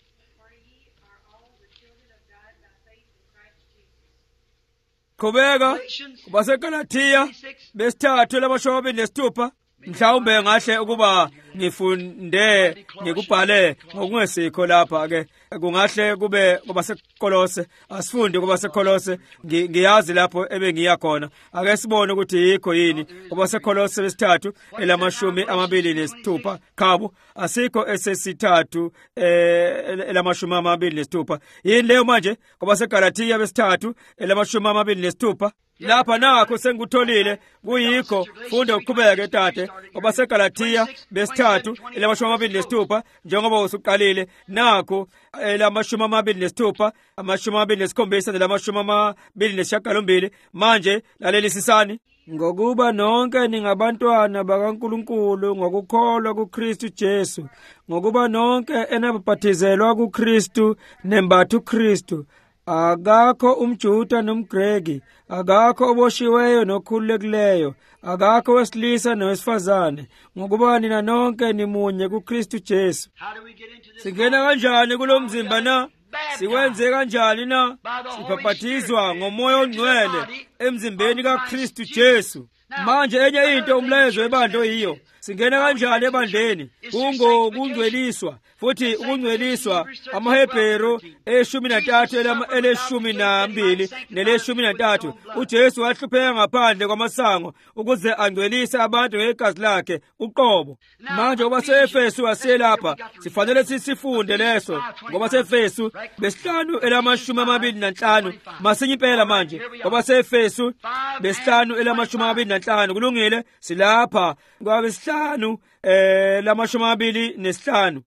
Qhubeka kwabaseGalatiya besithathu lamashumi amabili nesithupha. Mhlawumbe ngahle ukuba ngifunde ngikubhale ngokungesikho lapha ke. Kungahle kube kwabaseKolose. Asifunde kwabaseKolose. Ngiyazi lapho ebengiya khona. Ake sibone ukuthi yikho yini kwabaseKolose besithathu elamashumi amabili nesithupha. Khabo asikho esesithathu elamashumi amabili nesithupha. Yini leyo manje kwabaseGalatiya besithathu elamashumi amabili nesithupha. Lapha nakho sengikutholile kuyikho. Funda uqhubeke tate kwabaseGalatiya besithathu elamashumi amabili nesithupha njengoba usuqalile. Nakho elamashumi amabili nesithupha, amashumi amabili nesikhombisa nelamashumi amabili nesishiyagalombili. Manje laleli sisani. Ngokuba nonke ningabantwana bakaNkulunkulu ngokukholwa kuKristu Jesu, ngokuba nonke enabhaphathizelwa kuKristu nembatha uKristu. Akakho umJuda nomGreki, akakho oboshiweyo nokhululekileyo, akakho wesilisa nowesifazane, ngokuba nina nonke nimunye kuKristu Jesu. Singena kanjani kulo mzimba na? Sikwenze kanjani na? Sibhaphathizwa ngomoya ongcwele emzimbeni kaKristu Jesu. Manje enye into umlayezo webandla yiyo. Singena kanjani ebandleni? Kungokungcweliswa. Futhi ukungcweliswa amaHebheru eshumi nantathu eleshumi nambili neleshumi nantathu. uJesu wahlupheka ngaphandle kwamasango ukuze angcwelise abantu ngegazi lakhe uqobo. Manje ngoba se-Efesu waselapha sifanele sisifunde leso. Ngoba se-Efesu besihlanu elamashumi amabili nanhlanu masinye impela manje. Ngoba se-Efesu besihlanu elamashumi amabili nanhlanu kulungile silapha ngoba besihlanu eh lamashumi amabili nesihlanu.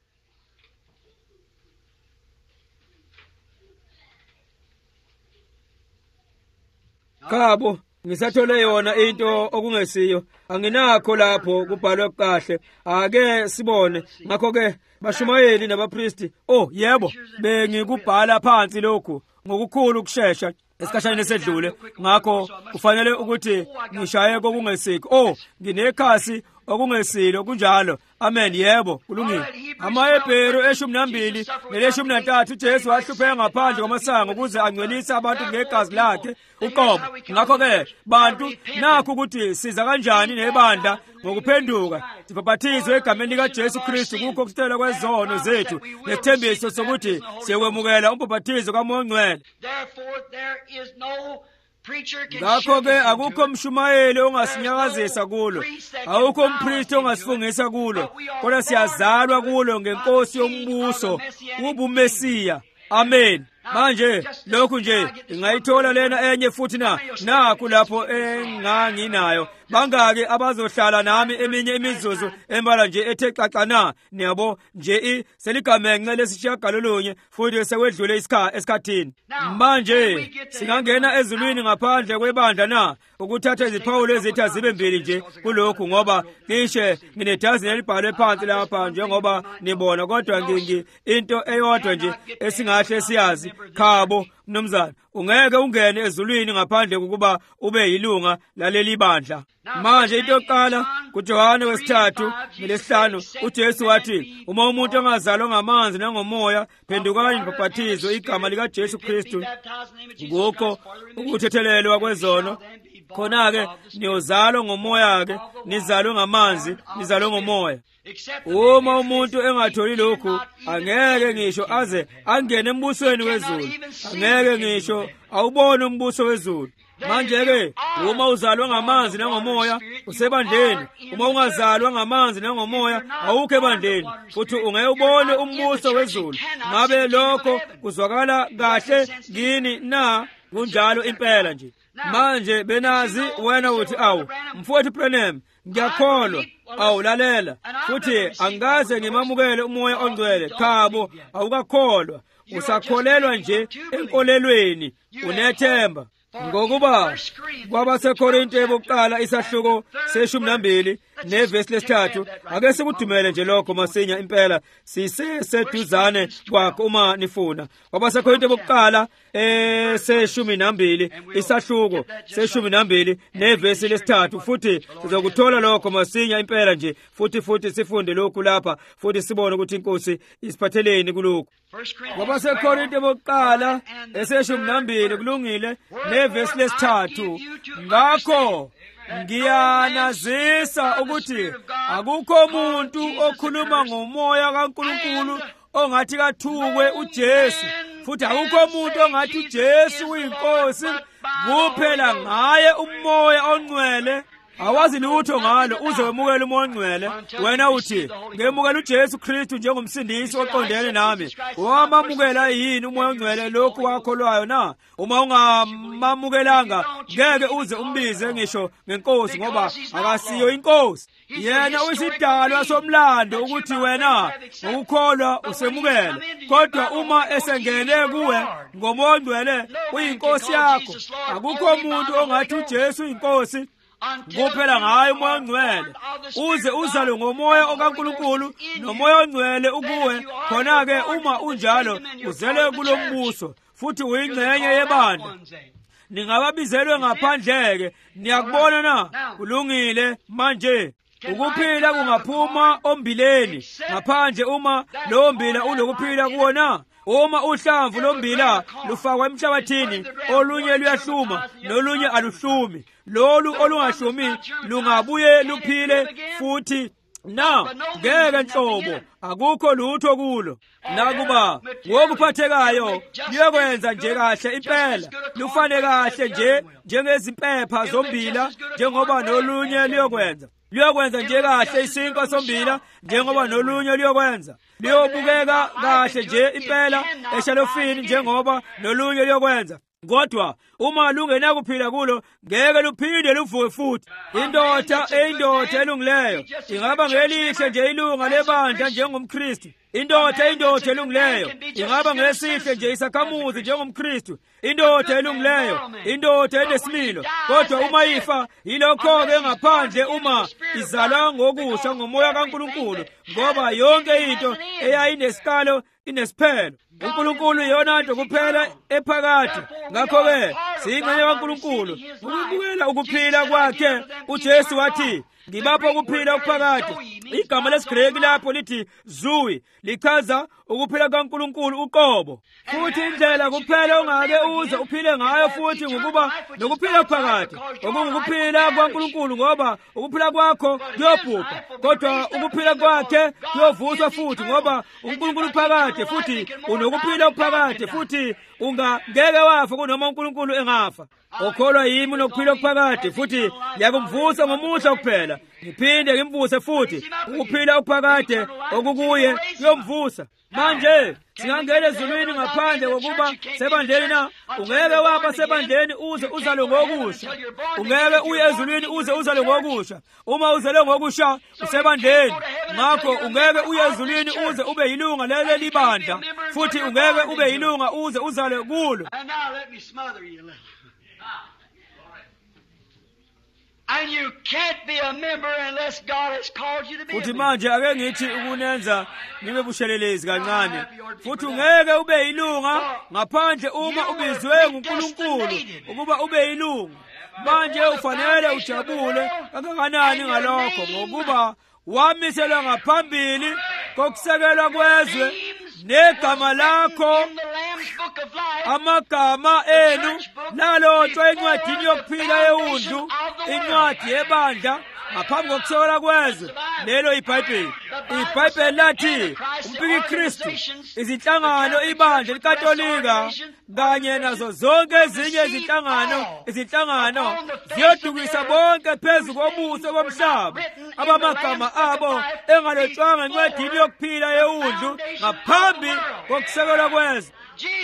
Khabo ngisathole yona into okungesiyo. Anginakho lapho kubhalwe kahle. Ake sibone. Ngakho ke bashumayeli nabapristi, oh yebo, bengikubhala phansi lokho ngokukhulu ukusheshsha esikhathini esedlule. Ngakho kufanele ukuthi ngishaye kokungesikho. Oh, nginekhasi okungesilo kunjalo. Amen. Yebo, kulungile. AmaHebheru eshumi nambili neleshumi nantathu uJesu wahlupheka ngaphandle kwamasango ukuze angcwelise abantu ngegazi lakhe uqobo. Ngakho ke bantu nakho ukuthi siza kanjani nebandla ngokuphenduka sibhaphathizwe egameni likaJesu Kristu kukho ukuthela kwezono zethu nesithembiso sokuthi siyokwemukela umbhaphathizo kaMoya Ongcwele. Ngakho-ke akukho mshumayeli ongasinyakazisa kulo, akukho umpristi ongasifungisa kulo, kodwa siyazalwa kulo ngenkosi yombuso, ubumesiya. Amen. Manje lokhu nje ngayithola lena enye futhi na nakho lapho enganginayo. Bangake abazohlala nami eminye imizuzu embala nje ethe xaxa na niyabo nje seligamenge lesishiyagalolunye futhi sekwedlule isikhathi esikhathini. Manje singangena ezulwini ngaphandle kwebandla na ukuthatha iziphawulo ezitha zibe mbili nje kulokhu ngoba kishe nginedazi nelibhalwe phansi lapha njengoba nibona, kodwa ngingi into eyodwa nje esingahle siyazi. Khabo mnumzana, ungeke ungene ezulwini ngaphandle kokuba ube yilunga laleli bandla. Manje into yokuqala kuJohane wesithathu nelesihlanu uJesu wathi, uma umuntu engazalwa ngamanzi nangomoya phendukani nibhaphathizwe igama likaJesu Kristu ngokho ukuthethelelwa kwezono. Khona-ke niyozalwa ngomoya-ke, nizalwe ngamanzi, nizalwe ngomoya. Uma umuntu engatholi lokhu angeke ngisho aze angene embusweni wezulu, angeke ngisho awubone umbuso wezulu. Manje-ke uma uzalwa ngamanzi nangomoya usebandleni, uma ungazalwa ngamanzi nangomoya awukho ebandleni, futhi ungeke ubone umbuso wezulu. Ngabe lokho kuzwakala kahle kini na? Kunjalo impela nje. Manje benazi wena uthi awu mfowethu Branham ngiyakholwa, awulalela futhi angaze ngimamukele umoya ongcwele. Khabo awukakholwa, usakholelwa nje enkolelweni, unethemba. Ngokuba kwabaseKorinte bokuqala isahluko seshumi nambili nevesi lesithathu, ake sikudumele nje lokho masinya impela siseseduzane kwakho uma nifuna. KwabaseKorinte bokuqala eh seshumi nambili isahluko seshumi nambili nevesi lesithathu, futhi sizokuthola lokho masinya impela nje, futhi futhi sifunde lokhu lapha, futhi sibone ukuthi inkosi isiphatheleni kulokho. KwabaseKorinte bokuqala eseshumi nambili kulungile nevesi lesithathu, ngakho ngiyanazisa ukuthi akukho umuntu okhuluma ngomoya kaNkulunkulu ongathi kathukwe uJesu, futhi akukho umuntu ongathi uJesu uyinkosi kuphela ngaye umoya ongcwele. Awazi lutho ngalo uze wemukele umoya ongcwele. Wena uthi ngemukela uJesu Kristu njengomsindisi oqondene nami. Wamamukela yini umoya ongcwele lokhu wakholwayo na? Uma ungamamukelanga ngeke uze umbize ngisho ngenkosi, ngoba akasiyo inkosi. Yena uyisidalwa somlando ukuthi wena ngokukholwa usemukela, kodwa uma esengene kuwe ngomoya ongcwele uyinkosi yakho. Akukho umuntu ongathi uJesu uyinkosi kuphela ngaye umoya ongcwele. Uze uzalwe ngomoya okaNkulunkulu nomoya ongcwele ukuwe, khona-ke uma unjalo uzele kulombuso, futhi uyingxenye yebandla. Ningababizelwe ngaphandle-ke, niyakubona na? Kulungile. Manje ukuphila kungaphuma ombileni ngaphandle uma lo mbila ulokuphila kuwona. Uma uhlamvu lombila lufakwa emhlabathini, olunye luyahluma nolunye aluhlumi. Lolu olungahlumi lungabuye luphile futhi na ngeke nhlobo, akukho lutho kulo. Nakuba ngokuphathekayo liyokwenza nje kahle impela, lufane kahle nje njengezimpepha zombila, njengoba nolunye liyokwenza. Liyokwenza nje kahle isinkwa sombila njengoba nolunye liyokwenza. Liyobukeka kahle nje impela eshalofini njengoba nolunye liyokwenza. Kodwa uma lungenakuphila kulo ngeke luphinde luvuke futhi. Indoda eyindoda elungileyo ingaba ngelihle nje ilunga lebandla njengomKristu. Indoda indoda elungileyo ingaba ngesihle nje isakhamuzi njengomKristu. Indoda elungileyo indoda enesimilo, kodwa uma ifa yilokho-ke ngaphandle uma izalwa ngokusha ngomoya kaNkulunkulu, ngoba yonke into eyayinesikalo inesiphelo. uNkulunkulu yona nto kuphela ephakathi. Ngakho-ke siyingxenye kaNkulunkulu. Ukubukela ukuphila kwakhe, uJesu wathi ngibapha ukuphila okuphakathi. Igama lesiGreki lapho lithi zui, lichaza ukuphila kaNkulunkulu uqobo. Futhi indlela kuphela ongake uze uphile ngayo futhi ngokuba nokuphila okuphakathi, okungukuphila kwaNkulunkulu, ngoba ukuphila kwakho kuyobhubha, kodwa ukuphila kwakhe kuyovuswa futhi, ngoba uNkulunkulu phakathi, futhi unokuphila okuphakathi, futhi ungangeke wafa kunoma uNkulunkulu engafa. Okholwa yimi nokuphila okuphakathi, futhi yakumvusa ngomuhla kuphela, ngiphinde ngimvuse futhi. Ukuphila okuphakathi okukuye kuyomvusa. Manje singangena ezulwini ngaphandle kokuba sebandleni na? Ungeke waba sebandleni uze uzalwe ngokusha. Ungeke uye ezulwini uze uzalwe ngokusha. Uma uzalwe ngokusha usebandleni. Ngakho ungeke uye ezulwini uze ube yilunga leli libandla, futhi ungeke ube yilunga uze uzalwe kulo. And you can't be a member unless God has called you to be. Futhi manje ake ngithi ukunenza nibe bushelelezi kancane. Futhi ungeke ube yilunga ngaphandle uma ubizwe nguNkulunkulu ukuba ube yilunga. Manje ufanele ujabule kangakanani ngalokho, ngokuba wamiselwa ngaphambili kokusekelwa kwezwe negama lakho, amagama enu nalotshwa encwadini yokuphila yewundlu, incwadi yebandla ngaphambi kokusekelwa kwezwe. lelo iBhayibheli. iBhayibheli lathi umpiki Kristu, izinhlangano, ibandla likatolika kanye nazo zonke ezinye izinhlangano, izinhlangano ziyodukisa bonke phezu kobuso bomhlaba abamagama abo engalotshwanga encwadini yokuphila yewundlu ngaphambi kokusekelwa kwezwe.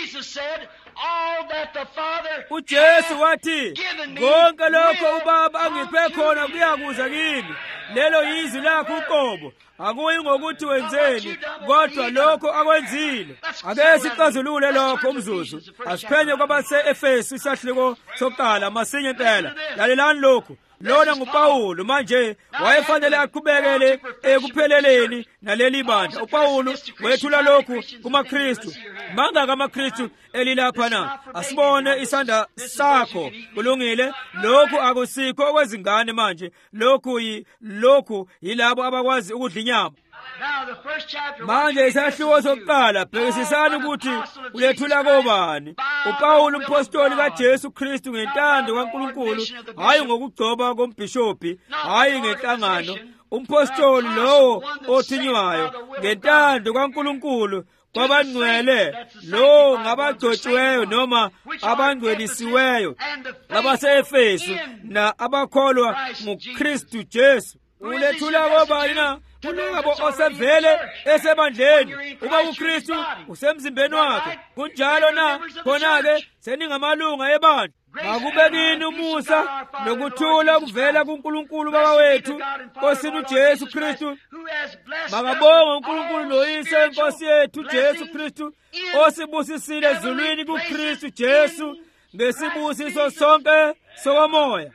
uJesu wathi konke lokho uBaba angiphe khona kuyakuza kimi. Lelo yizwi lakho uqobo, akuyi ngokuthi wenzeni kodwa lokho akwenzile. Ake sicazulule lokho umzuzu, asiphenye kwabase-Efesu isahluko sokuqala masinye impela. Lalelani lokhu. Lona nguPawulu manje wayefanele aqhubekele ekupheleleni naleli bandla. uPawulu wethula lokhu kumaKristu. Mangaka amaKristu elilapha na? Asibone isandla sakho kulungile. Lokhu akusikho okwezingane manje. Lokhu yi lokhu yilabo abakwazi ukudla inyama. Manje isahluko sokuqala bhekisisani ukuthi uyethula kobani. uPawulu umpostoli kaJesu Kristu ngentando kaNkulunkulu, hayi ngokugcoba kombhishophi, hayi ngenhlangano. Umpostoli lowo othinywayo ngentando kaNkulunkulu kwabangcwele, lo ngabagcotshiweyo noma abangcwelisiweyo, abase-Efesu na abakholwa nguKristu Jesu. Ulethula kobani na? Kulabo osevele esebandleni. Uma uKristu usemzimbeni wakhe, kunjalo na? Khona-ke seningamalunga ebandla. Makube kini umusa nokuthula kuvela kuNkulunkulu Baba wethu, Nkosini uJesu Kristu. Makabongwe uNkulunkulu noYise weNkosi yethu Jesu Kristu, osibusisile ezulwini kuKristu Jesu ngesibusiso sonke sokomoya.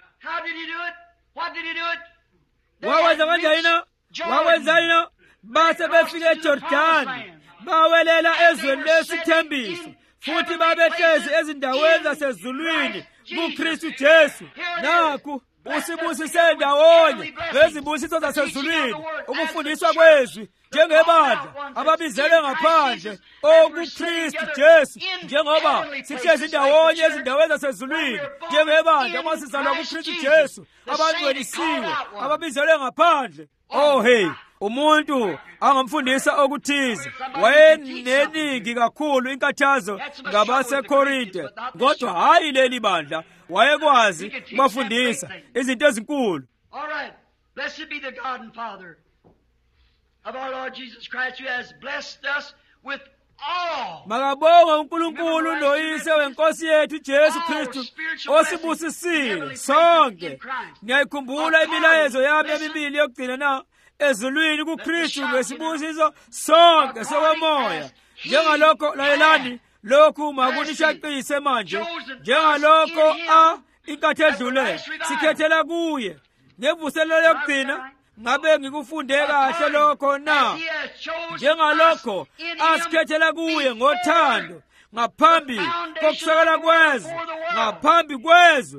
Wawenza kanjani na? Wakwenzani na? Base befike eJordani, bawelela ezweni lesithembiso, futhi babehlezi ezindaweni zasezulwini kuKristu Jesu. Nakhu usibusise ndawonye ngezibusiso zasezulwini, ukufundiswa kwezwi njengebandla ababizelwe ngaphandle okuKristu Jesu, njengoba sihlezi ndawonye ezindaweni zasezulwini njengebandla uma sizalwa kuKristu Jesu, abangcwelisiwe ababizelwe ngaphandle. Oh hey, umuntu angamfundisa okuthize. Wayeneningi kakhulu inkathazo ngabaseKorinte, kodwa hayi leli bandla. Wayekwazi kubafundisa izinto ezinkulu. All right. Blessed be the God and Father of our Lord Jesus Christ, who has blessed us with all. Makabongwe uNkulunkulu noYise weNkosi yethu Jesu Kristu, osibusisile sonke. Ngiyayikhumbula imilayezo yami emibili yokugcina na ezulwini kuKristu ngesibusiso sonke sokomoya. Njengalokho lalelani lokhu makunishaqise manje, njengalokho a inkathi edlule sikhethela kuye. Ngevuselelo yokugcina ngabe ngikufunde kahle lokho na, njengalokho asikhethela kuye ngothando ngaphambi kokusekela kwezwe, ngaphambi kwezwe.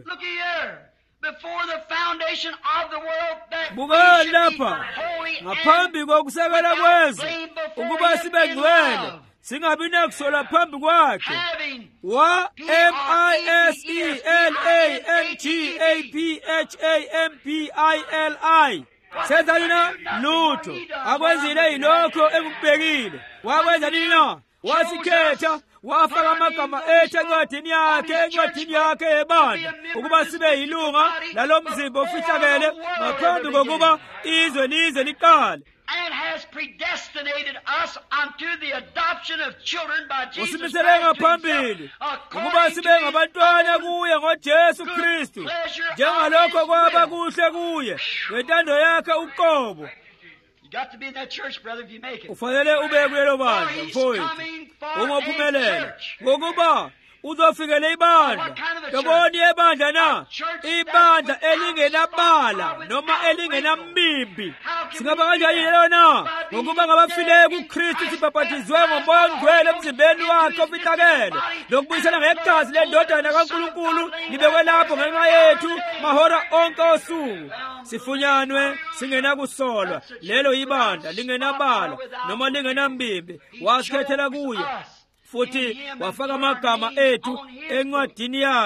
Bukani lapha, ngaphambi kokusekela kwezwe, ukuba sibe ngcwele, singabi nakusola phambi kwakhe. Wa M I S E L A N G A P H A M P I L I. Senzani na? Lutho. Akwenzile yilokho ekubhekile. Wakwenza nini na? Wasikhetha, wafaka amagama ethu encwadini yakhe, encwadini yakhe yebandla, ukuba sibe yilunga lalo mzimba ofihlakele ngaphambi kokuba izwe lize liqale. And has predestinated us unto the adoption of children by Jesus Usimisele ngaphambili ukuba sibe ngabantwana kuye ngoJesu Kristu, njengalokho kwaba kuhle kuye ngentando yakhe uqobo. You got to be in that church, brother, if you make it. Ufanele ube kulelo bandla mfowethu ungaphumelela, ngokuba uzofikele ibandla. Yabona ibandla na? Ibandla elingenabala noma elingenamimbi. Singaba kanjani lona? Ngokuba ngabafileyo kuKristu sibhaphathizwe ngoMoya oNgcwele emzimbeni wakhe ofihlakele, lokubuyisana ngegazi leNdodana kaNkulunkulu libekwe lapho ngenxa yethu mahora onke osuku. Sifunyanwe singenakusolwa. Lelo ibandla lingenabala noma lingenamimbi. Wasikhethela kuye, futhi wafaka amagama ethu encwadini yakhe.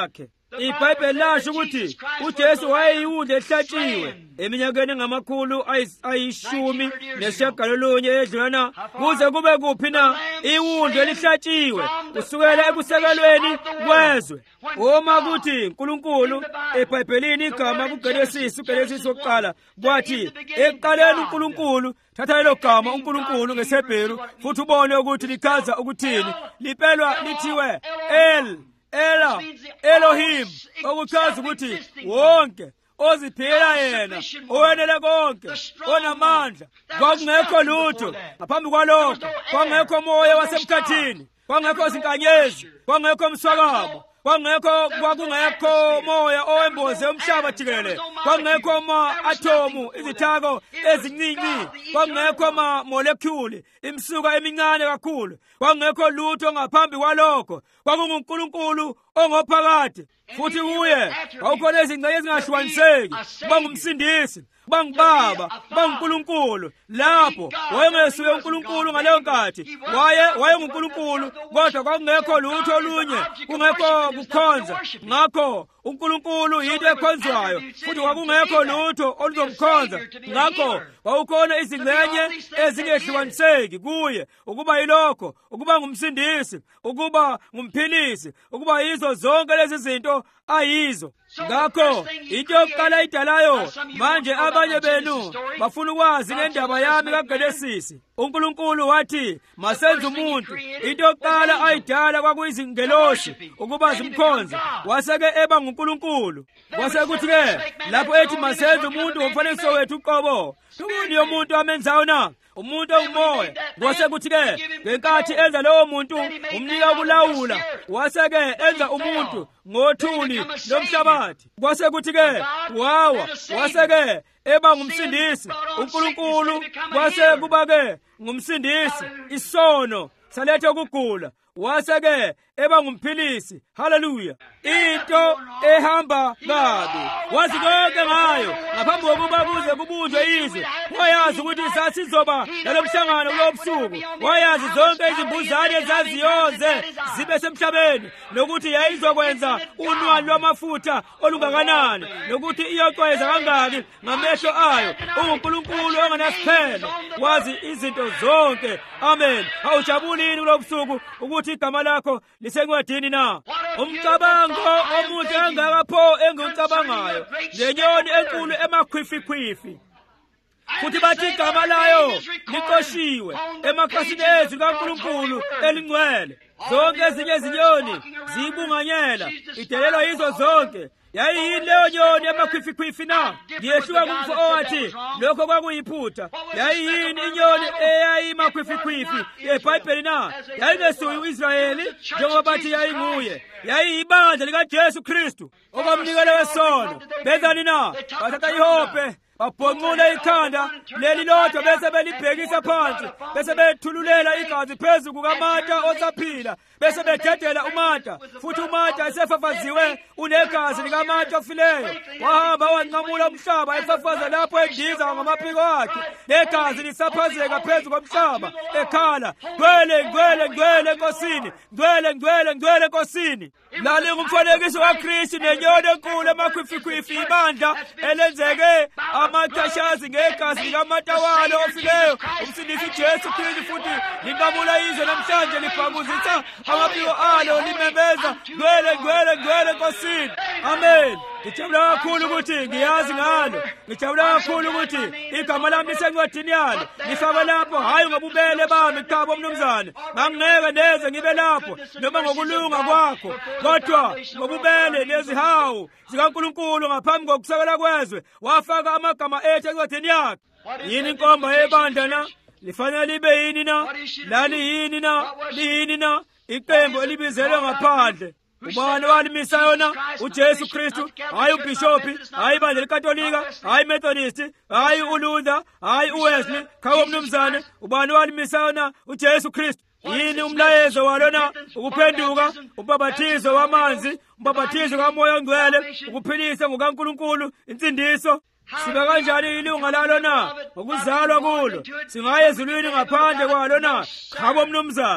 iBhayibheli lasho ukuthi uJesu wayeyiwundlu ehlatshiwe eminyakeni ngamakhulu ayishumi nesishagalolunye edlulana. Kuze kube kuphi na iwundlu elihlatshiwe kusukela ekusekelweni kwezwe. Uma kuthi uNkulunkulu eBhayibhelini igama kuGenesisi, uGenesisi wokuqala kwathi ekuqaleni uNkulunkulu, thatha lelo gama uNkulunkulu ngeSebheru futhi ubone ukuthi lichaza ukuthini. Lipelwa lithiwe El Ela Elohim, okuchaza ukuthi wonke oziphila yena, owenele konke, onamandla. Kwakungekho lutho ngaphambi kwalokho, kwakungekho moya wasemkhathini, kwakungekho zinkanyezi, kwakungekho mswakamo, kwakungekho kwakungekho moya owemboze umhlaba jikelele, kwakungekho ama-atomu, izithako ezincinci, kwakungekho ama-molecule, imisuka emincane kakhulu, kwakungekho lutho ngaphambi kwalokho. KwakunguNkulunkulu ongophakade, futhi kuye kwakukho izingceke ezingahlukaniseki. Kuba ngumsindisi, kuba ngubaba, kuba nguNkulunkulu. Lapho wayengesuye uNkulunkulu ngaleyo nkathi, waye wayenguNkulunkulu, kodwa kwakungekho lutho olunye, kungekho kukhonza. Ngakho uNkulunkulu yinto ekhonzwayo, futhi kwakungekho lutho oluzomkhonza. Ngakho kwaukhona izingxenye ezingehlukaniseki kuye, ukuba yilokho, ukuba ngumsindisi, ukuba ngumphilisi, ukuba yizo zonke lezi zinto ayizo. Ngakho into yokuqala idalayo, manje abanye benu bafuna ukwazi ngendaba yami kaGenesisi. uNkulunkulu wathi masenze umuntu. Into yokuqala ayidala kwakuyizingelosi ukuba zimkhonze, waseke eba nguNkulunkulu. Kwasekuthi-ke lapho ethi masenze umuntu ngomfanekiso wethu uqobo, ubani yomuntu amenzayo na? Umuntu ongumoya. Kwasekuthi-ke ngenkathi enza lowo muntu umnika ukulawula, waseke enza umuntu ngothuli lomhlabathi. Kwasekuthi-ke wawa, waseke eba ngumsindisi. uNkulunkulu kwase kuba-ke ngumsindisi. Isono saletha ukugula, waseke eba ngumphilisi. Haleluya. Into ehamba kabi wazi konke ngayo ngaphambi kokuba kuze kubuzwe izwe. Wayazi ukuthi sasizoba nalomhlangano kulobusuku. Wayazi zonke izimbuzane ezaziyonze zibe semhlabeni, nokuthi yayizokwenza unwali lwamafutha olungakanani, nokuthi iyoqweza kangaki ngamehlo ayo. UNkulunkulu ongenasiphelo wazi izinto zonke. Amen. Awujabulini kulobusuku ukuthi igama lakho lisencwadini na? Umcabango omuhle angakapho engicabangayo, lenyoni enkulu emakhwifikhwifi. Futhi bathi igama layo liqoshiwe emakhasini ezwi kaNkulunkulu elingcwele. Zonke ezinye izinyoni ziyibunganyela, idelelwa yizo zonke. Yayiyini leyo nyoni emakhwifikhwifi na? Ngiyehluka kumfo owathi lokho kwakuyiphutha. Yayiyini inyoni eyayimakhwifikhwifi eBhayibheli na? Yayingesuye u-Israyeli njengoba bathi yayinguye. Yayiyibandla likaJesu Kristu okwamnikela wesono. Benzani na? Bathatha ihophe, babhonqula ikhanda leli lodwa bese belibhekisa phansi, bese bethululela igazi phezu kukaMatha osaphila, bese bededela uMatha. Futhi uMatha esefafaziwe unegazi likaMatha ofileyo, wahamba wanqamula umhlaba efafaza lapho endiza ngamaphiko akhe, legazi lisaphazeka phezu komhlaba ekhala, ngcwele ngcwele ngcwele Nkosini, ngcwele ngcwele ngcwele Nkosini. Lali ngumfanekiso kaKristu nenyoni enkulu emakhwifikhwifi, ibandla elenzeke amathashazi ngegazi likaMatha walo ofileyo, umsindisi Jesu Kristu. Futhi linqamula izwe namhlanje libhakuzisa amaphiko alo limemeza ngcwele ngcwele ngcwele Nkosini. Amen. Ngijabula kakhulu ukuthi ngiyazi ngalo. Ngijabula kakhulu ukuthi igama lami lisencwadini yalo. Ngifakwe lapho hayi ngobubele bami qhabo mnumzane. Ngangeke neze ngibe lapho noma ngokulunga kwakho, kodwa ngobubele nezihawu zikaNkulunkulu ngaphambi kokusekela kwezwe wafaka amagama ethu encwadini yakhe. Yini inkomba yebandla na? Lifanele libe yini na? Lali yini na? Liyini na? Iqembu elibizelwe ngaphandle. Ubani walimisa yona? uJesu Kristu. Hayi ubishophi, hayi ibandla likatolika, hayi Methodist, hayi uLuther, hayi uWesley. Khawo mnumzane, ubani walimisa yona? uJesu Kristu. Yini umlayezo walona? Ukuphenduka, ubhabhathizo wamanzi, ubhabhathizo kaMoya oNgcwele, ukuphilisa ngokaNkulunkulu, insindiso. Sibe kanjani ilunga lalo na? Ukuzalwa kulo. Singaye ezulwini ngaphandle kwalo na? Khabo mnumzane.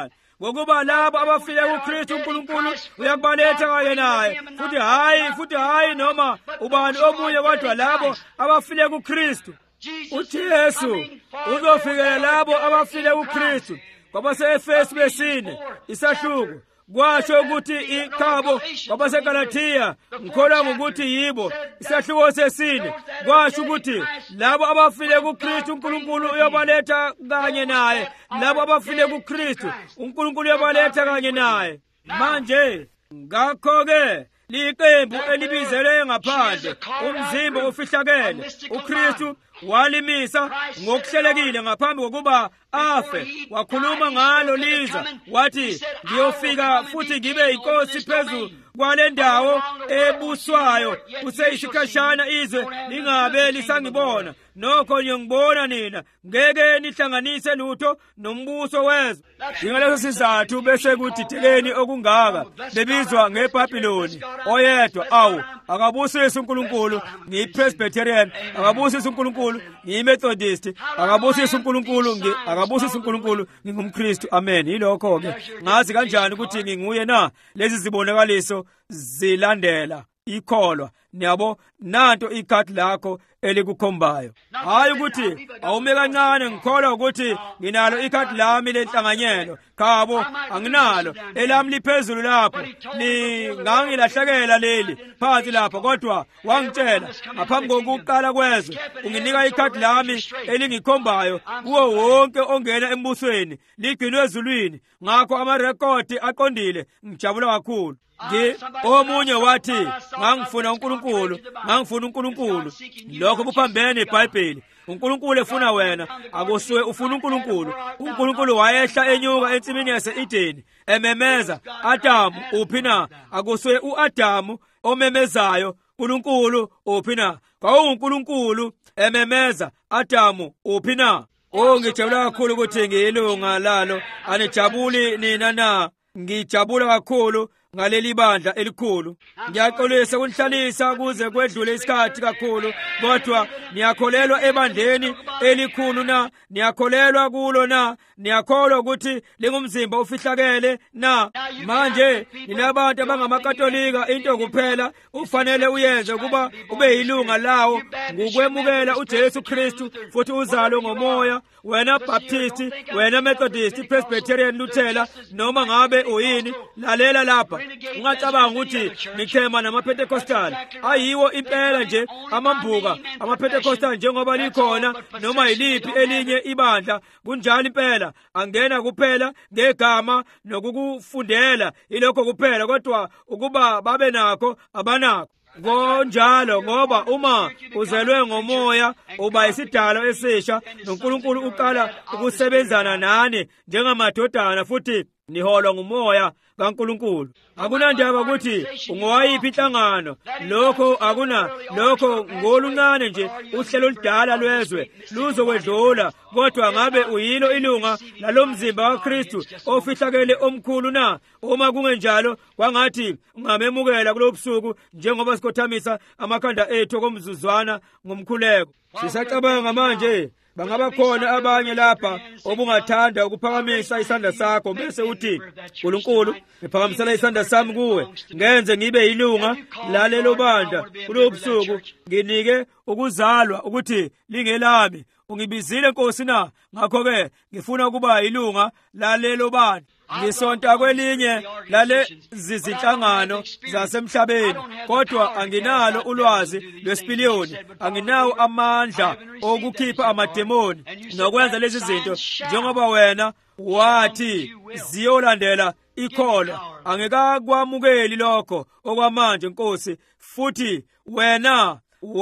ngokuba labo abafile kuKristu uNkulunkulu uyakubaletha kanye naye, futhi hayi futhi hayi noma ubani omunye, kodwa labo abafile kuKristu. Uthi Yesu uzofikela labo abafile kuKristu. Kwabase-Efesu besine isahluko kwasho ukuthi ikhabo, kwabaseGalatiya ngikholwa ngokuthi yibo isahluko sesine kwasho ukuthi labo abafile kuKristu uNkulunkulu uyobaletha kanye naye, labo abafile kuKristu uNkulunkulu uyobaletha kanye naye. Manje ngakho-ke liqembu elibizelwe ngaphandle, umzimba ofihlakele, uKristu walimisa ngokuhlelekile ngaphambi kokuba afe. Wakhuluma ngalo liza wathi, ngiyofika futhi ngibe inkosi phezu kwale ndawo ebuswayo kuseyisikhashana izwe lingabe lisangibona, nokho ngiyongibona nina, ngeke nihlanganise lutho nombuso wezwe. Ngaleso sizathu bese kuthi tekeni okungaka bebizwa ngeBhabhiloni. Oyedwa awu akabusise uNkulunkulu ngiyiPresbyterian, akabusise uNkulunkulu ngiyiMethodist, akabusise uNkulunkulu ngi akabusise uNkulunkulu ngingumKristu. Amen. Yilokho ke ngazi kanjani ukuthi nginguye na? Lezi zibonakaliso zilandela ikholwa. Niyabo, nanto ikhadi lakho elikukhombayo. Hayi ukuthi awume kancane ngikholwa ukuthi nginalo ikhadi lami lenhlanganyelo. Khabo anginalo, elami liphezulu lapho. Ningangilahlekela leli phansi lapha, kodwa wangitshela ngaphambi kokuqala kwezwe unginika ikhadi lami elingikhombayo kuwo wonke ongena embusweni, ligcinwe ezulwini. Ngakho amarekodi aqondile, ngijabula kakhulu. Ngi omunye wathi ngangifuna uNkulunkulu, ngangifuna uNkulunkulu. Lokho kuphambene neBhayibheli. uNkulunkulu efuna wena, akusuwe ufuna uNkulunkulu. uNkulunkulu wayehla enyuka ensimini yase-Edeni ememeza, Adamu uphi na? Akusuwe uAdamu omemezayo, uNkulunkulu uphi na? KwakunguNkulunkulu ememeza, Adamu uphi na? Oh, ngijabula kakhulu ukuthi ngiyilunga lalo. Anijabuli nina na? Ngijabula kakhulu ngaleli bandla elikhulu. Ngiyaxolisa ukunihlalisa kuze kwedlule isikhathi kakhulu, kodwa niyakholelwa ebandleni elikhulu na? Niyakholelwa kulo na? Niyakholwa ukuthi lingumzimba ofihlakele na? Manje ninabantu abangamakatolika, into kuphela ufanele uyenze kuba ube yilunga lawo ngokwemukela uJesu Kristu futhi uzalo ngomoya. Wena Baptisti, wena Methodist, Presbyterian, Luthela, noma ngabe uyini, lalela lapha. Ungacabanga ukuthi nichema namaPentecostal ayiwo impela nje amambuka amaPentecostal njengoba likhona noma yiliphi elinye ibandla. Kunjalo impela, angena kuphela ngegama nokukufundela ilokho kuphela, kodwa ukuba babe nakho abanakho. Konjalo ngoba uma uzelwe ngomoya uba isidalwa esisha, noNkulunkulu uqala ukusebenzana nani njengamadodana futhi niholwa ngumoya kaNkulunkulu. Akunandaba ukuthi ungowayiphi inhlangano, lokho akuna, lokho ngoluncane nje uhlelo oludala lwezwe luzokwedlula, kodwa ngabe uyilo ilunga lalomzimba kaKristu ofihlakele omkhulu na? Uma kungenjalo, kwangathi ungamemukela kulobusuku njengoba sikhothamisa amakhanda ethu komzuzwana ngomkhuleko. Sisacabanga manje bangaba khona abanye lapha obungathanda ukuphakamisa isandla sakho bese uthi, uNkulunkulu ngiphakamisela isandla sami kuwe, ngenze ngibe yilunga lalelo bandla kulobusuku, nginike ukuzalwa ukuthi lingelami. Ungibizile Nkosi na? Ngakho-ke ngifuna ukuba yilunga lalelo bandla. Ngisonta kwelinye lalezi zinhlangano zasemhlabeni, kodwa anginalo ulwazi lwesipiliyoni, anginawo amandla okukhipha amademoni nokwenza lezi zinto njengoba wena wathi ziyolandela ikholwa. Angikakwamukeli lokho okwamanje Nkosi, futhi wena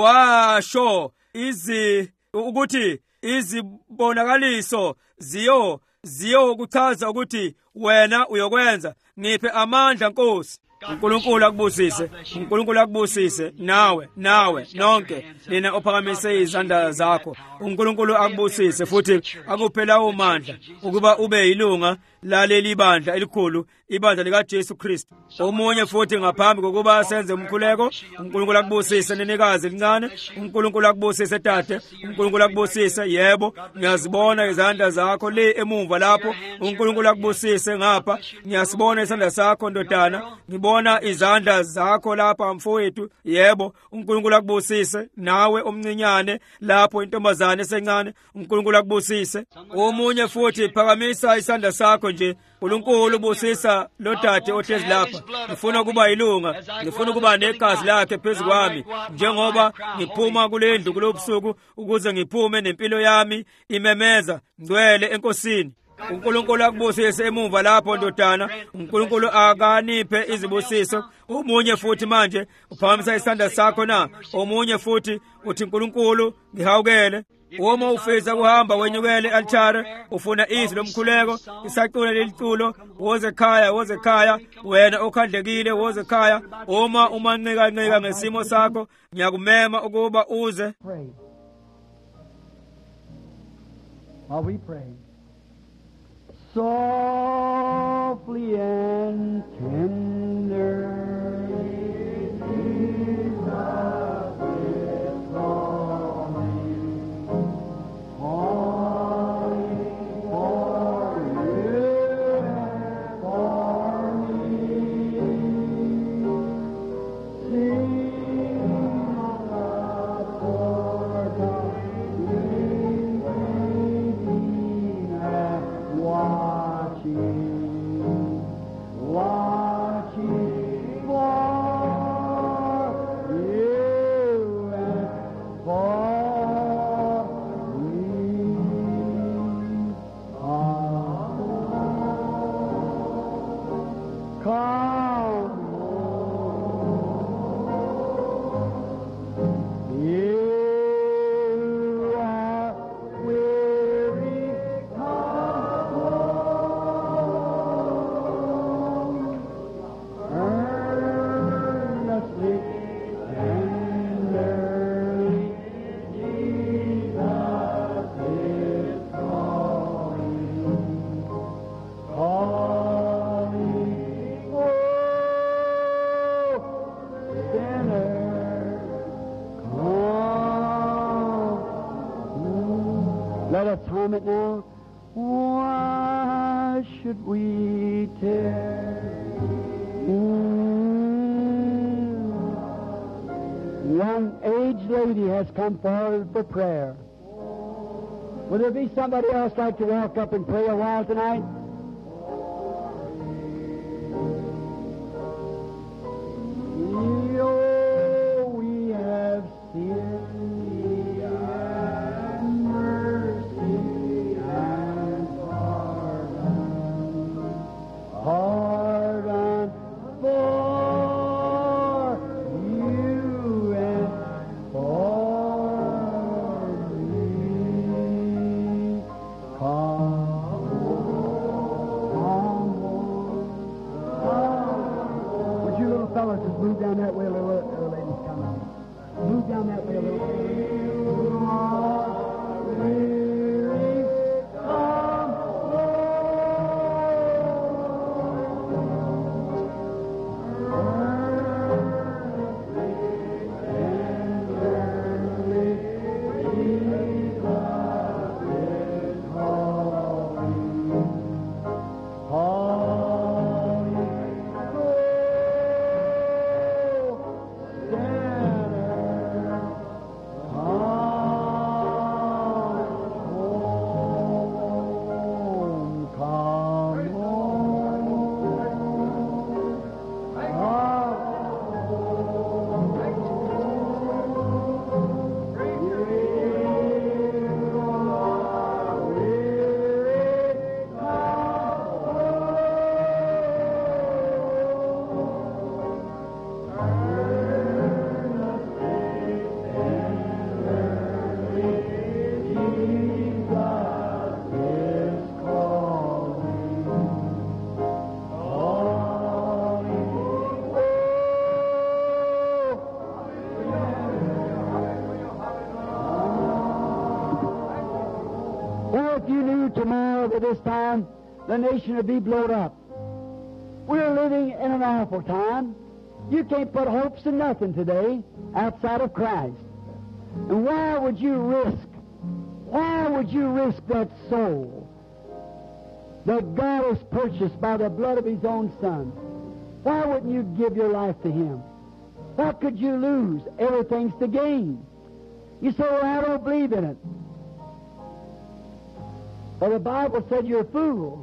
washo izi ukuthi izibonakaliso ziyo ziyo kuchaza ukuthi wena uyokwenza. Ngiphe amandla Nkosi. uNkulunkulu akubusise, uNkulunkulu akubusise nawe, nawe nonke lina ophakamise izandla zakho. uNkulunkulu akubusise futhi akuphela umandla ukuba ube yilunga laleli bandla elikhulu, ibandla lika Jesu Kristu. Omunye futhi ngaphambi kokuba senze umkhuleko, uNkulunkulu akubusise nenikazi elincane, uNkulunkulu akubusise tate, uNkulunkulu akubusise. Yebo, ngiyazibona izandla zakho le emumva lapho. uNkulunkulu akubusise ngapha, ngiyasibona isandla sakho ndodana, ngibona izandla zakho lapha mfowethu. Yebo, uNkulunkulu akubusise nawe omncinyane lapho, intombazane esencane, uNkulunkulu akubusise. Omunye futhi phakamisa isandla sakho nje. uNkulunkulu busisa lo dade ohlezi lapha, ngifuna ukuba yilunga, ngifuna ukuba negazi lakhe phezu kwami, njengoba ngiphuma kule ndlu kulobusuku, ukuze ngiphume nempilo yami imemeza ngcwele enkosini. uNkulunkulu akubusise emumva lapho ndodana, uNkulunkulu akaniphe izibusiso. Omunye futhi manje uphakamisa isandla sakho na, omunye futhi uthi uNkulunkulu ngihawukele. Uma ufisa kuhamba wenyukele altare, ufuna izwi lomkhuleko, isacule leliculo, woze ekhaya, woze ekhaya, wena okhandlekile woze ekhaya. Uma umancika ncika ngesimo sakho, ngiyakumema ukuba uze. Pray. While we pray, softly and tender. Let us hum it now. Why should we tarry? One aged lady has come forward for prayer. Will there be somebody else like to walk up and pray a while tonight? Oh, we have sinned. Move down that way a little, little ladies, come on. Move down that way a little. knew tomorrow by this time the nation would be blown up. We're living in an awful time. You can't put hopes in nothing today outside of Christ. And why would you risk, why would you risk that soul that God has purchased by the blood of His own Son? Why wouldn't you give your life to Him? What could you lose? Everything's to gain. You say, well, I don't believe in it. Well, the Bible said you're a fool.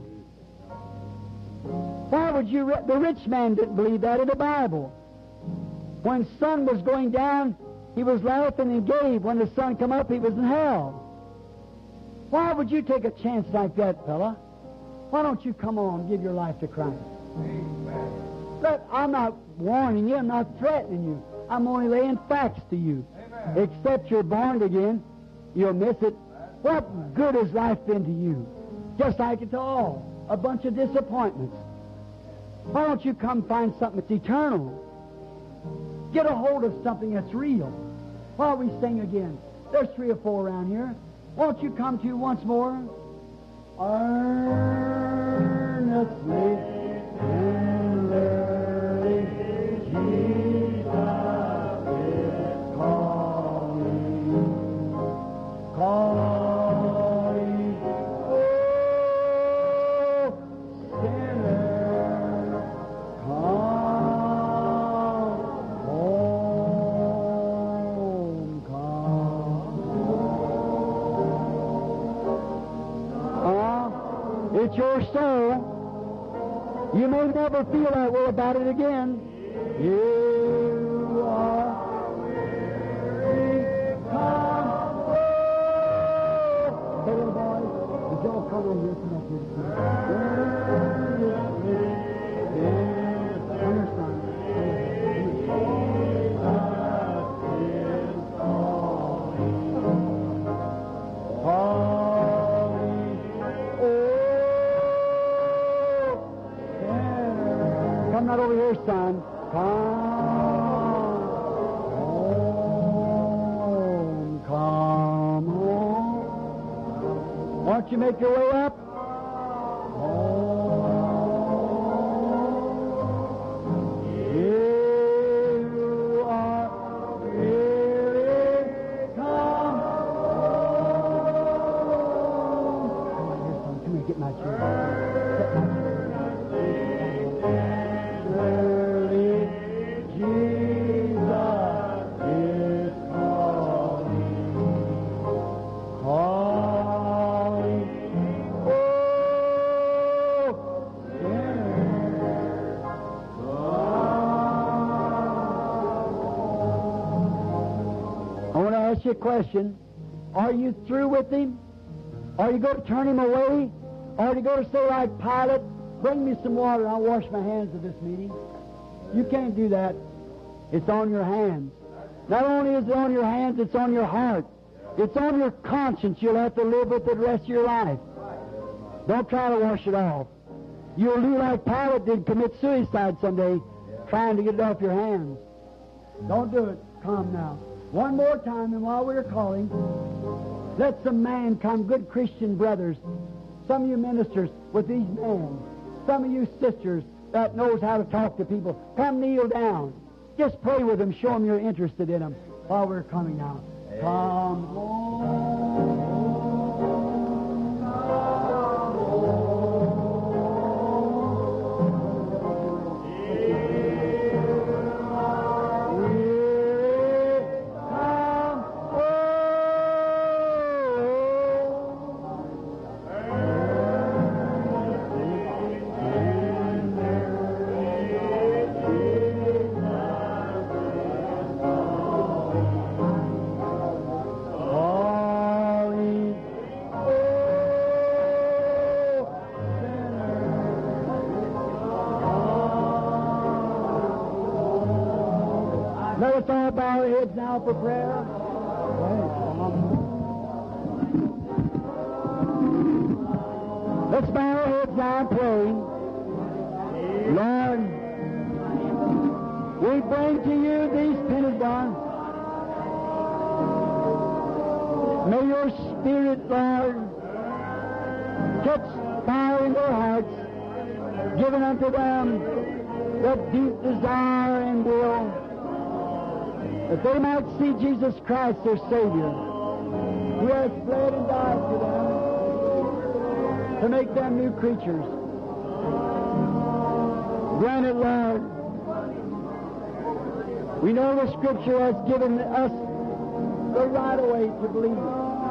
Why would you... Re- the rich man didn't believe that in the Bible. When sun was going down, he was laughing and gave. When the sun come up, he was in hell. Why would you take a chance like that, fella? Why don't you come on and give your life to Christ? Amen. Look, I'm not warning you. I'm not threatening you. I'm only laying facts to you. Amen. Except you're born again, you'll miss it. What good has life been to you? Just like it's all a bunch of disappointments. Why don't you come find something that's eternal? Get a hold of something that's real. While we sing again, there's three or four around here. Won't you come to once more? Earnestly and early, Jesus is calling, calling, oh, sinner, come home, come. It's your soul. You may never feel that way about it again. You are weary, come home. Hey, little boys, did y'all come on here? Come up here. Understand? Come not over here, son. Come home. Come home. Won't you make your way up? Home. You are weary. Come home. Come on here, son. Come here, get my chair. Get my chair. A question. Are you through with him? Are you going to turn him away? Or are you going to say like Pilate, bring me some water and I'll wash my hands at this meeting? You can't do that. It's on your hands. Not only is it on your hands, it's on your heart. It's on your conscience. You'll have to live with it the rest of your life. Don't try to wash it off. You'll do like Pilate did, commit suicide someday, trying to get it off your hands. Don't do it. Come now. One more time, and while we're calling, let some man come, good Christian brothers, some of you ministers with these men, some of you sisters that knows how to talk to people, come kneel down. Just pray with them, show them you're interested in them while we're coming now. Come home. Let's all bow our heads now for prayer. Let's bow our heads now and pray. Lord, we bring to you these penitent ones. May your Spirit, Lord, catch fire in their hearts, giving unto them the deep desire and will, that they might see Jesus Christ, their Savior, who has bled and died for them, to make them new creatures. Grant it, Lord. We know the Scripture has given us the right way to believe.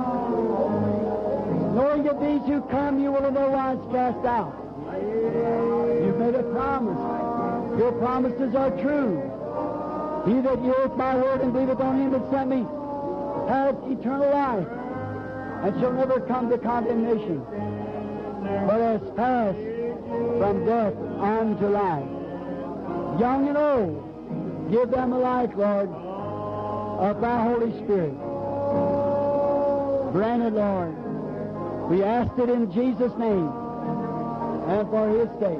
Knowing that these who come you will in no wise cast out. You've made a promise. Your promises are true. He that heareth my word and believeth on him that sent me hath eternal life, and shall never come to condemnation, but has passed from death unto life. Young and old, give them a life, Lord, of thy Holy Spirit. Grant it, Lord. We ask it in Jesus' name and for his sake.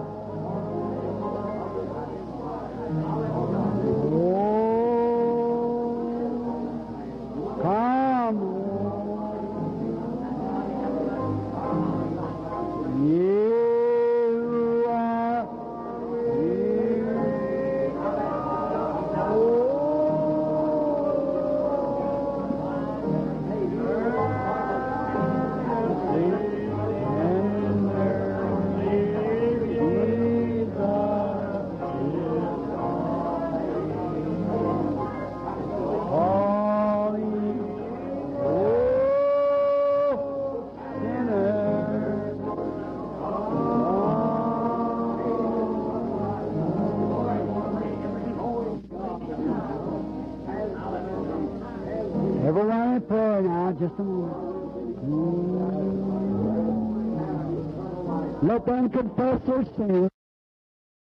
Oh, come on. You are here. Everyone in prayer now, just a moment. Let them confess their sins.